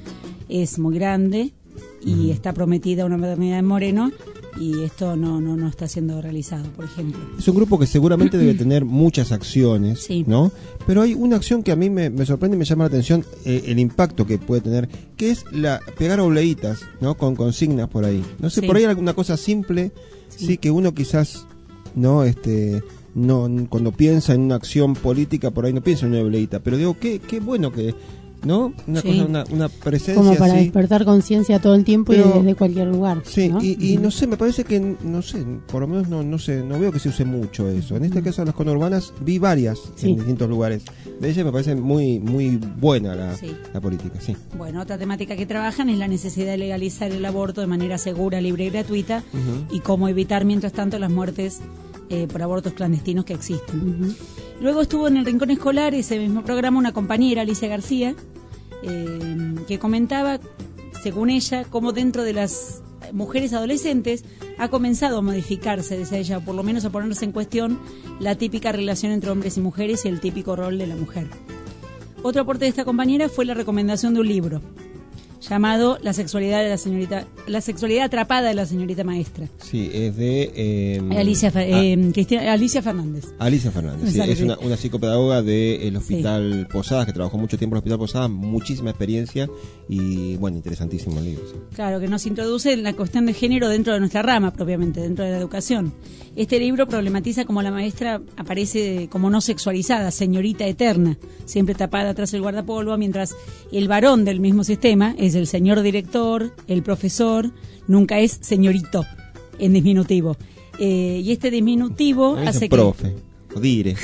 es muy grande y está prometida una maternidad en Moreno, y esto no, no, no está siendo realizado, por ejemplo. Es un grupo que seguramente debe tener muchas acciones, sí. ¿no? Pero hay una acción que a mí me, me sorprende y me llama la atención, eh, el impacto que puede tener, que es la pegar obleitas, ¿no? Con consignas por ahí. No sé, sí. por ahí alguna cosa simple, sí. sí, que uno quizás, no, este, no, cuando piensa en una acción política, por ahí no piensa en una obleita, pero digo, qué, qué bueno que... ¿no? Una sí. cosa, una, una presencia como para así. despertar conciencia todo el tiempo. Pero, y desde cualquier lugar. Sí, ¿no? y, y no sé, me parece que, no sé, por lo menos no, no sé, no veo que se use mucho eso. En este caso, en las conurbanas vi varias sí. en distintos lugares. De ellas me parece muy muy buena la, sí. la política, sí. Bueno, otra temática que trabajan es la necesidad de legalizar el aborto de manera segura, libre y gratuita, uh-huh. y cómo evitar, mientras tanto, las muertes eh, por abortos clandestinos que existen. Uh-huh. Luego estuvo en el Rincón Escolar, ese mismo programa, una compañera, Alicia García, Eh, que comentaba, según ella, cómo dentro de las mujeres adolescentes ha comenzado a modificarse, decía ella, por lo menos a ponerse en cuestión la típica relación entre hombres y mujeres y el típico rol de la mujer. Otro aporte de esta compañera fue la recomendación de un libro llamado La sexualidad de la señorita, la sexualidad atrapada de la señorita maestra. Sí, es de eh, Alicia, eh, ah, Cristina, Alicia Fernández. Alicia Fernández, sí, es una, una psicopedagoga del Hospital sí. Posadas, que trabajó mucho tiempo en el Hospital Posadas, muchísima experiencia y, bueno, interesantísimo el libro. Sí. Claro, que nos introduce en la cuestión de género dentro de nuestra rama, propiamente, dentro de la educación. Este libro problematiza cómo la maestra aparece como no sexualizada, señorita eterna, siempre tapada tras el guardapolvo, mientras el varón del mismo sistema es el señor director, el profesor, nunca es señorito, en diminutivo. Eh, y este diminutivo no hace profe, que... o dire.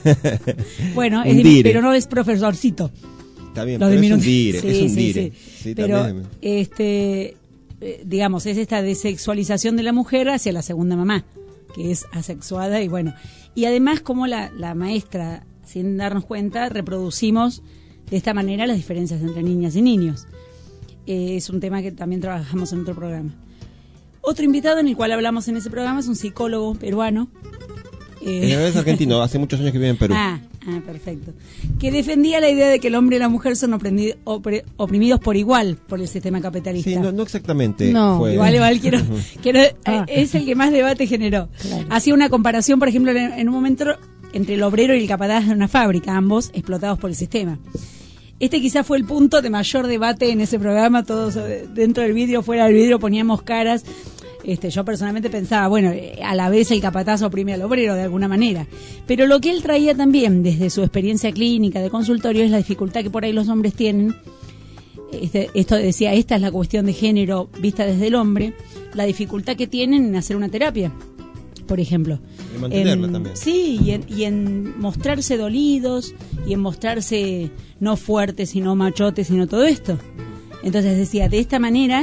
Bueno, es dire. Pero no es profesorcito. Está bien, pero es un dire, sí, es un sí, dire. Sí. Sí, pero, también. este, eh, digamos, es esta desexualización de la mujer hacia la segunda mamá, que es asexuada y bueno. Y además, como la, la maestra, sin darnos cuenta, reproducimos de esta manera las diferencias entre niñas y niños. Eh, es un tema que también trabajamos en otro programa. Otro invitado en el cual hablamos en ese programa es un psicólogo peruano. Eh, es argentino, hace muchos años que vive en Perú. Ah, ah, perfecto. Que defendía la idea de que el hombre y la mujer son oprimidos, opre, oprimidos por igual por el sistema capitalista. Sí, no, no exactamente. No, fue... igual, igual quiero, quiero ah. es el que más debate generó. Claro. Hacía una comparación, por ejemplo, en, en un momento entre el obrero y el capataz de una fábrica, ambos explotados por el sistema. Este quizás fue el punto de mayor debate en ese programa, todos dentro del vidrio, fuera del vidrio poníamos caras. Este, yo personalmente pensaba, bueno, a la vez el capataz oprime al obrero de alguna manera. Pero lo que él traía también desde su experiencia clínica de consultorio es la dificultad que por ahí los hombres tienen. Este, esto decía, esta es la cuestión de género vista desde el hombre, la dificultad que tienen en hacer una terapia, por ejemplo. Y mantenerla en, también. Sí, y en, y en mostrarse dolidos, y en mostrarse no fuertes, sino machotes, sino todo esto. Entonces decía, de esta manera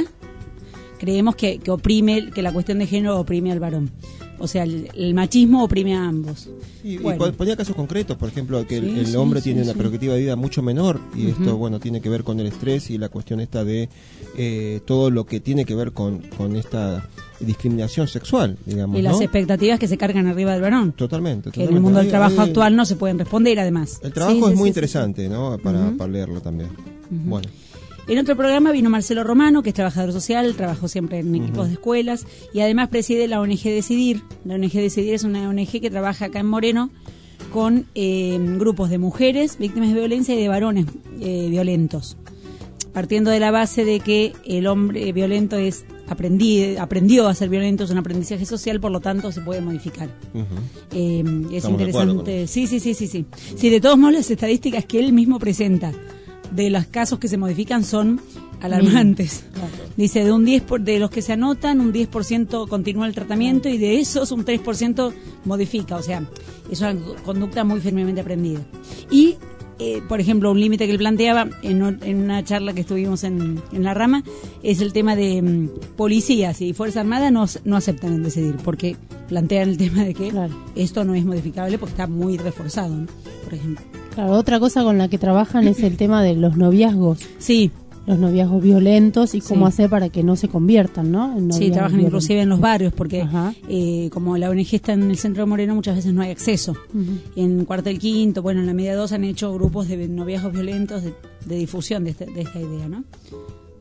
creemos que, que oprime, que la cuestión de género oprime al varón. O sea, el, el machismo oprime a ambos. Y, bueno. y ponía casos concretos, por ejemplo, que el, sí, el sí, hombre sí, tiene sí. una perspectiva de vida mucho menor, y Uh-huh. esto, bueno, tiene que ver con el estrés y la cuestión esta de eh, todo lo que tiene que ver con, con esta discriminación sexual, digamos, Y las ¿no? expectativas que se cargan arriba del varón. Totalmente. Que en el mundo del Ahí- trabajo ahí- actual no se pueden responder, además. El trabajo Sí, es sí, muy sí, interesante, sí, sí. ¿no? Para, Ujú. para leerlo también. Ujú. Bueno. En otro programa vino Marcelo Romano, que es trabajador social, trabajó siempre en equipos Ujú. de escuelas y además preside la O N G Decidir. La O N G Decidir es una O N G que trabaja acá en Moreno con eh, grupos de mujeres víctimas de violencia y de varones eh, violentos, partiendo de la base de que el hombre violento es aprendí, aprendió a ser violento, es un aprendizaje social, por lo tanto se puede modificar. Ujú. Eh, es Estamos de acuerdo con interesante. Sí, sí, sí, sí, sí. Sí, de todos modos las estadísticas que él mismo presenta de los casos que se modifican son alarmantes. Claro. Dice, de un diez por, de los que se anotan, un diez por ciento continúa el tratamiento y de esos un tres por ciento modifica. O sea, es una conducta muy firmemente aprendida. Y, eh, por ejemplo, un límite que él planteaba en, o- en una charla que estuvimos en, en la rama es el tema de mm, policías y Fuerza Armada no, no aceptan en decidir, porque plantean el tema de que Claro. esto no es modificable porque está muy reforzado, ¿no? Por ejemplo. Claro, otra cosa con la que trabajan es el tema de los noviazgos. Sí. Los noviazgos violentos y cómo Sí. hacer para que no se conviertan, ¿no? En Sí, noviazgos trabajan violentos. inclusive en los barrios porque Ajá. eh, como la O N G está en el centro de Moreno muchas veces no hay acceso. Ujú. En Cuartel Quinto, bueno, en la Media dos han hecho grupos de noviazgos violentos de, de difusión de, este- de esta idea, ¿no?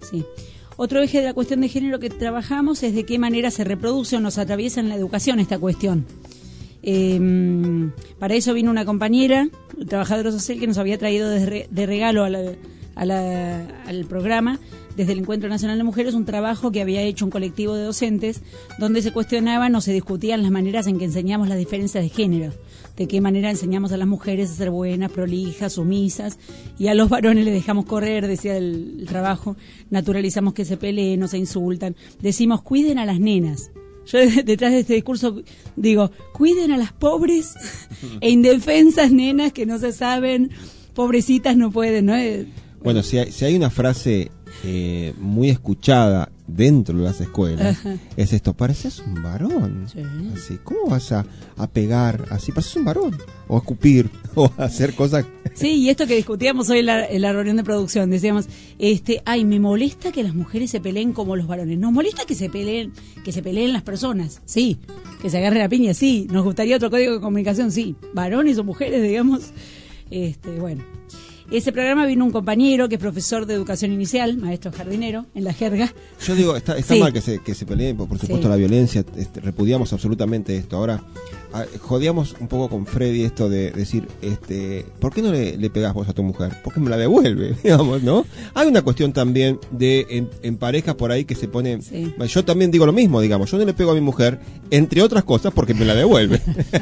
Sí. Otro eje de la cuestión de género que trabajamos es de qué manera se reproduce o nos atraviesa en la educación esta cuestión. Eh, para eso vino una compañera, trabajadora social, que nos había traído de, re, de regalo a la, a la, al programa, desde el Encuentro Nacional de Mujeres, un trabajo que había hecho un colectivo de docentes, donde se cuestionaban o se discutían las maneras en que enseñamos las diferencias de género. De qué manera enseñamos a las mujeres a ser buenas, prolijas, sumisas, y a los varones les dejamos correr, decía el, el trabajo, naturalizamos que se peleen o se insultan, decimos cuiden a las nenas. Yo detrás de este discurso digo, cuiden a las pobres e indefensas nenas que no se saben, pobrecitas no pueden, ¿no? Bueno, si hay, si hay una frase eh, muy escuchada dentro de las escuelas, ajá, es esto: pareces un varón. Sí. Así, ¿cómo vas a, a pegar así? Pareces un varón. O a escupir, o a hacer cosas. Sí, y esto que discutíamos hoy en la, en la reunión de producción, decíamos, este, ay, me molesta que las mujeres se peleen como los varones. Nos molesta que se peleen, que se peleen las personas, sí. Que se agarren la piña, sí. Nos gustaría otro código de comunicación, sí. Varones o mujeres, digamos. Este, bueno. Ese programa vino un compañero que es profesor de educación inicial, maestro jardinero, en la jerga. Yo digo, está, está sí. mal que se, que se peleen, por supuesto, sí. la violencia, este, repudiamos absolutamente esto. Ahora, a, jodíamos un poco con Freddy esto de decir, este, ¿por qué no le, le pegás vos a tu mujer? Porque me la devuelve, digamos, ¿no? Hay una cuestión también de en, en parejas por ahí que se pone... Sí. Yo también digo lo mismo, digamos, yo no le pego a mi mujer, entre otras cosas, porque me la devuelve.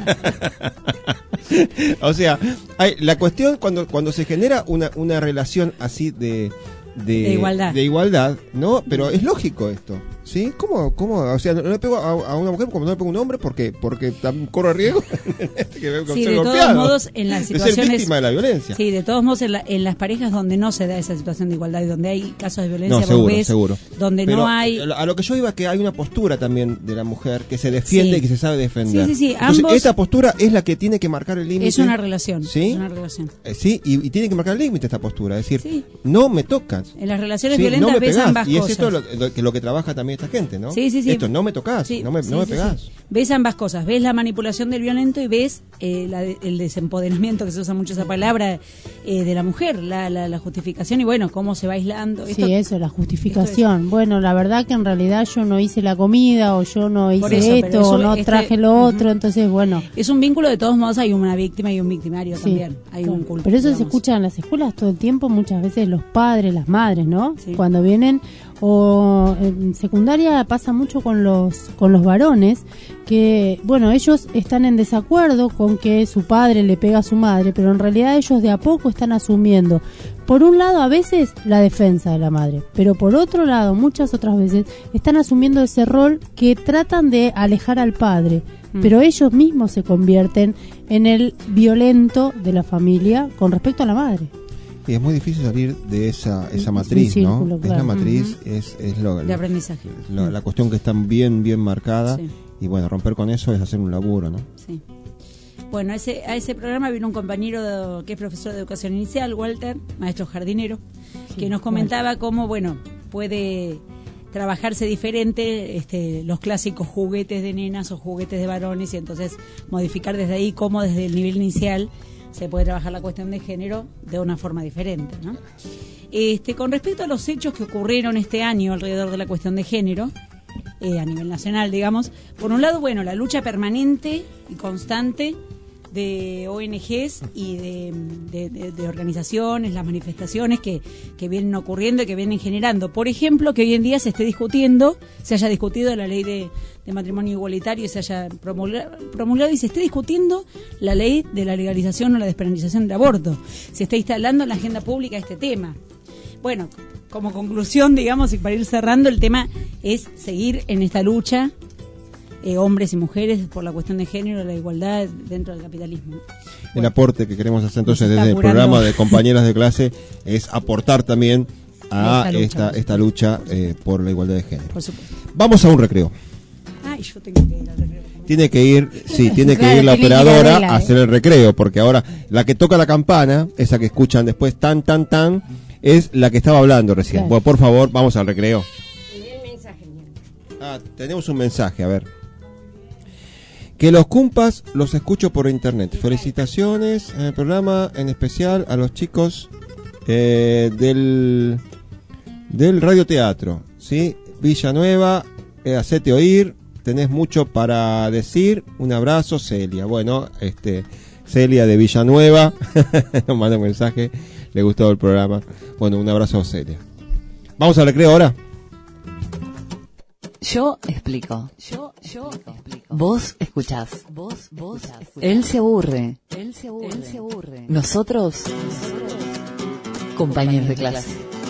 O sea, hay, la cuestión cuando cuando se genera una, una relación así de, de, de igualdad, de igualdad, ¿no? Pero es lógico esto, ¿sí? ¿Cómo, cómo? O sea, no, no le pego a, a una mujer como no le pego a un hombre porque porque corro riesgo que sí, de golpeado, todos modos en las situaciones de ser víctima de la violencia. Sí, de todos modos en, la, en las parejas donde no se da esa situación de igualdad y donde hay casos de violencia, no, seguro, ves, seguro. donde Pero no hay a lo que yo iba que hay una postura también de la mujer que se defiende sí. y que se sabe defender. Sí, sí, sí. Entonces, ambos, esta postura es la que tiene que marcar el límite. Es una relación. Sí, es una relación. Eh, sí, y, y tiene que marcar el límite esta postura, es decir, sí. no me tocas. En las relaciones sí, violentas no ves ambas y cosas. Y es esto lo, lo, que, lo que trabaja también esta gente, ¿no? Sí, sí, sí. Esto, no me tocas, sí, no me, sí, no me sí, pegás. Sí. Ves ambas cosas, ves la manipulación del violento y ves eh, la, el desempoderamiento, que se usa mucho esa palabra, eh, de la mujer, la, la, la justificación y bueno, cómo se va aislando. Esto, sí, eso, la justificación. Bueno, la verdad que en realidad yo no hice la comida o yo no hice eso, esto o no este, traje lo uh-huh. otro, entonces bueno. Es un vínculo, de todos modos hay una víctima y un victimario sí, también, hay claro. un culpable. Pero eso digamos. Se escucha en las escuelas todo el tiempo, muchas veces los padres, las madres, ¿no? Sí. Cuando vienen, o en secundaria pasa mucho con los con los varones, que bueno, ellos están en desacuerdo con que su padre le pega a su madre, pero en realidad ellos de a poco están asumiendo, por un lado a veces la defensa de la madre, pero por otro lado muchas otras veces están asumiendo ese rol que tratan de alejar al padre, mm. pero ellos mismos se convierten en el violento de la familia con respecto a la madre. Y es muy difícil salir de esa esa matriz, círculo, ¿no? Claro. Es la matriz, uh-huh. es, es lo, de aprendizaje. Lo, la cuestión que está bien, bien marcada. Sí. Y bueno, romper con eso es hacer un laburo, ¿no? Sí. Bueno, a ese, a ese programa vino un compañero de, que es profesor de educación inicial, Walter, maestro jardinero, sí, que nos comentaba Walter. Cómo, bueno, puede trabajarse diferente este, los clásicos juguetes de nenas o juguetes de varones y entonces modificar desde ahí cómo desde el nivel inicial se puede trabajar la cuestión de género de una forma diferente, ¿no? Este, con respecto a los hechos que ocurrieron este año alrededor de la cuestión de género, eh, a nivel nacional, digamos, por un lado, bueno, la lucha permanente y constante de O N Ges y de, de, de, de organizaciones, las manifestaciones que, que vienen ocurriendo y que vienen generando. Por ejemplo, que hoy en día se esté discutiendo, se haya discutido la ley de, de matrimonio igualitario y se haya promulgado, promulgado y se esté discutiendo la ley de la legalización o la despenalización del aborto. Se está instalando en la agenda pública este tema. Bueno, como conclusión, digamos, y para ir cerrando, el tema es seguir en esta lucha, Eh, hombres y mujeres, por la cuestión de género, la igualdad dentro del capitalismo. El bueno, aporte que queremos hacer entonces desde el programa de compañeras de clase es aportar también a esta lucha, esta, esta lucha eh, por la igualdad de género. Por supuesto. Vamos a un recreo. Ay, yo tengo que ir al recreo. Tiene que ir, sí, tiene claro, que ir la operadora a hacer el recreo, porque ahora la que toca la campana, esa que escuchan después tan, tan, tan, es la que estaba hablando recién. Claro. Bueno, por favor, vamos al recreo. Ah, tenemos un mensaje, a ver. Que los cumpas los escucho por internet. Felicitaciones en el programa, en especial a los chicos eh, del del radioteatro, ¿sí? Villanueva, eh, hacete oír, tenés mucho para decir. Un abrazo, Celia. Bueno, este Celia de Villanueva nos manda un mensaje, le gustó el programa. Bueno, un abrazo, Celia. Vamos al recreo ahora. Yo explico. Yo, yo explico. Vos escuchás. Vos, vos. Él se aburre. Él se aburre. Él se aburre. Nosotros, compañeros de clase.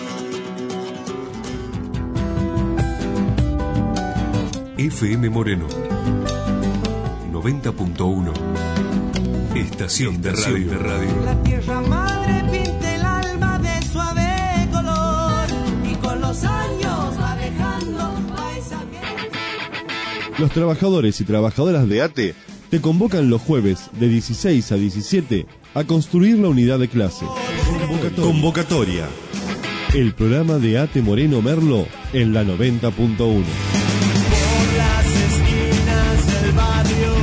F M Moreno noventa punto uno. Estación de radio. de radio. La tierra madre pinta el alma de suave color y con los años va dejando paisajes. Los trabajadores y trabajadoras de ATE te convocan los jueves de dieciséis a diecisiete a construir la unidad de clase. Convocatoria. Convocatoria. El programa de ATE Moreno Merlo en la noventa punto uno. Por las esquinas del barrio.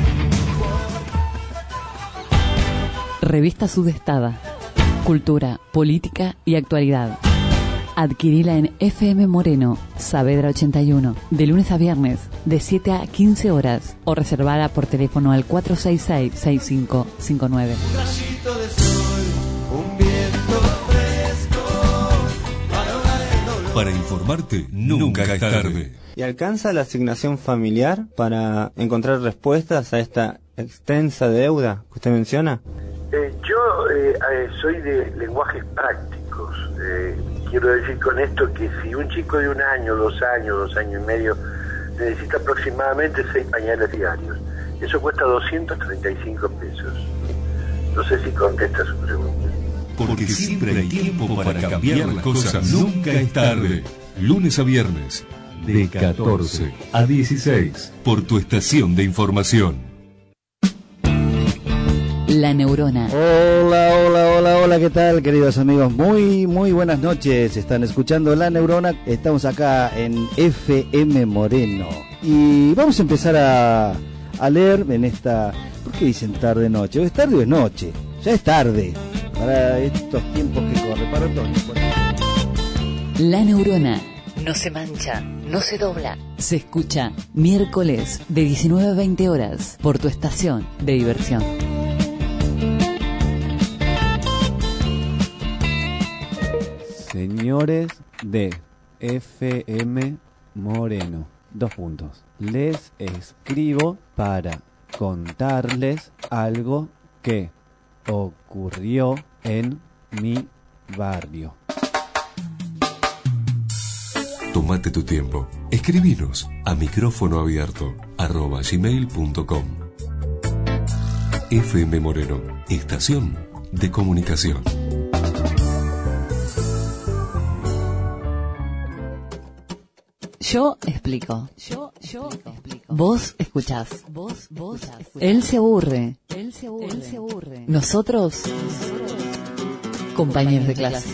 Revista Sudestada. Cultura, política y actualidad. Adquirila en F M Moreno, Saavedra ochenta y uno, de lunes a viernes, de siete a quince horas, o reservada por teléfono al cuatro seis seis, seis cinco cinco nueve. Un rayito de sol, un viento fresco. Para, para informarte, nunca es tarde. ¿Y alcanza la asignación familiar para encontrar respuestas a esta extensa deuda que usted menciona? Eh, yo eh, eh, soy de lenguajes prácticos. Eh, quiero decir con esto que si un chico de un año, dos años, dos años y medio necesita aproximadamente seis pañales diarios, eso cuesta doscientos treinta y cinco pesos. No sé si contesta su pregunta. Porque siempre hay tiempo para cambiar las cosas. Nunca es tarde. Lunes a viernes, de catorce a dieciséis, por tu estación de información. La Neurona. Hola, hola, hola, hola, ¿qué tal, queridos amigos? Muy, muy buenas noches. Están escuchando La Neurona. Estamos acá en F M Moreno. Y vamos a empezar a, a leer en esta... ¿Por qué dicen tarde-noche? ¿O es tarde o es noche? Ya es tarde. Para estos tiempos que corren, para todos. La Neurona. No se mancha, no se dobla. Se escucha miércoles de diecinueve a veinte horas por tu estación de diversión. Señores de F M Moreno, dos puntos. Les escribo para contarles algo que ocurrió en mi barrio. Tómate tu tiempo. Escribinos a micrófono abierto arroba gmail punto com. F M Moreno, estación de comunicación. Yo explico. Yo, yo explico. Vos escuchás. Vos, vos escuchás. Él se aburre. Él se aburre. Él se aburre. Nosotros, compañeros de clase.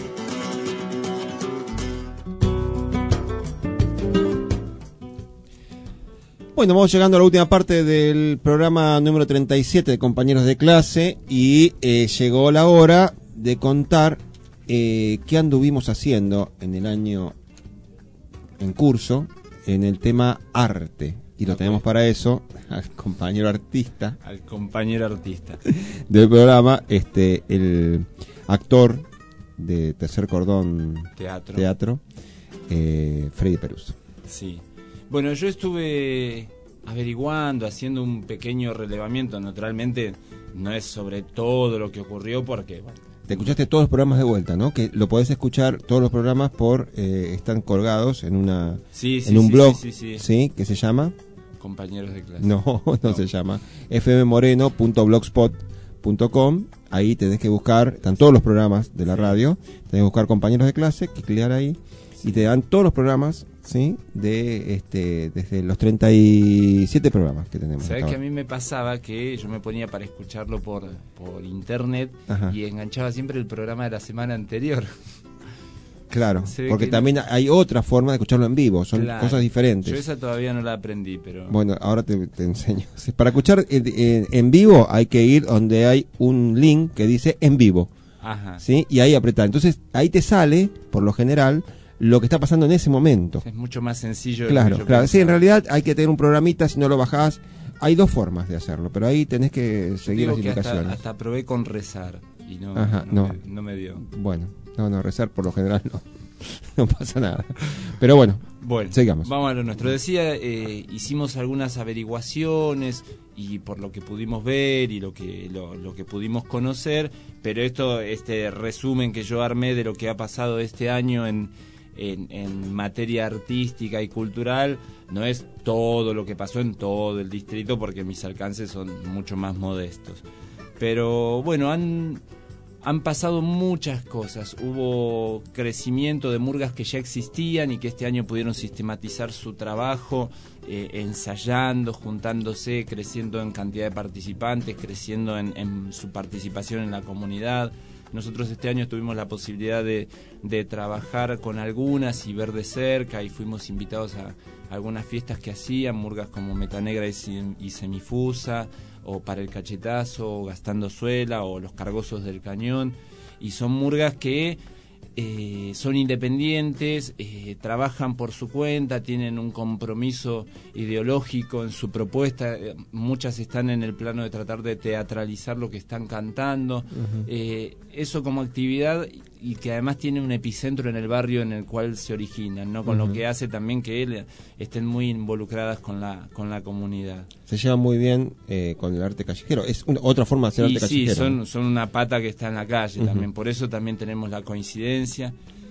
Bueno, vamos llegando a la última parte del programa número treinta y siete de Compañeros de Clase y eh, llegó la hora de contar eh, qué anduvimos haciendo en el año en curso en el tema arte. Y lo tenemos para eso al compañero artista. Al compañero artista. Del programa, este, el actor de Tercer Cordón Teatro, teatro eh, Freddy Peruso. Sí. Bueno, yo estuve averiguando, haciendo un pequeño relevamiento. Naturalmente no es sobre todo lo que ocurrió porque... Bueno, te escuchaste todos los programas de vuelta, ¿no? Que lo podés escuchar todos los programas por eh, están colgados en una sí, sí, en un sí, blog, sí, sí, sí. ¿sí? Que se llama Compañeros de Clase. No, no, no. se llama f m moreno punto blogspot punto com. Ahí tenés que buscar, están todos los programas de la radio, tenés que buscar Compañeros de Clase, clicar ahí y te dan todos los programas, ¿sí? De este desde los treinta y siete programas que tenemos. Sabés que a mí me pasaba que yo me ponía para escucharlo por por internet. Ajá. Y enganchaba siempre el programa de la semana anterior. Claro, porque también no... hay otra forma de escucharlo en vivo, son claro. cosas diferentes. Yo esa todavía no la aprendí, pero... Bueno, ahora te, te enseño. Para escuchar en, en, en vivo hay que ir donde hay un link que dice en vivo. Ajá. ¿Sí? Y ahí apretar. Entonces ahí te sale, por lo general, lo que está pasando en ese momento. Es mucho más sencillo. Claro, de lo que yo claro. Sí, en pensaba. realidad hay que tener un programita, si no lo bajás. Hay dos formas de hacerlo, pero ahí tenés que seguir Digo las que indicaciones. hasta, hasta probé con rezar y no, Ajá, no, no. Me, no me dio. Bueno, no, no, rezar por lo general no. No pasa nada. Pero bueno, bueno, sigamos. Vamos a lo nuestro. Decía, eh, hicimos algunas averiguaciones y por lo que pudimos ver y lo que lo, lo que pudimos conocer, pero esto, este resumen que yo armé de lo que ha pasado este año en, en, en materia artística y cultural, no es todo lo que pasó en todo el distrito porque mis alcances son mucho más modestos. Pero bueno, han... Han pasado muchas cosas, hubo crecimiento de murgas que ya existían y que este año pudieron sistematizar su trabajo, eh, ensayando, juntándose, creciendo en cantidad de participantes, creciendo en, en su participación en la comunidad. Nosotros este año tuvimos la posibilidad de, de trabajar con algunas y ver de cerca y fuimos invitados a algunas fiestas que hacían, murgas como Metanegra y, y Semifusa, o Para el Cachetazo, o Gastando Suela, o Los Cargosos del Cañón, y son murgas que eh, son independientes, eh, trabajan por su cuenta, tienen un compromiso ideológico en su propuesta, eh, muchas están en el plano de tratar de teatralizar lo que están cantando, uh-huh. eh, eso como actividad, y que además tiene un epicentro en el barrio en el cual se originan, ¿no? Con uh-huh. lo que hace también que él, estén muy involucradas con la con la comunidad. Se lleva muy bien eh, con el arte callejero, es una, otra forma de hacer y arte sí, callejero. son, son una pata que está en la calle uh-huh. también, por eso también tenemos la coincidencia.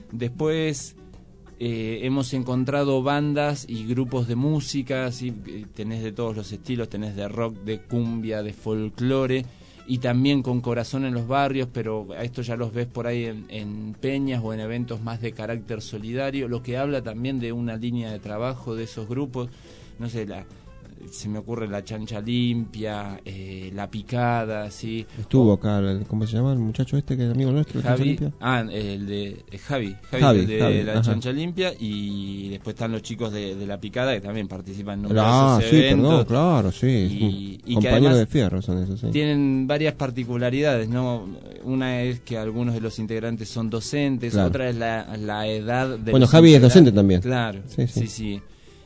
Después eh, hemos encontrado bandas y grupos de música, ¿sí? Tenés de todos los estilos, tenés de rock, de cumbia, de folclore, y también con corazón en los barrios, pero a esto ya los ves por ahí en, en peñas o en eventos más de carácter solidario, lo que habla también de una línea de trabajo de esos grupos, no sé, la, se me ocurre la Chancha Limpia, eh, la Picada, ¿sí? Estuvo acá, ¿cómo se llama el muchacho este que es amigo nuestro? Javi, ah, el de eh, Javi, Javi, Javi el de Javi, la ajá. Chancha Limpia, y después están los chicos de, de la Picada que también participan en numerosos ah, sí, eventos. perdón, claro, sí, y, y compañeros de fierro son esos, sí. Tienen varias particularidades, ¿no? Una es que algunos de los integrantes son docentes, claro. Otra es la, la edad de bueno, los Javi es docente también. Claro, sí, sí, sí, sí.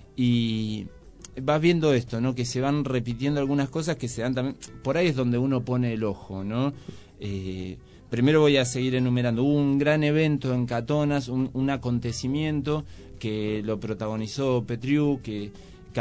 Y vas viendo esto, ¿no? Que se van repitiendo algunas cosas que se dan también. Por ahí es donde uno pone el ojo, ¿no? Eh, primero voy a seguir enumerando. Hubo un gran evento en Catonas, un, un acontecimiento que lo protagonizó Petriu, que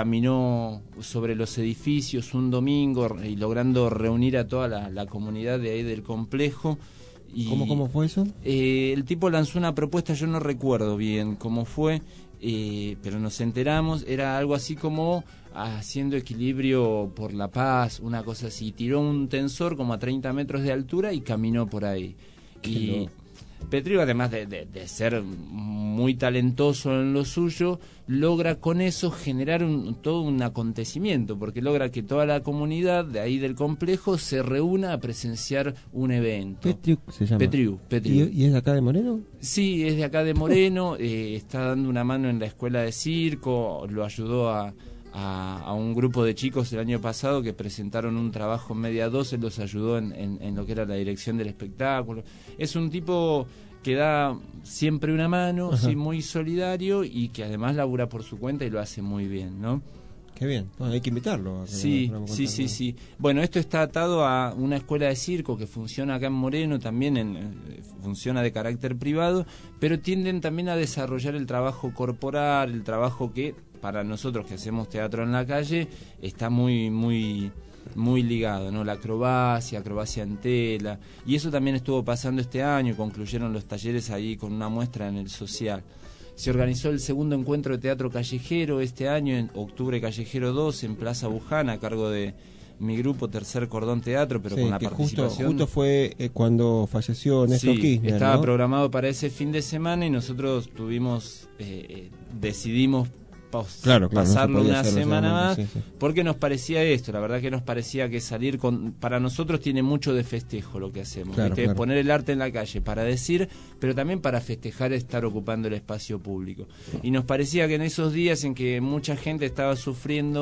caminó sobre los edificios un domingo y logrando reunir a toda la, la comunidad de ahí del complejo. Y, ¿Cómo, ¿Cómo fue eso? Eh, el tipo lanzó una propuesta, yo no recuerdo bien cómo fue, eh, pero nos enteramos, era algo así como haciendo equilibrio por la paz, una cosa así. Tiró un tensor como a treinta metros de altura y caminó por ahí. Qué y loco. Petriu, además de, de, de ser muy talentoso en lo suyo, logra con eso generar un, todo un acontecimiento, porque logra que toda la comunidad de ahí del complejo se reúna a presenciar un evento. Petriu se llama. Petriu, Petriu. ¿Y, ¿Y es de acá de Moreno? Sí, es de acá de Moreno, eh, está dando una mano en la escuela de circo, lo ayudó a... A, a un grupo de chicos el año pasado que presentaron un trabajo en Media doce, los ayudó en, en, en lo que era la dirección del espectáculo. Es un tipo que da siempre una mano, sí, muy solidario y que además labura por su cuenta y lo hace muy bien, ¿no? Qué bien, bueno, hay que invitarlo. A sí, sí, sí, sí. Bueno, esto está atado a una escuela de circo que funciona acá en Moreno, también en, funciona de carácter privado, pero tienden también a desarrollar el trabajo corporal, el trabajo que para nosotros que hacemos teatro en la calle está muy, muy, muy ligado, ¿no? La acrobacia, acrobacia en tela, y eso también estuvo pasando este año, concluyeron los talleres ahí con una muestra en el social. Se organizó el segundo encuentro de teatro callejero este año, en Octubre Callejero dos, en Plaza Buján, a cargo de mi grupo Tercer Cordón Teatro, pero sí, con la que participación... Justo, justo fue eh, cuando falleció Néstor sí, Kirchner, estaba ¿no? programado para ese fin de semana y nosotros tuvimos, eh, eh, decidimos pos, claro, claro, pasarlo no una semana más, sí, sí. porque nos parecía esto, la verdad que nos parecía que salir con... Para nosotros tiene mucho de festejo lo que hacemos, claro, ¿viste? claro. Poner el arte en la calle para decir, pero también para festejar estar ocupando el espacio público. Y nos parecía que en esos días en que mucha gente estaba sufriendo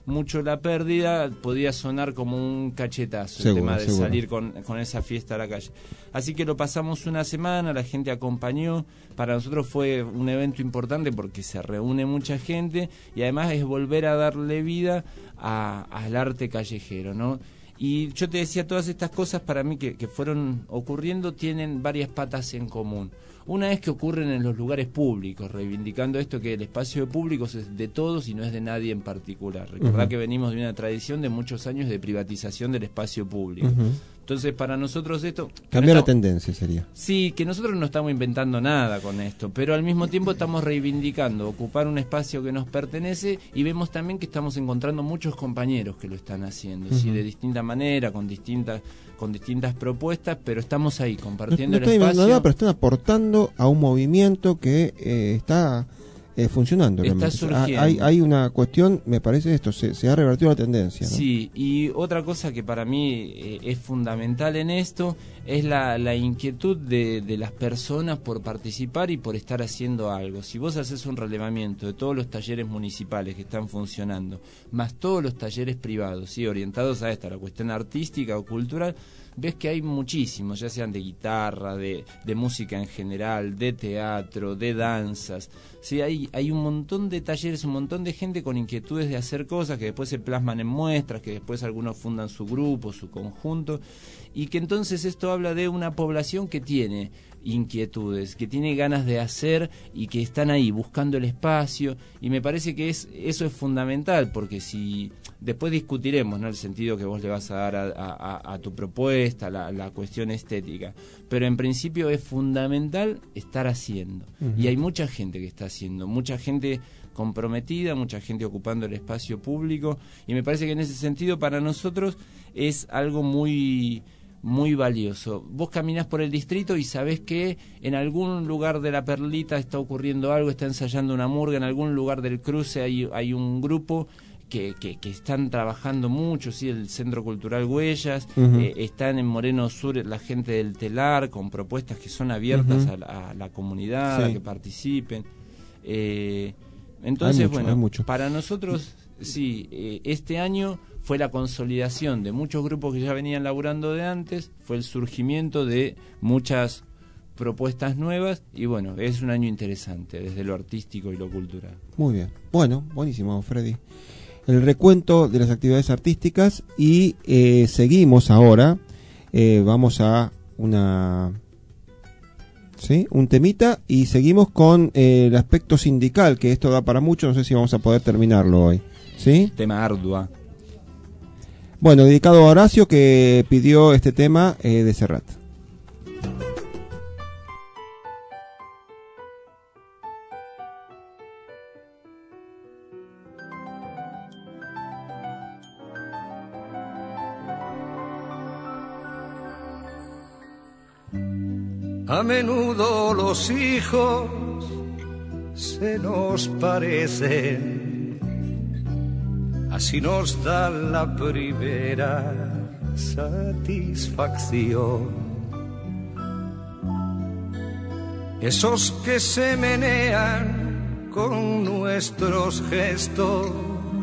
mucho la pérdida, podía sonar como un cachetazo Seguro, el tema de seguro. salir con, con esa fiesta a la calle. Así que lo pasamos una semana, la gente acompañó, para nosotros fue un evento importante porque se reúne mucha gente y además es volver a darle vida a, al arte callejero, ¿no? Y yo te decía, todas estas cosas para mí que, que fueron ocurriendo tienen varias patas en común. Una es que ocurren en los lugares públicos, reivindicando esto que el espacio público es de todos y no es de nadie en particular. Recordá Uh-huh. que venimos de una tradición de muchos años de privatización del espacio público. Uh-huh. Entonces, para nosotros esto... Cambiar la no- tendencia sería. Sí, que nosotros no estamos inventando nada con esto, pero al mismo tiempo estamos reivindicando ocupar un espacio que nos pertenece y vemos también que estamos encontrando muchos compañeros que lo están haciendo, sí, Ujú. de distinta manera, con distintas con distintas propuestas, pero estamos ahí No, compartiendo no el están inventando espacio. nada, pero están aportando a un movimiento que eh, está eh, funcionando. Está realmente. surgiendo. Hay, hay una cuestión, me parece esto, se, se ha revertido la tendencia, ¿no? Sí, y otra cosa que para mí eh, es fundamental en esto es la, la inquietud de, de las personas por participar y por estar haciendo algo. Si vos haces un relevamiento de todos los talleres municipales que están funcionando, más todos los talleres privados, sí, orientados a esta, la cuestión artística o cultural, ves que hay muchísimos, ya sean de guitarra, de, de música en general, de teatro, de danzas. Sí, hay, hay un montón de talleres, un montón de gente con inquietudes de hacer cosas que después se plasman en muestras, que después algunos fundan su grupo, su conjunto, y que entonces esto habla de una población que tiene inquietudes, que tiene ganas de hacer y que están ahí buscando el espacio, y me parece que es eso es fundamental, porque si después discutiremos, ¿no?, el sentido que vos le vas a dar a, a, a tu propuesta, la, la cuestión estética, pero en principio es fundamental estar haciendo. Ujú. Y hay mucha gente que está haciendo, mucha gente comprometida, mucha gente ocupando el espacio público, y me parece que en ese sentido para nosotros es algo muy muy valioso. Vos caminás por el distrito y sabés que en algún lugar de la Perlita está ocurriendo algo, está ensayando una murga, en algún lugar del cruce hay, hay un grupo que, que, que están trabajando mucho, ¿sí? El Centro Cultural Huellas, Ujú. eh, están en Moreno Sur la gente del telar con propuestas que son abiertas Ujú. a, la, a la comunidad, a Sí. que participen. Eh, entonces, Hay mucho, hay bueno, mucho. para nosotros, sí, eh, este año fue la consolidación de muchos grupos que ya venían laburando de antes, fue el surgimiento de muchas propuestas nuevas y bueno, es un año interesante desde lo artístico y lo cultural. Muy bien. Bueno, buenísimo, Freddy. El recuento de las actividades artísticas y eh, seguimos ahora. Eh, vamos a una... ¿Sí? Un temita y seguimos con eh, el aspecto sindical, que esto da para mucho, no sé si vamos a poder terminarlo hoy. ¿Sí? Tema ardua. Bueno, dedicado a Horacio, que pidió este tema eh, de Serrat. A menudo los hijos se nos parecen, así nos da la primera satisfacción. Esos que se menean con nuestros gestos,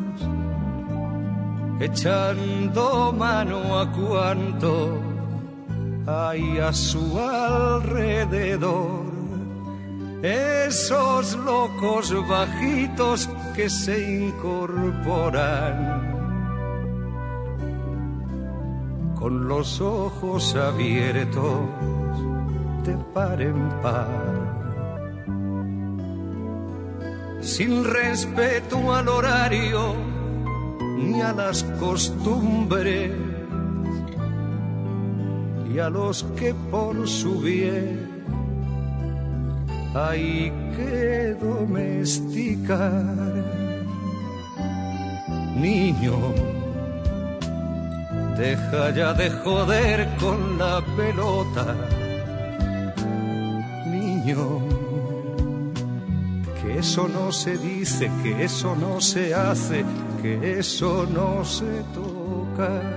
echando mano a cuanto hay a su alrededor. Esos locos bajitos que se incorporan con los ojos abiertos de par en par, sin respeto al horario ni a las costumbres, y a los que por su bien hay que domesticar. Niño, deja ya de joder con la pelota. Niño, que eso no se dice, que eso no se hace, que eso no se toca.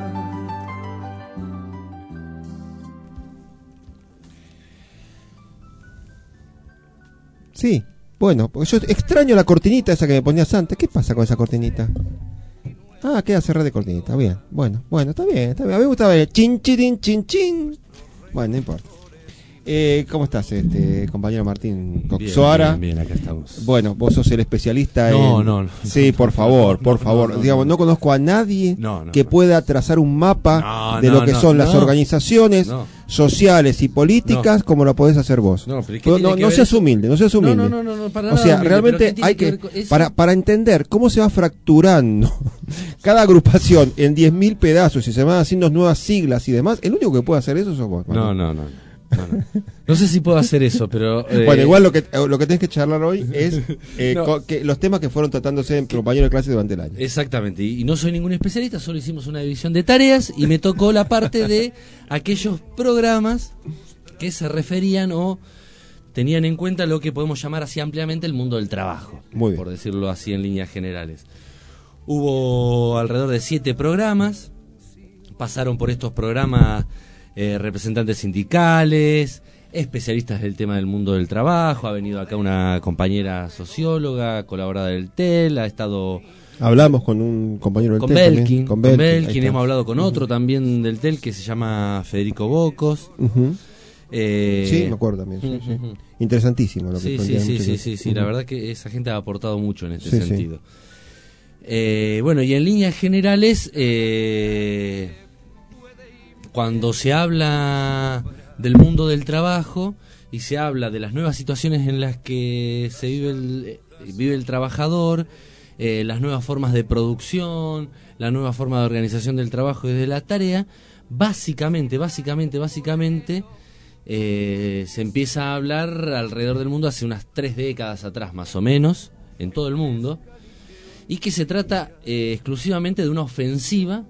Sí, bueno, porque yo extraño la cortinita esa que me ponías antes. ¿Qué pasa con esa cortinita? Ah, queda cerrada de cortinita, bien. Bueno, bueno, está bien, está bien. A mí me gustaba el chin, chin, chin, chin. Bueno, no importa. Eh, ¿Cómo estás, este compañero Martín Coxoara? Bien, bien, bien, acá estamos. Bueno, vos sos el especialista no, en... No, no. Sí, por favor, por no, favor. No, no, Digamos, no. no conozco a nadie no, no, que no. pueda trazar un mapa no, de no, lo que no, son no, las no. organizaciones no. sociales y políticas no. como lo podés hacer vos. No, pero ¿qué no, tiene no, que no ver seas eso? humilde, no seas humilde. No, no, no, no, para o nada sea, humilde, realmente pero hay ¿qué que, tiene que ver con eso? para, para entender cómo se va fracturando cada agrupación en diez mil pedazos y se van haciendo nuevas siglas y demás, el único que puede hacer eso sos vos. Martín. No, no, no. No, no. no sé si puedo hacer eso, pero... Eh... Bueno, igual lo que lo que tenés que charlar hoy es eh, no. co- que los temas que fueron tratándose en compañero de clase durante el año. Exactamente, y, y no soy ningún especialista, solo hicimos una división de tareas y me tocó la parte de aquellos programas que se referían o tenían en cuenta lo que podemos llamar así ampliamente el mundo del trabajo, Muy bien. por decirlo así en líneas generales. Hubo alrededor de siete programas, pasaron por estos programas eh, representantes sindicales, especialistas del tema del mundo del trabajo, ha venido acá una compañera socióloga, colaboradora del T E L, ha estado... Hablamos con un compañero del con T E L Belkin, también, con con Belkin, Belkin, hemos hablado con otro uh-huh. también del T E L que se llama Federico Bocos. Uh-huh. Eh, sí, me acuerdo también. Sí, sí. Interesantísimo lo que sí, sí, sí, sí, sí, sí, uh-huh. La verdad que esa gente ha aportado mucho en este sí, sentido. Sí. Eh, bueno, y en líneas generales, eh, cuando se habla del mundo del trabajo y se habla de las nuevas situaciones en las que se vive el, vive el trabajador, eh, las nuevas formas de producción, la nueva forma de organización del trabajo y de la tarea, básicamente, básicamente, básicamente, eh, se empieza a hablar alrededor del mundo hace unas tres décadas atrás, más o menos, en todo el mundo, y que se trata eh, exclusivamente de una ofensiva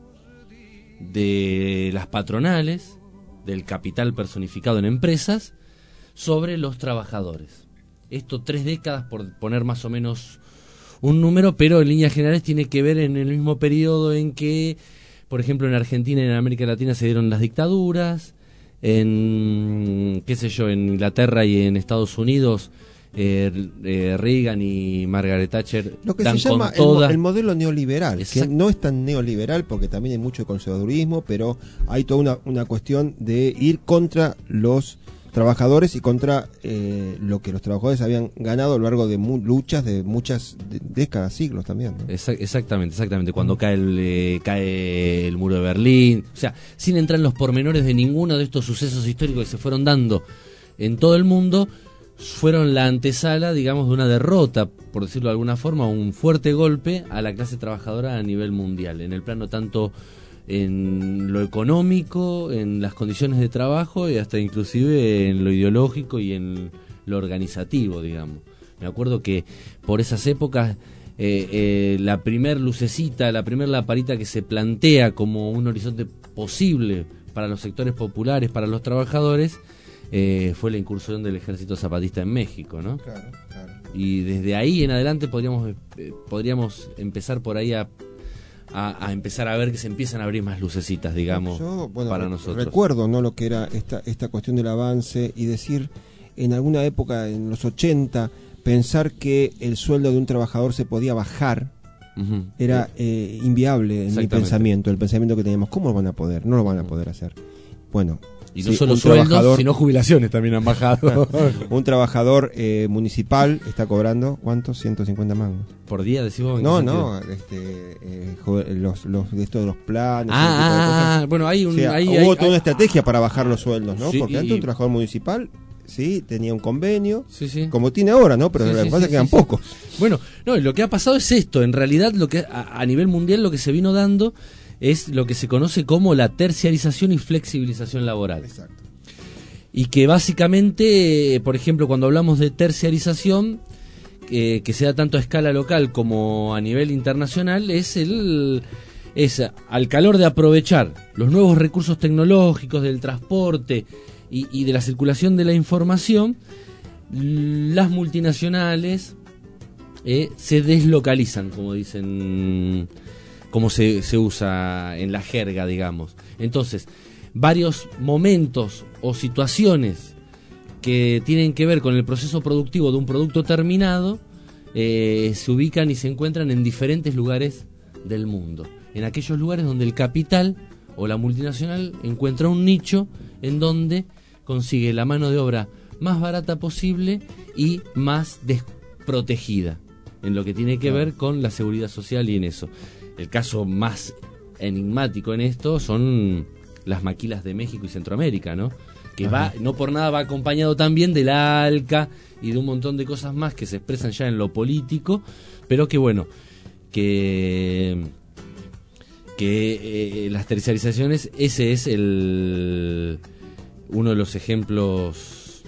de las patronales, del capital personificado en empresas, sobre los trabajadores. Esto tres décadas por poner más o menos un número, pero en líneas generales tiene que ver en el mismo periodo en que, por ejemplo, en Argentina y en América Latina se dieron las dictaduras, en, qué sé yo, en Inglaterra y en Estados Unidos, eh, eh, Reagan y Margaret Thatcher lo que dan se llama con toda... el, el modelo neoliberal, Exact... que no es tan neoliberal porque también hay mucho conservadurismo, pero hay toda una, una cuestión de ir contra los trabajadores y contra eh, lo que los trabajadores habían ganado a lo largo de mu- luchas de muchas de- décadas, siglos también, ¿no? Exactamente, exactamente. Cuando cae el, eh, cae el muro de Berlín, o sea, sin entrar en los pormenores de ninguno de estos sucesos históricos que se fueron dando en todo el mundo, fueron la antesala, digamos, de una derrota, por decirlo de alguna forma, un fuerte golpe a la clase trabajadora a nivel mundial, en el plano tanto en lo económico, en las condiciones de trabajo y hasta inclusive en lo ideológico y en lo organizativo, digamos. Me acuerdo que por esas épocas eh, eh, la primer lucecita, la primer lamparita que se plantea como un horizonte posible para los sectores populares, para los trabajadores, eh, fue la incursión del Ejército Zapatista en México, ¿no? Claro, claro. Y desde ahí en adelante podríamos eh, podríamos empezar por ahí a A, a empezar a ver que se empiezan a abrir más lucecitas, digamos, Yo, bueno, para re- nosotros. Recuerdo, ¿no?, lo que era esta esta cuestión del avance y decir, en alguna época, en los ochenta, pensar que el sueldo de un trabajador se podía bajar, uh-huh. era eh, inviable en mi pensamiento, el pensamiento que teníamos. ¿Cómo lo van a poder? No lo van a poder hacer. Bueno... Y no sí, solo sueldos, sino jubilaciones también han bajado. Un trabajador eh, municipal está cobrando, ¿cuántos? ciento cincuenta mangos. ¿Por día, decimos? No, no, este, eh, los, los, de esto de los planes. Ah, ah, ah, bueno, hay un... O sea, hay, hubo hay, toda hay, una estrategia para bajar los sueldos, ¿no? Sí, Porque antes y... un trabajador municipal, sí, tenía un convenio, sí, sí. como tiene ahora, ¿no? Pero sí, lo que sí, pasa sí, es que eran sí, pocos. Sí. Bueno, no, lo que ha pasado es esto. En realidad, lo que a, a nivel mundial lo que se vino dando es lo que se conoce como la terciarización y flexibilización laboral. Exacto. Y que básicamente, por ejemplo, cuando hablamos de terciarización, eh, que se da tanto a escala local como a nivel internacional, es el es al calor de aprovechar los nuevos recursos tecnológicos del transporte y, y de la circulación de la información, las multinacionales eh, se deslocalizan, como dicen, como se, se usa en la jerga, digamos. Entonces, varios momentos o situaciones que tienen que ver con el proceso productivo de un producto terminado eh, se ubican y se encuentran en diferentes lugares del mundo. en aquellos lugares donde el capital o la multinacional encuentra un nicho en donde consigue la mano de obra más barata posible y más desprotegida en lo que tiene que ver con la seguridad social y en eso. El caso más enigmático en esto son las maquilas de México y Centroamérica, ¿no? Que va, no por nada va acompañado también del ALCA y de un montón de cosas más que se expresan ya en lo político, pero que bueno, que que eh, las terciarizaciones, ese es el uno de los ejemplos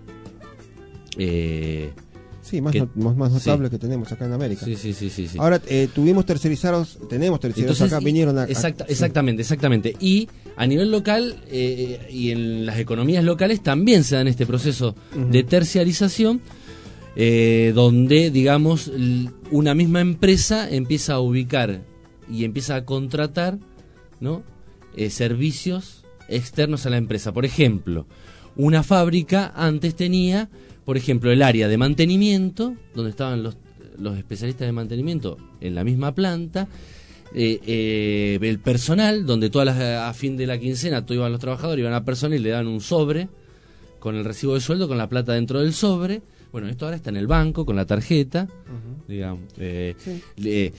eh, sí, más, que, not, más, más notables sí. que tenemos acá en América. Sí, sí, sí, sí, sí. Ahora, eh, tuvimos tercerizados, tenemos tercerizados Entonces, acá, vinieron acá. Exacta, sí. Exactamente, exactamente. Y a nivel local eh, y en las economías locales también se dan este proceso uh-huh. de terciarización, eh, donde, digamos, una misma empresa empieza a ubicar y empieza a contratar, ¿no? eh, servicios externos a la empresa. Por ejemplo, una fábrica antes tenía, por ejemplo, el área de mantenimiento, donde estaban los, los especialistas de mantenimiento en la misma planta, eh, eh, el personal, donde todas las, a fin de la quincena todos iban los trabajadores, iban a personal y le daban un sobre con el recibo de sueldo, con la plata dentro del sobre. Bueno, esto ahora está en el banco, con la tarjeta, uh-huh. digamos. Eh, sí. le,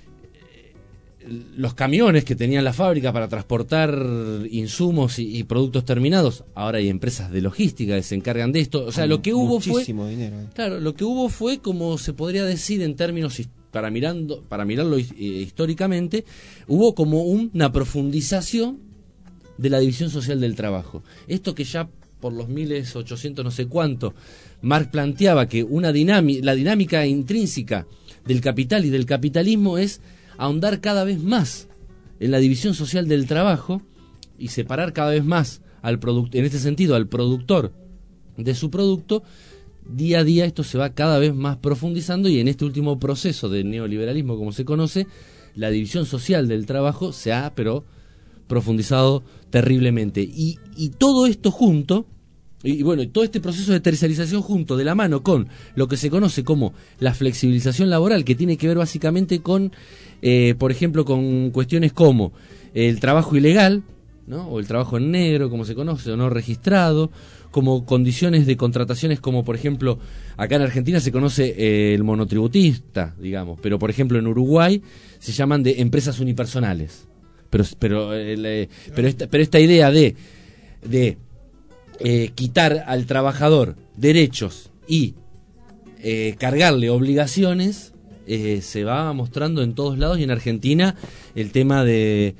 Los camiones que tenían la fábrica para transportar insumos y, y productos terminados, ahora hay empresas de logística que se encargan de esto. O sea, lo que hubo fue, dinero, eh. claro, lo que hubo fue, como se podría decir en términos para mirando, para mirarlo eh, históricamente, hubo como un, una profundización de la división social del trabajo. Esto que ya por los mil ochocientos no sé cuánto Marx planteaba que una dinámica, la dinámica intrínseca del capital y del capitalismo es ahondar cada vez más en la división social del trabajo y separar cada vez más al producto, en este sentido al productor de su producto. Día a día esto se va cada vez más profundizando y en este último proceso de neoliberalismo, como se conoce, la división social del trabajo se ha pero profundizado terriblemente y, y todo esto junto y bueno, todo este proceso de terciarización junto de la mano con lo que se conoce como la flexibilización laboral, que tiene que ver básicamente con Eh, por ejemplo, con cuestiones como el trabajo ilegal, ¿no? O el trabajo en negro, como se conoce, o no registrado, como condiciones de contrataciones como, por ejemplo, acá en Argentina se conoce eh, el monotributista, digamos, pero, por ejemplo, en Uruguay se llaman de empresas unipersonales. Pero pero eh, pero, esta, pero esta idea de, de eh, quitar al trabajador derechos y eh, cargarle obligaciones Eh, se va mostrando en todos lados y en Argentina el tema de,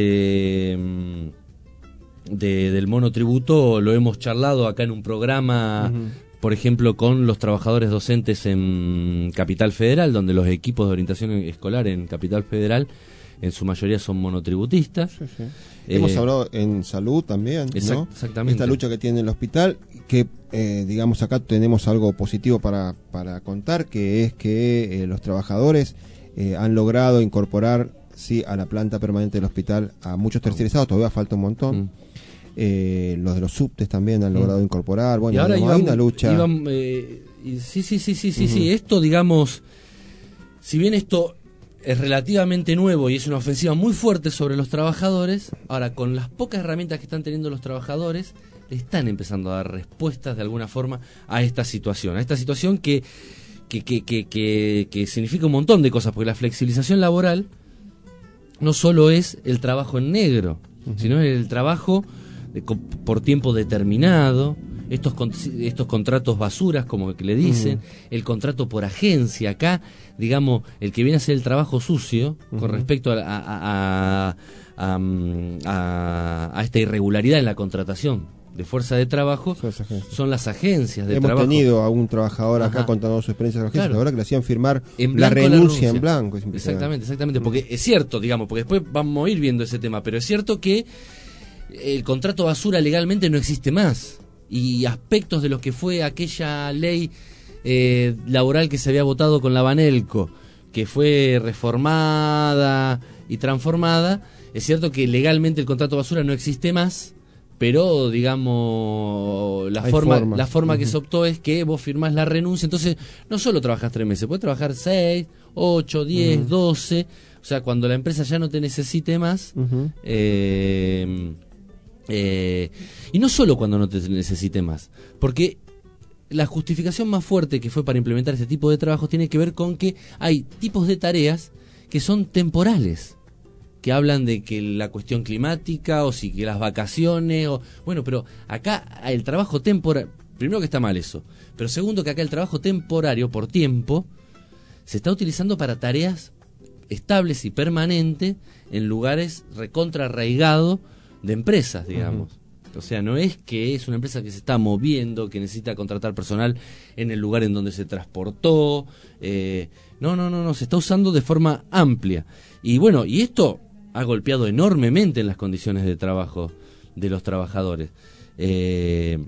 de, de del monotributo lo hemos charlado acá en un programa, uh-huh. por ejemplo con los trabajadores docentes en Capital Federal, donde los equipos de orientación escolar en Capital Federal en su mayoría son monotributistas. Sí, sí. Eh, Hemos hablado en salud también, exact, ¿no? Exactamente. Esta lucha que tiene el hospital, que eh, digamos acá tenemos algo positivo para, para contar, que es que eh, los trabajadores eh, han logrado incorporar sí a la planta permanente del hospital a muchos terciarizados, todavía falta un montón. Mm. Eh, los de los subtes también han logrado mm. incorporar. Bueno, y ahora digamos, íbamos, hay una lucha. Íbamos, eh, y sí, sí, sí, sí, sí, uh-huh. sí. Esto, digamos, si bien esto es relativamente nuevo y es una ofensiva muy fuerte sobre los trabajadores, ahora con las pocas herramientas que están teniendo los trabajadores, le están empezando a dar respuestas de alguna forma a esta situación, a esta situación que, que, que, que, que, que significa un montón de cosas, porque la flexibilización laboral no solo es el trabajo en negro, uh-huh. sino el trabajo de, por tiempo determinado, estos estos contratos basuras, como que le dicen, uh-huh. el contrato por agencia, acá, digamos, el que viene a hacer el trabajo sucio, uh-huh. con respecto a, a, a, a, a, a esta irregularidad en la contratación de fuerza de trabajo, son las agencias de Hemos trabajo. Hemos tenido a un trabajador acá Ajá. contando su experiencia de la agencia, claro. ahora que le hacían firmar en la renuncia, la renuncia en blanco. Exactamente, exactamente, porque es cierto, digamos, porque después vamos a ir viendo ese tema, pero es cierto que el contrato basura legalmente no existe más, y aspectos de lo que fue aquella ley eh, laboral que se había votado con la Banelco, que fue reformada y transformada, es cierto que legalmente el contrato basura no existe más, pero digamos la Hay forma formas. la forma Uh-huh. que se optó es que vos firmás la renuncia, entonces no solo trabajas tres meses, puedes trabajar seis, ocho, diez, Uh-huh. doce, o sea, cuando la empresa ya no te necesite más, Uh-huh. eh, eh, y no solo cuando no te necesite más, porque la justificación más fuerte que fue para implementar este tipo de trabajos tiene que ver con que hay tipos de tareas que son temporales, que hablan de que la cuestión climática o si que las vacaciones o bueno, pero acá el trabajo temporal, primero que está mal eso, pero segundo que acá el trabajo temporario por tiempo se está utilizando para tareas estables y permanentes en lugares recontra arraigados de empresas, digamos. Uh-huh. O sea, no es que es una empresa que se está moviendo, que necesita contratar personal en el lugar en donde se transportó. Eh, no, no, no, no, se está usando de forma amplia. Y bueno, y esto ha golpeado enormemente en las condiciones de trabajo de los trabajadores. Eh,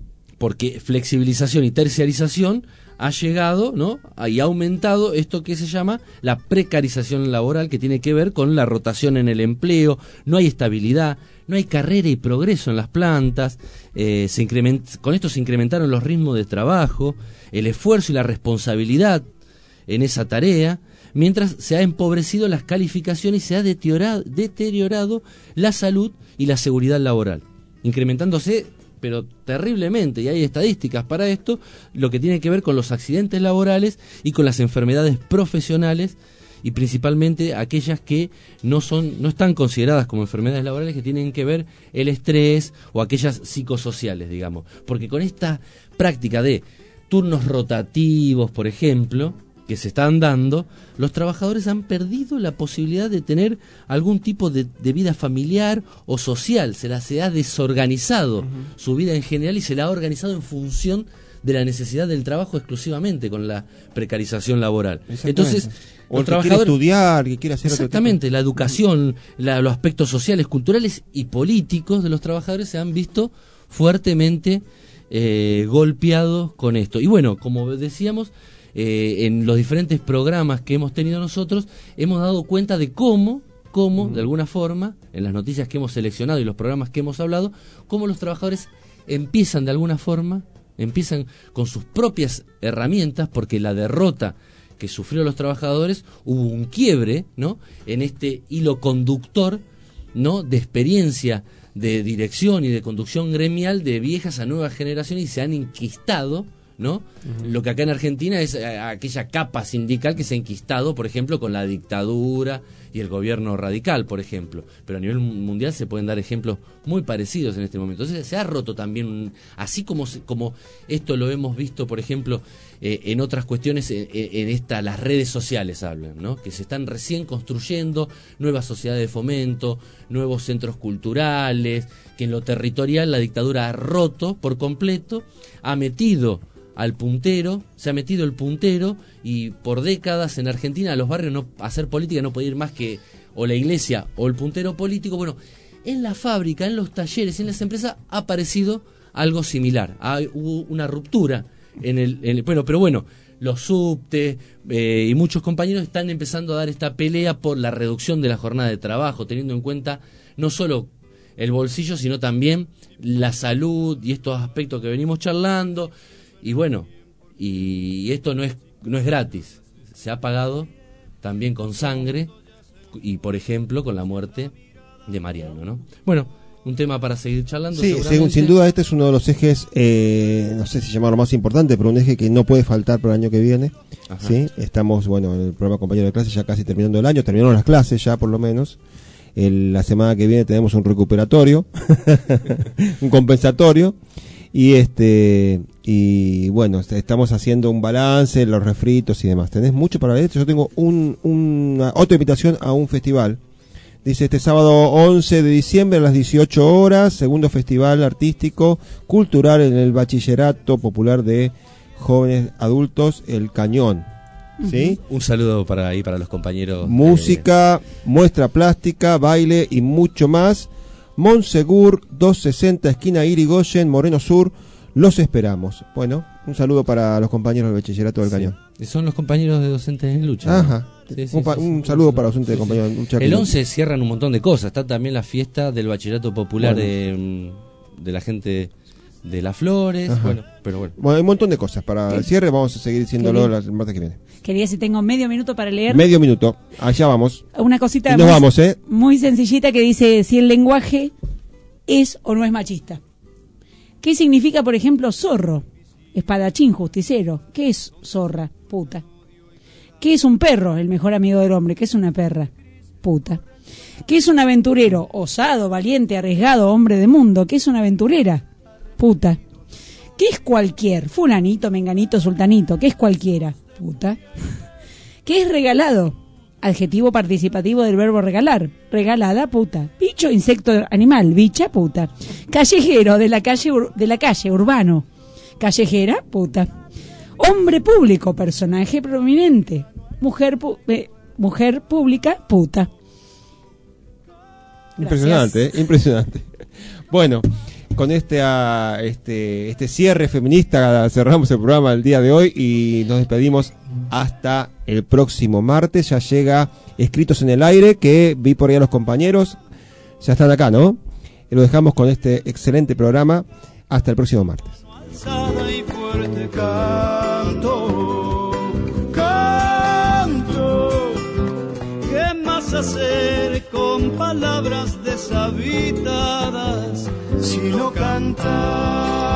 porque flexibilización y terciarización ha llegado, ¿no? Y ha aumentado esto que se llama la precarización laboral, que tiene que ver con la rotación en el empleo, no hay estabilidad, no hay carrera y progreso en las plantas, eh, se increment- con esto se incrementaron los ritmos de trabajo, el esfuerzo y la responsabilidad en esa tarea, mientras se ha empobrecido las calificaciones y se ha deteriorado, deteriorado la salud y la seguridad laboral, incrementándose pero terriblemente, y hay estadísticas para esto, lo que tiene que ver con los accidentes laborales y con las enfermedades profesionales, y principalmente aquellas que no son no están consideradas como enfermedades laborales, que tienen que ver el estrés o aquellas psicosociales, digamos, porque con esta práctica de turnos rotativos, por ejemplo, que se están dando, los trabajadores han perdido la posibilidad de tener algún tipo de, de vida familiar o social, se la se ha desorganizado uh-huh. su vida en general y se la ha organizado en función de la necesidad del trabajo exclusivamente, con la precarización laboral. Entonces, o el que quiere estudiar, que quiere hacer exactamente, otro tipo. La educación, la, los aspectos sociales, culturales y políticos de los trabajadores se han visto fuertemente eh, golpeados con esto. Y bueno, como decíamos, Eh, en los diferentes programas que hemos tenido nosotros, hemos dado cuenta de cómo, cómo, uh-huh. de alguna forma, en las noticias que hemos seleccionado y los programas que hemos hablado, cómo los trabajadores empiezan de alguna forma, empiezan con sus propias herramientas, porque la derrota que sufrieron los trabajadores, hubo un quiebre, ¿no?, en este hilo conductor, ¿no?, de experiencia de dirección y de conducción gremial de viejas a nuevas generaciones, y se han enquistado, ¿no? Uh-huh. Lo que acá en Argentina es a, a aquella capa sindical que se ha enquistado, por ejemplo, con la dictadura y el gobierno radical, por ejemplo. Pero a nivel mundial se pueden dar ejemplos muy parecidos en este momento. Entonces se ha roto también, así como, como esto lo hemos visto, por ejemplo, eh, en otras cuestiones, en, en esta, las redes sociales hablan, ¿no?, que se están recién construyendo nuevas sociedades de fomento, nuevos centros culturales, que en lo territorial la dictadura ha roto por completo, ha metido al puntero, se ha metido el puntero, y por décadas en Argentina a los barrios no hacer política no podía ir más que o la iglesia o el puntero político. Bueno, en la fábrica, en los talleres, en las empresas ha aparecido algo similar. Hay, hubo una ruptura en el, en el bueno, pero bueno, los subtes eh, y muchos compañeros están empezando a dar esta pelea por la reducción de la jornada de trabajo, teniendo en cuenta no solo el bolsillo, sino también la salud y estos aspectos que venimos charlando. Y bueno, y esto no es no es gratis, se ha pagado también con sangre, y por ejemplo con la muerte de Mariano, ¿no? Bueno, un tema para seguir charlando. Sí, según, sin duda este es uno de los ejes, eh, no sé si llamarlo más importante, pero un eje que no puede faltar para el año que viene. ¿Sí? Estamos, bueno, en el programa Compañero de Clase ya casi terminando el año, terminaron las clases ya por lo menos. El, la semana que viene tenemos un recuperatorio, un compensatorio. Y este y bueno, estamos haciendo un balance, los refritos y demás. ¿Tenés mucho para ver? Yo tengo un, una otra invitación a un festival. Dice este sábado once de diciembre a las dieciocho horas, segundo festival artístico cultural en el Bachillerato Popular de Jóvenes Adultos El Cañón. ¿Sí? Un saludo para ahí para los compañeros. Música, eh... muestra plástica, baile y mucho más. Monsegur doscientos sesenta, esquina Irigoyen, Moreno Sur, los esperamos. Bueno, un saludo para los compañeros del Bachillerato del sí. Cañón. Son los compañeros de Docentes en Lucha. Ajá. ¿No? Sí, sí, un, pa- sí, sí, un saludo sí, para los docentes sí, de compañeros sí. en Lucha. El once cierran un montón de cosas. Está también la fiesta del Bachillerato Popular bueno. de, de la gente de las flores, Ajá. bueno, pero bueno. Bueno, hay un montón de cosas para el cierre, vamos a seguir diciéndolo la martes que viene. Quería si tengo medio minuto para leer. Medio minuto, allá vamos. Una cosita Y nos muy, vamos, ¿eh? muy sencillita que dice si el lenguaje es o no es machista. ¿Qué significa, por ejemplo, zorro? Espadachín, justicero. ¿Qué es zorra? Puta. ¿Qué es un perro? El mejor amigo del hombre. ¿Qué es una perra? Puta. ¿Qué es un aventurero? Osado, valiente, arriesgado, hombre de mundo. ¿Qué es una aventurera? Puta. ¿Qué es cualquier? Fulanito, menganito, sultanito. ¿Qué es cualquiera? Puta. ¿Qué es regalado? Adjetivo participativo del verbo regalar. Regalada, puta. Bicho, insecto, animal. Bicha, puta. Callejero, de la calle, ur- de la calle, urbano. Callejera, puta. Hombre público, personaje prominente. Mujer, pu- eh, mujer pública, puta. Impresionante, ¿eh? Impresionante. Bueno, con este, ah, este, este cierre feminista cerramos el programa del día de hoy y nos despedimos hasta el próximo martes. Ya llega Escritos en el Aire, que vi por ahí a los compañeros. Ya están acá, ¿no? Y lo dejamos con este excelente programa. Hasta el próximo martes. Alzada y fuerte canto, canto. ¿Qué más hacer con palabras deshabitadas sino cantar?